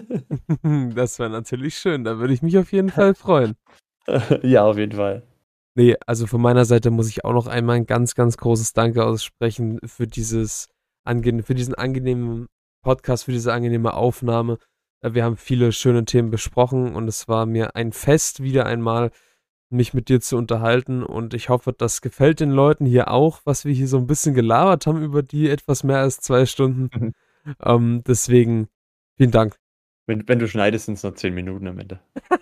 Das wäre natürlich schön, da würde ich mich auf jeden Fall freuen. Ja, auf jeden Fall. Nee, also von meiner Seite muss ich auch noch einmal ein ganz, ganz großes Danke aussprechen für diesen angenehmen Podcast, für diese angenehme Aufnahme. Wir haben viele schöne Themen besprochen und es war mir ein Fest, wieder einmal mich mit dir zu unterhalten und ich hoffe, das gefällt den Leuten hier auch, was wir hier so ein bisschen gelabert haben über die etwas mehr als 2 Stunden. Deswegen vielen Dank. Wenn du schneidest, sind es noch 10 Minuten am Ende.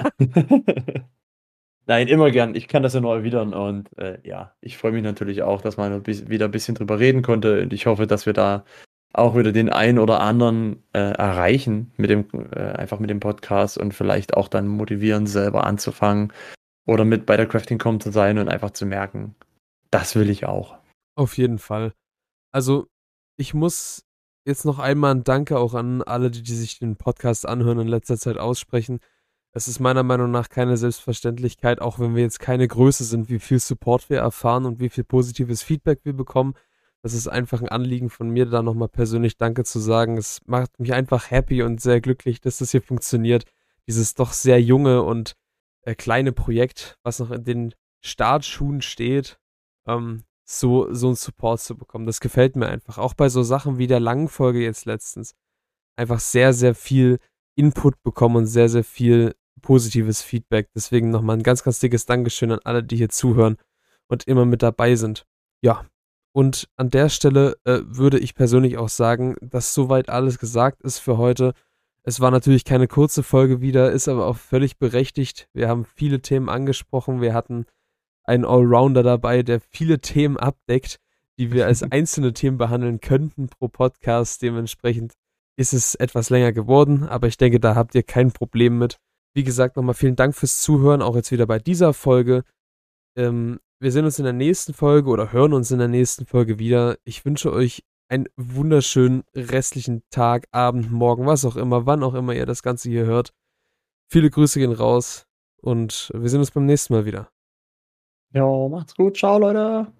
Nein, immer gern. Ich kann das ja nur erwidern und ja, ich freue mich natürlich auch, dass man wieder ein bisschen drüber reden konnte und ich hoffe, dass wir da auch wieder den einen oder anderen erreichen einfach mit dem Podcast und vielleicht auch dann motivieren, selber anzufangen oder mit bei der Crafting.com zu sein und einfach zu merken, das will ich auch. Auf jeden Fall. Also, ich muss jetzt noch einmal ein Danke auch an alle, die sich den Podcast anhören in letzter Zeit aussprechen. Es ist meiner Meinung nach keine Selbstverständlichkeit, auch wenn wir jetzt keine Größe sind, wie viel Support wir erfahren und wie viel positives Feedback wir bekommen. Das ist einfach ein Anliegen von mir, da nochmal persönlich Danke zu sagen. Es macht mich einfach happy und sehr glücklich, dass das hier funktioniert. Dieses doch sehr junge und kleine Projekt, was noch in den Startschuhen steht, so einen Support zu bekommen. Das gefällt mir einfach. Auch bei so Sachen wie der langen Folge jetzt letztens. Einfach sehr, sehr viel Input bekommen und sehr, sehr viel positives Feedback. Deswegen nochmal ein ganz, ganz dickes Dankeschön an alle, die hier zuhören und immer mit dabei sind. Ja, und an der Stelle würde ich persönlich auch sagen, dass soweit alles gesagt ist für heute. Es war natürlich keine kurze Folge wieder, ist aber auch völlig berechtigt. Wir haben viele Themen angesprochen. Wir hatten einen Allrounder dabei, der viele Themen abdeckt, die wir als einzelne Themen behandeln könnten pro Podcast. Dementsprechend ist es etwas länger geworden, aber ich denke, da habt ihr kein Problem mit. Wie gesagt, nochmal vielen Dank fürs Zuhören, auch jetzt wieder bei dieser Folge. Wir sehen uns in der nächsten Folge oder hören uns in der nächsten Folge wieder. Ich wünsche euch einen wunderschönen restlichen Tag, Abend, Morgen, was auch immer, wann auch immer ihr das Ganze hier hört. Viele Grüße gehen raus und wir sehen uns beim nächsten Mal wieder. Ja, macht's gut. Ciao, Leute.